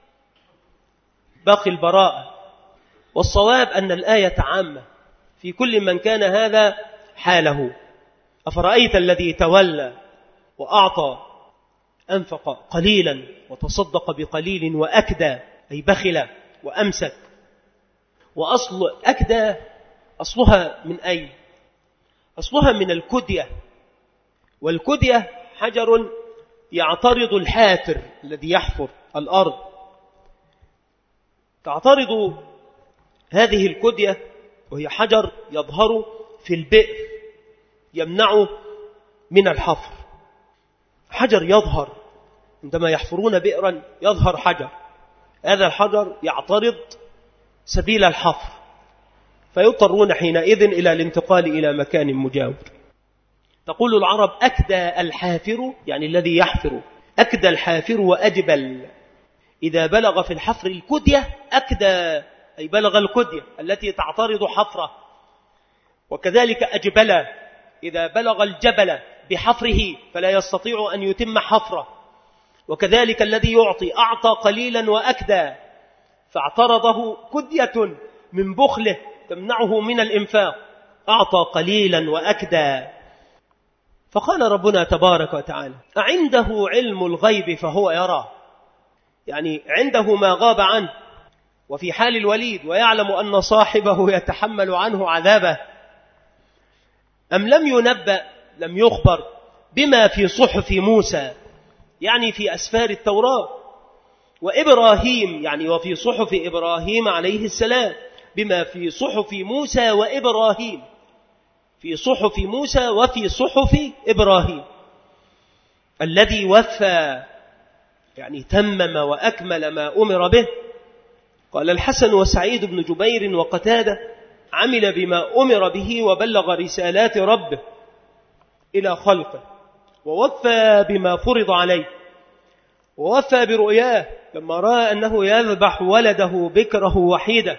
باقي البراءة. والصواب أن الآية عامة في كل من كان هذا حاله. أفرأيت الذي تولى وأعطى، أنفق قليلا وتصدق بقليل وأكدى، أي بخل وأمسك. وأصل أكدى أصلها من أين؟ أصلها من الكدية، والكدية حجر يعترض الحافر الذي يحفر الأرض. تعترض هذه الكدية وهي حجر يظهر في البئر يمنعه من الحفر. حجر يظهر عندما يحفرون بئرا، يظهر حجر، هذا الحجر يعترض سبيل الحفر، فيضطرون حينئذ إلى الانتقال إلى مكان مجاور. تقول العرب أكدى الحافر، يعني الذي يحفر، أكدى الحافر وأجبل. إذا بلغ في الحفر الكدية أكدى، أي بلغ الكدية التي تعترض حفره. وكذلك أجبل، إذا بلغ الجبل بحفره فلا يستطيع أن يتم حفره. وكذلك الذي يعطي أعطى قليلا وأكدى، فاعترضه كدية من بخله تمنعه من الإنفاق، أعطى قليلا وأكدى. فقال ربنا تبارك وتعالى أعنده علم الغيب فهو يرى، يعني عنده ما غاب عنه. وفي حال الوليد ويعلم أن صاحبه يتحمل عنه عذابه. أم لم ينبأ، لم يخبر بما في صحف موسى، يعني في أسفار التوراة، وإبراهيم، يعني وفي صحف إبراهيم عليه السلام، بما في صحف موسى وإبراهيم، في صحف موسى وفي صحف إبراهيم. الذي وفى يعني تمم وأكمل ما أمر به. قال الحسن وسعيد بن جبير وقتادة عمل بما أمر به وبلغ رسالات ربه إلى خلقه، ووفى بما فرض عليه، ووفى برؤياه لما رأى أنه يذبح ولده بكره وحيدا،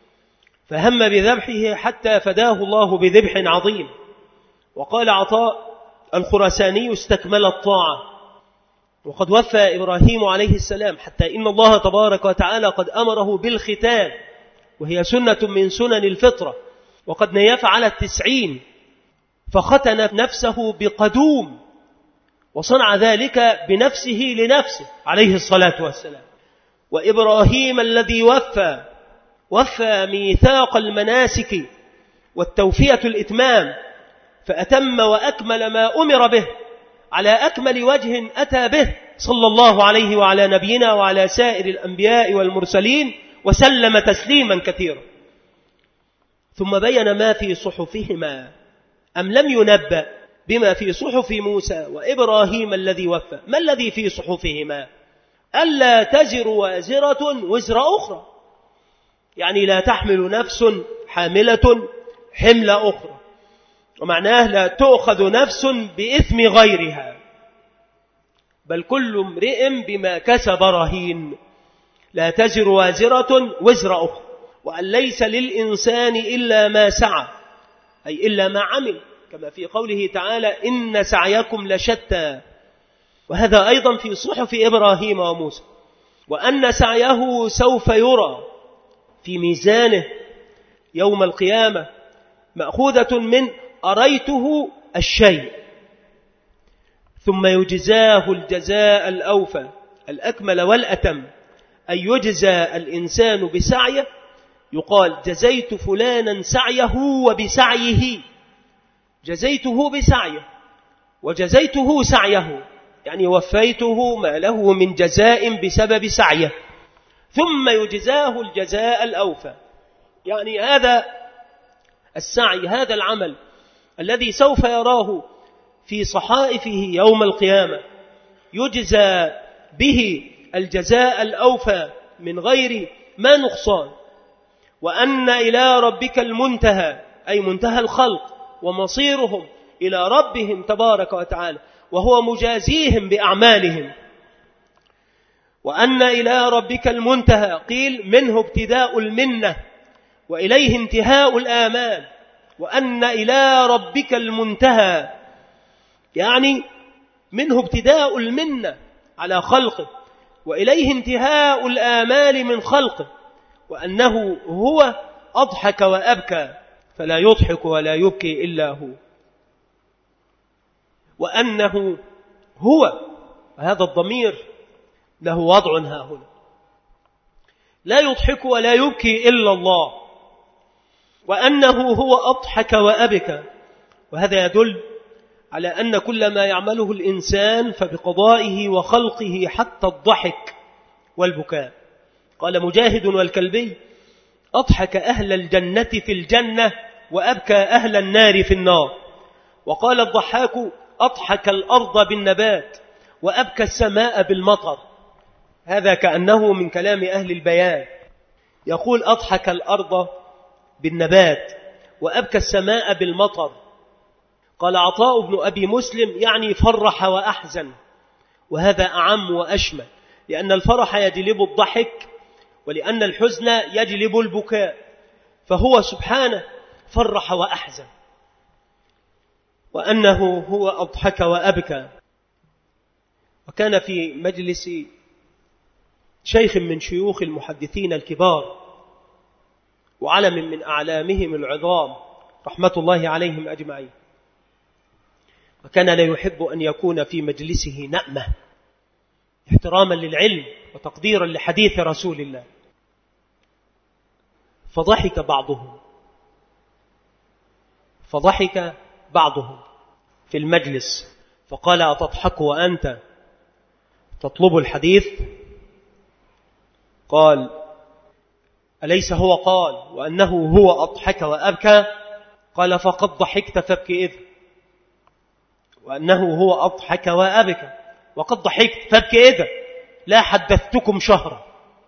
فهم بذبحه حتى فداه الله بذبح عظيم. وقال عطاء الخراساني استكمل الطاعة. وقد وفى إبراهيم عليه السلام حتى إن الله تبارك وتعالى قد أمره بالختان، وهي سنة من سنن الفطرة، وقد نيف على التسعين، فختن نفسه بقدوم، وصنع ذلك بنفسه لنفسه عليه الصلاة والسلام. وإبراهيم الذي وفى وفى ميثاق المناسك والتوفية الإتمام، فأتم وأكمل ما أمر به على أكمل وجه أتى به صلى الله عليه وعلى نبينا وعلى سائر الأنبياء والمرسلين، وسلم تسليما كثيرا. ثم بين ما في صحفهما. أم لم ينبأ بما في صحف موسى وإبراهيم الذي وفى؟ ما الذي في صحفهما؟ ألا تزر وازرة وزر أخرى، يعني لا تحمل نفس حاملة حمل أخرى، ومعناه لا تؤخذ نفس بإثم غيرها، بل كل امرئ بما كسب رهين. لا تزر وازرة وزر أخرى، وأن ليس للإنسان إلا ما سعى، أي إلا ما عمل، كما في قوله تعالى إن سعيكم لشتى. وهذا أيضا في صحف إبراهيم وموسى. وأن سعيه سوف يرى، في ميزانه يوم القيامة مأخوذة من أريته الشيء، ثم يجزاه الجزاء الأوفى الأكمل والأتم، أي يجزى الإنسان بسعيه، يقال جزيت فلانا سعيه وبسعيه، جزيته بسعيه وجزيته سعيه، يعني وفيته ما له من جزاء بسبب سعيه، ثم يجزاه الجزاء الأوفى، يعني هذا السعي، هذا العمل الذي سوف يراه في صحائفه يوم القيامة يجزى به الجزاء الأوفى من غير ما نقصان. وأن إلى ربك المنتهى، أي منتهى الخلق ومصيرهم إلى ربهم تبارك وتعالى، وهو مجازيهم بأعمالهم. وأن إلى ربك المنتهى قيل منه ابتداء المنة وإليه انتهاء الآمال. وأن إلى ربك المنتهى يعني منه ابتداء المنة على خلقه وإليه انتهاء الآمال من خلقه. وأنه هو أضحك وأبكى فلا يضحك ولا يبكي إلا هو. وأنه هو، هذا الضمير له وضع ها هنا، لا يضحك ولا يبكي إلا الله. وأنه هو أضحك وأبكى، وهذا يدل على أن كل ما يعمله الإنسان فبقضائه وخلقه حتى الضحك والبكاء. قال مجاهد والكلبي: أضحك أهل الجنة في الجنة وأبكى أهل النار في النار. وقال الضحاك: أضحك الأرض بالنبات وأبكى السماء بالمطر. هذا كأنه من كلام أهل البيان، يقول أضحك الأرض بالنبات وأبكى السماء بالمطر. قال عطاء بن أبي مسلم: يعني فرح وأحزن، وهذا أعم وأشمل، لأن الفرح يجلب الضحك ولأن الحزن يجلب البكاء، فهو سبحانه فرح وأحزن. وأنه هو أضحك وأبكى. وكان في مجلس شيخ من شيوخ المحدثين الكبار وعلم من أعلامهم العظام رحمة الله عليهم أجمعين، وكان لا يحب أن يكون في مجلسه نأمة احتراما للعلم وتقديرا لحديث رسول الله. فضحك بعضهم فضحك بعضهم في المجلس فقال: أتضحك وأنت تطلب الحديث؟ قال: أليس هو قال وأنه هو أضحك وأبكى؟ قال: فقد ضحكت فابكي إذ. وأنه هو أضحك وأبكى وقد ضحكت فابكي إذ لا حدثتكم شهرا.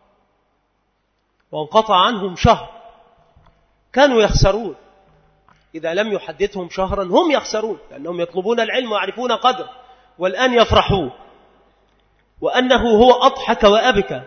وانقطع عنهم شهر، كانوا يخسرون إذا لم يحدثهم شهرا، هم يخسرون لأنهم يطلبون العلم ويعرفون قدر، والآن يفرحون. وأنه هو أضحك وأبكى.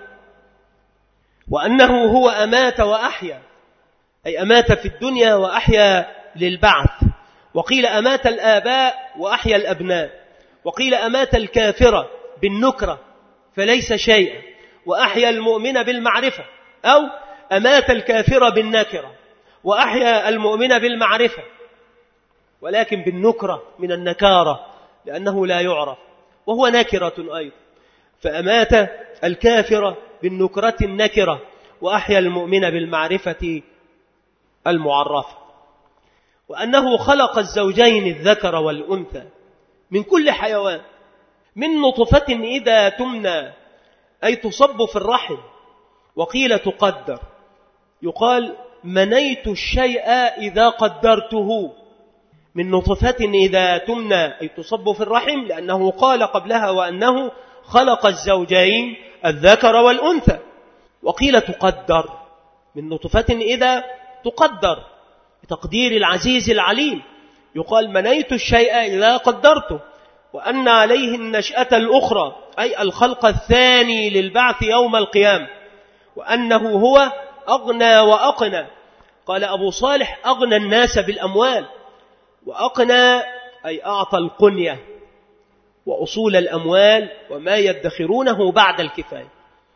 وأنه هو أمات وأحيا، أي أمات في الدنيا وأحيا للبعث. وقيل أمات الآباء وأحيا الأبناء. وقيل أمات الكافر بالنكرة فليس شيئا وأحيا المؤمن بالمعرفة، أو أمات الكافر بالنكرة وأحيا المؤمن بالمعرفة، ولكن بالنكرة من النكارة لأنه لا يعرف وهو نكرة أيضا. فأمات الكافر بالنكرة النكرة وأحيا المؤمن بالمعرفة المعرفة. وأنه خلق الزوجين الذكر والأنثى من كل حيوان، من نطفة إذا تمنى أي تصب في الرحم. وقيل تقدر، يقال منيت الشيء إذا قدرته، من نطفة إذا تمنى أي تصب في الرحم، لأنه قال قبلها وأنه خلق الزوجين الذكر والأنثى. وقيل تقدر، من نطفة إذا تقدر بتقدير العزيز العليم، يقال منيت الشيء إذا قدرته. وأن عليه النشأة الأخرى أي الخلق الثاني للبعث يوم القيامة. وأنه هو أغنى وأقنى. قال أبو صالح: أغنى الناس بالأموال. وأقنى أي أعطى القنية وأصول الأموال وما يدخرونه بعد الكفاية.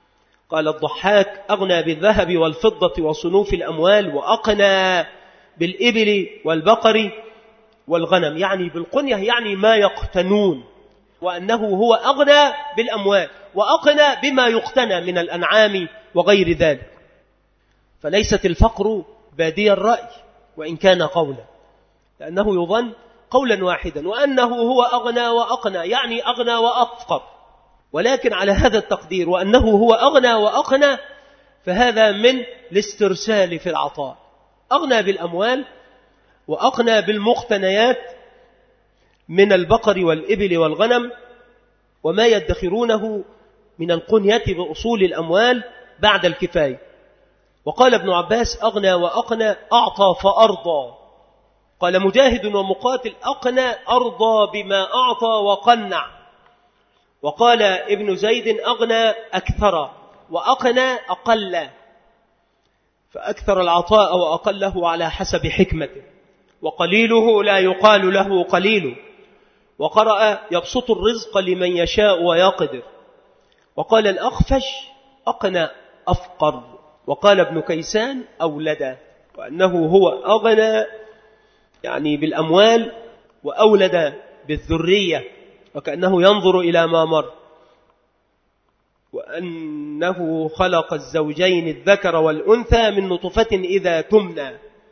قال الضحاك: أغنى بالذهب والفضة وصنوف الأموال، وأقنى بالإبل والبقر والغنم. يعني بالقنية يعني ما يقتنون، وأنه هو أغنى بالأموال وأقنى بما يقتنى من الأنعام وغير ذلك. فليست الفقر بادي الرأي وإن كان قولا، لأنه يظن قولا واحدا، وأنه هو أغنى وأقنى يعني أغنى وأفقر. ولكن على هذا التقدير وأنه هو أغنى وأقنى، فهذا من الاسترسال في العطاء. أغنى بالأموال وأقنى بالمقتنيات من البقر والإبل والغنم، وما يدخرونه من القنية بأصول الأموال بعد الكفاية. وقال ابن عباس: أغنى وأقنى أعطى فأرضى. قال مجاهد ومقاتل: أقنى أرضى بما أعطى وقنع. وقال ابن زيد: أغنى أكثر، وأقنى أقل، فأكثر العطاء وأقله على حسب حكمته، وقليله لا يقال له قليل. وقرأ: يبسط الرزق لمن يشاء ويقدر. وقال الأخفش: أقنى أفقر. وقال ابن كيسان: أولد، وأنه هو أغنى يعني بالأموال وأولد بالذرية، وكأنه ينظر إلى ما مر. وأنه خلق الزوجين الذكر والأنثى من نطفة إذا تمنى.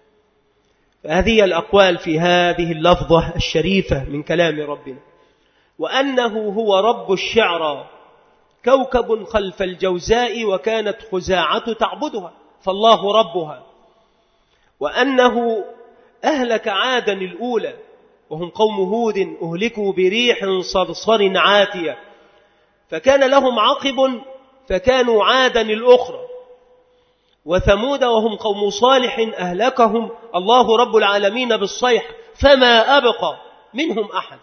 فهذه الأقوال في هذه اللفظة الشريفة من كلام ربنا. وأنه هو رب الشعرى، كوكب خلف الجوزاء وكانت خزاعة تعبدها، فالله ربها. وأنه أهلك عادا الأولى وهم قوم هود، أهلكوا بريح صرصر عاتية، فكان لهم عقب فكانوا عادا الأخرى. وثمود وهم قوم صالح، أهلكهم الله رب العالمين بالصيحة فما أبقى منهم أحد.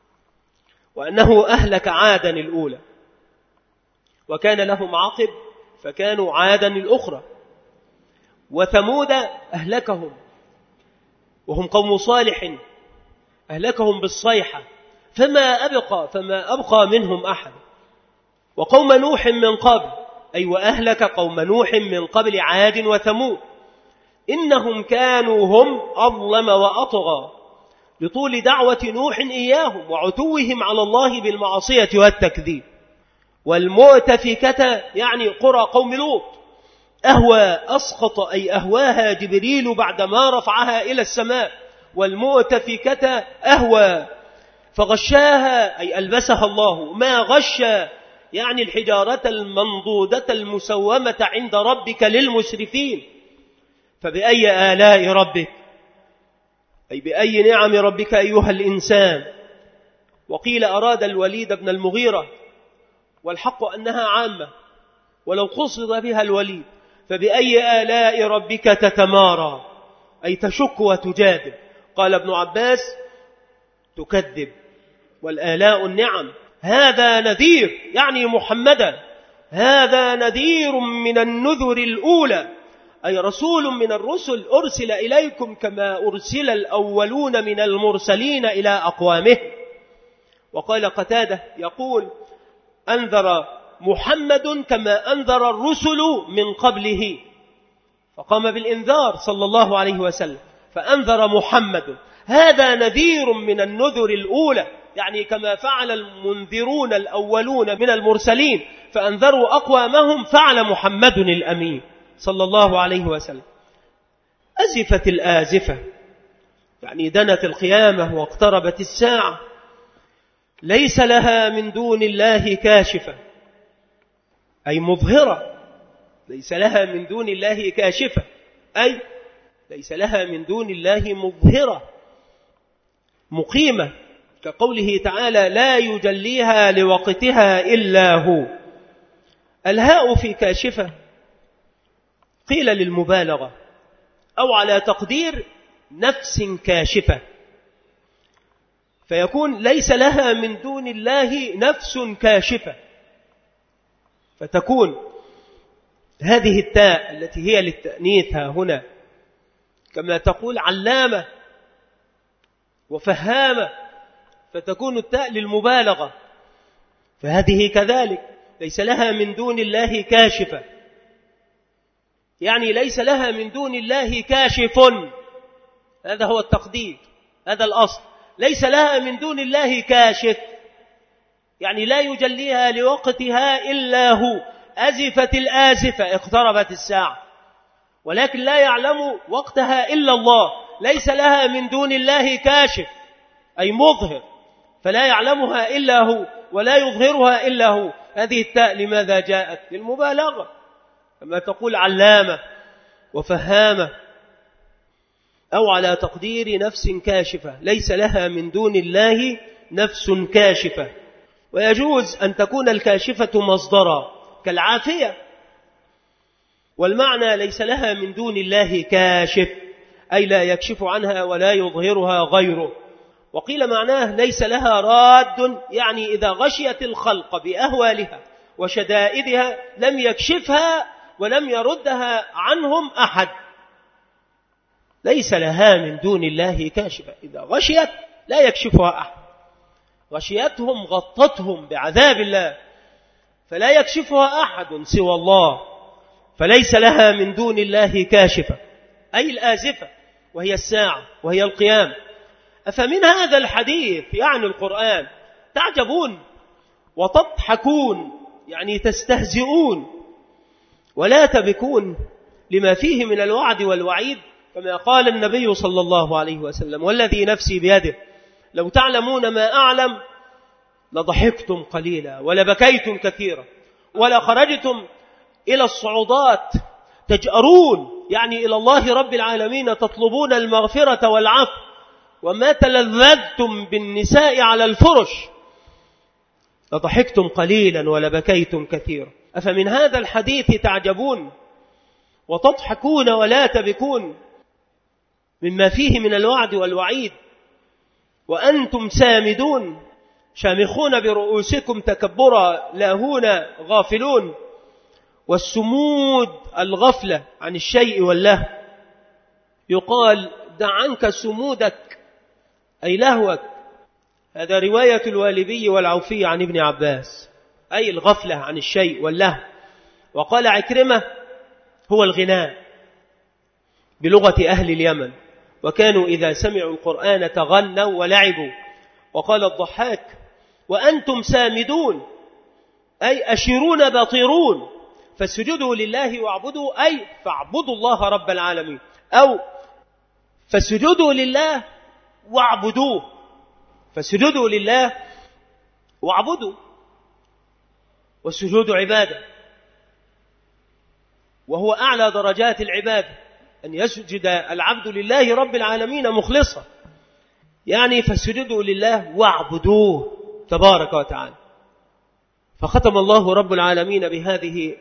وأنه أهلك عادا الأولى وكان لهم عقب فكانوا عادا الأخرى. وثمود أهلكهم وهم قوم صالح، أهلكهم بالصيحة فما أبقى فما أبقى منهم أحد. وقوم نوح من قبل، أي وأهلك قوم نوح من قبل عاد وثمود، إنهم كانوا هم أظلم وأطغى لطول دعوة نوح إياهم وعتوهم على الله بالمعصية والتكذيب. والمؤتفكة يعني قرى قوم لوط، أهوى أسقط أي أهواها جبريل بعدما رفعها إلى السماء. والمؤتفكة أهوى فغشاها أي ألبسها الله ما غشى، يعني الحجارة المنضودة المسومة عند ربك للمسرفين. فبأي آلاء ربك أي بأي نعم ربك أيها الإنسان. وقيل أراد الوليد بن المغيرة، والحق أنها عامة ولو قصد بها الوليد. فبأي آلاء ربك تتمارى أي تشك وتجادل. قال ابن عباس: تكذب، والآلاء النعم. هذا نذير يعني محمدا، هذا نذير من النذر الأولى، أي رسول من الرسل أرسل إليكم كما أرسل الأولون من المرسلين إلى أقوامه. وقال قتادة يقول: أنذر محمد كما أنذر الرسل من قبله، فقام بالإنذار صلى الله عليه وسلم فأنذر محمد. هذا نذير من النذر الأولى، يعني كما فعل المنذرون الأولون من المرسلين فأنذروا أقوامهم فعل محمد الأمين صلى الله عليه وسلم. أزفت الآزفة، يعني دنت القيامة واقتربت الساعة، ليس لها من دون الله كاشفة أي مظهرة، ليس لها من دون الله كاشفة أي ليس لها من دون الله مظهرة مقيمة، كقوله تعالى: لا يجليها لوقتها إلا هو. الهاء في كاشفة قيل للمبالغة، أو على تقدير نفس كاشفة، فيكون ليس لها من دون الله نفس كاشفة، فتكون هذه التاء التي هي للتأنيث هنا كما تقول علامة وفهامة، فتكون التاء للمبالغة. فهذه كذلك ليس لها من دون الله كاشفة، يعني ليس لها من دون الله كاشف، هذا هو التقدير، هذا الأصل. ليس لها من دون الله كاشف، يعني لا يجليها لوقتها إلا هو. أزفت الآزفة، اقتربت الساعة، ولكن لا يعلم وقتها إلا الله. ليس لها من دون الله كاشف أي مظهر، فلا يعلمها إلا هو ولا يظهرها إلا هو. هذه التاء لماذا جاءت؟ للمبالغة، كما تقول علامة وفهامة، أو على تقدير نفس كاشفة. ليس لها من دون الله نفس كاشفة. ويجوز أن تكون الكاشفة مصدرا كالعافية، والمعنى ليس لها من دون الله كاشف أي لا يكشف عنها ولا يظهرها غيره. وقيل معناه ليس لها راد، يعني إذا غشيت الخلق بأهوالها وشدائدها لم يكشفها ولم يردها عنهم أحد. ليس لها من دون الله كاشفة، إذا غشيت لا يكشفها أحد، غشيتهم غطتهم بعذاب الله فلا يكشفها أحد سوى الله، فليس لها من دون الله كاشفة أي الآزفة، وهي الساعة وهي القيام. أفمن هذا الحديث يعني القرآن تعجبون وتضحكون، يعني تستهزئون، ولا تبكون لما فيه من الوعد والوعيد، كما قال النبي صلى الله عليه وسلم: والذي نفسي بيده لو تعلمون ما أعلم لضحكتم قليلا ولبكيتم كثيرا ولخرجتم إلى الصعودات تجأرون، يعني إلى الله رب العالمين تطلبون المغفرة والعفو، وما تلذذتم بالنساء على الفرش لضحكتم قليلا ولبكيتم كثيرا. أفمن هذا الحديث تعجبون وتضحكون ولا تبكون مما فيه من الوعد والوعيد وأنتم سامدون شامخون برؤوسكم تكبرا لاهون غافلون. والسمود الغفلة عن الشيء واللهو، يقال دع عنك سمودك أي لهوك. هذا رواية الوالبي والعوفي عن ابن عباس، أي الغفلة عن الشيء واللهو. وقال عكرمة هو الغناء بلغة أهل اليمن، وكانوا إذا سمعوا القرآن تغنوا ولعبوا. وقال الضحاك وأنتم سامدون أي أشرون باطرون، فاسجدوا لله واعبدوا أي فاعبدوا الله رب العالمين، أو فاسجدوا لله واعبدوه، فاسجدوا لله واعبدوا، والسجود عبادة، وهو أعلى درجات العبادة أن يسجد العبد لله رب العالمين مخلصا، يعني فاسجدوا لله واعبدوه تبارك وتعالى. فختم الله رب العالمين بهذه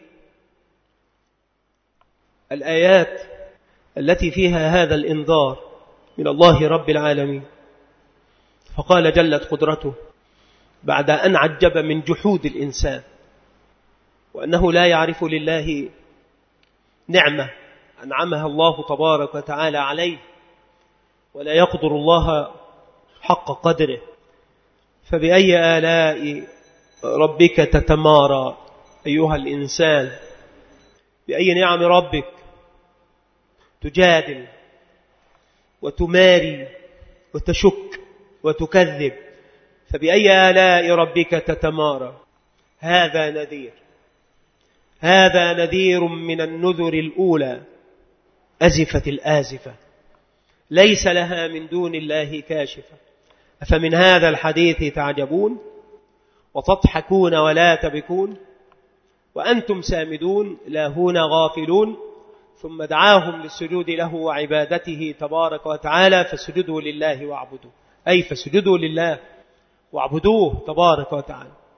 الآيات التي فيها هذا الإنذار من الله رب العالمين، فقال جلت قدرته بعد أن عجب من جحود الإنسان وأنه لا يعرف لله نعمة أنعمها الله تبارك وتعالى عليه ولا يقدر الله حق قدره، فبأي آلاء ربك تتمارى أيها الإنسان؟ بأي نعم ربك تجادل وتماري وتشك وتكذب؟ فبأي آلاء ربك تتمارى؟ هذا نذير، هذا نذير من النذر الأولى. أزفت الآزفة، ليس لها من دون الله كاشفة. أفمن هذا الحديث تعجبون وتضحكون ولا تبكون وأنتم سامدون لاهون غافلون. ثم دعاهم للسجود له وعبادته تبارك وتعالى، فسجدوا لله واعبدوا، أي فسجدوا لله واعبدوه تبارك وتعالى.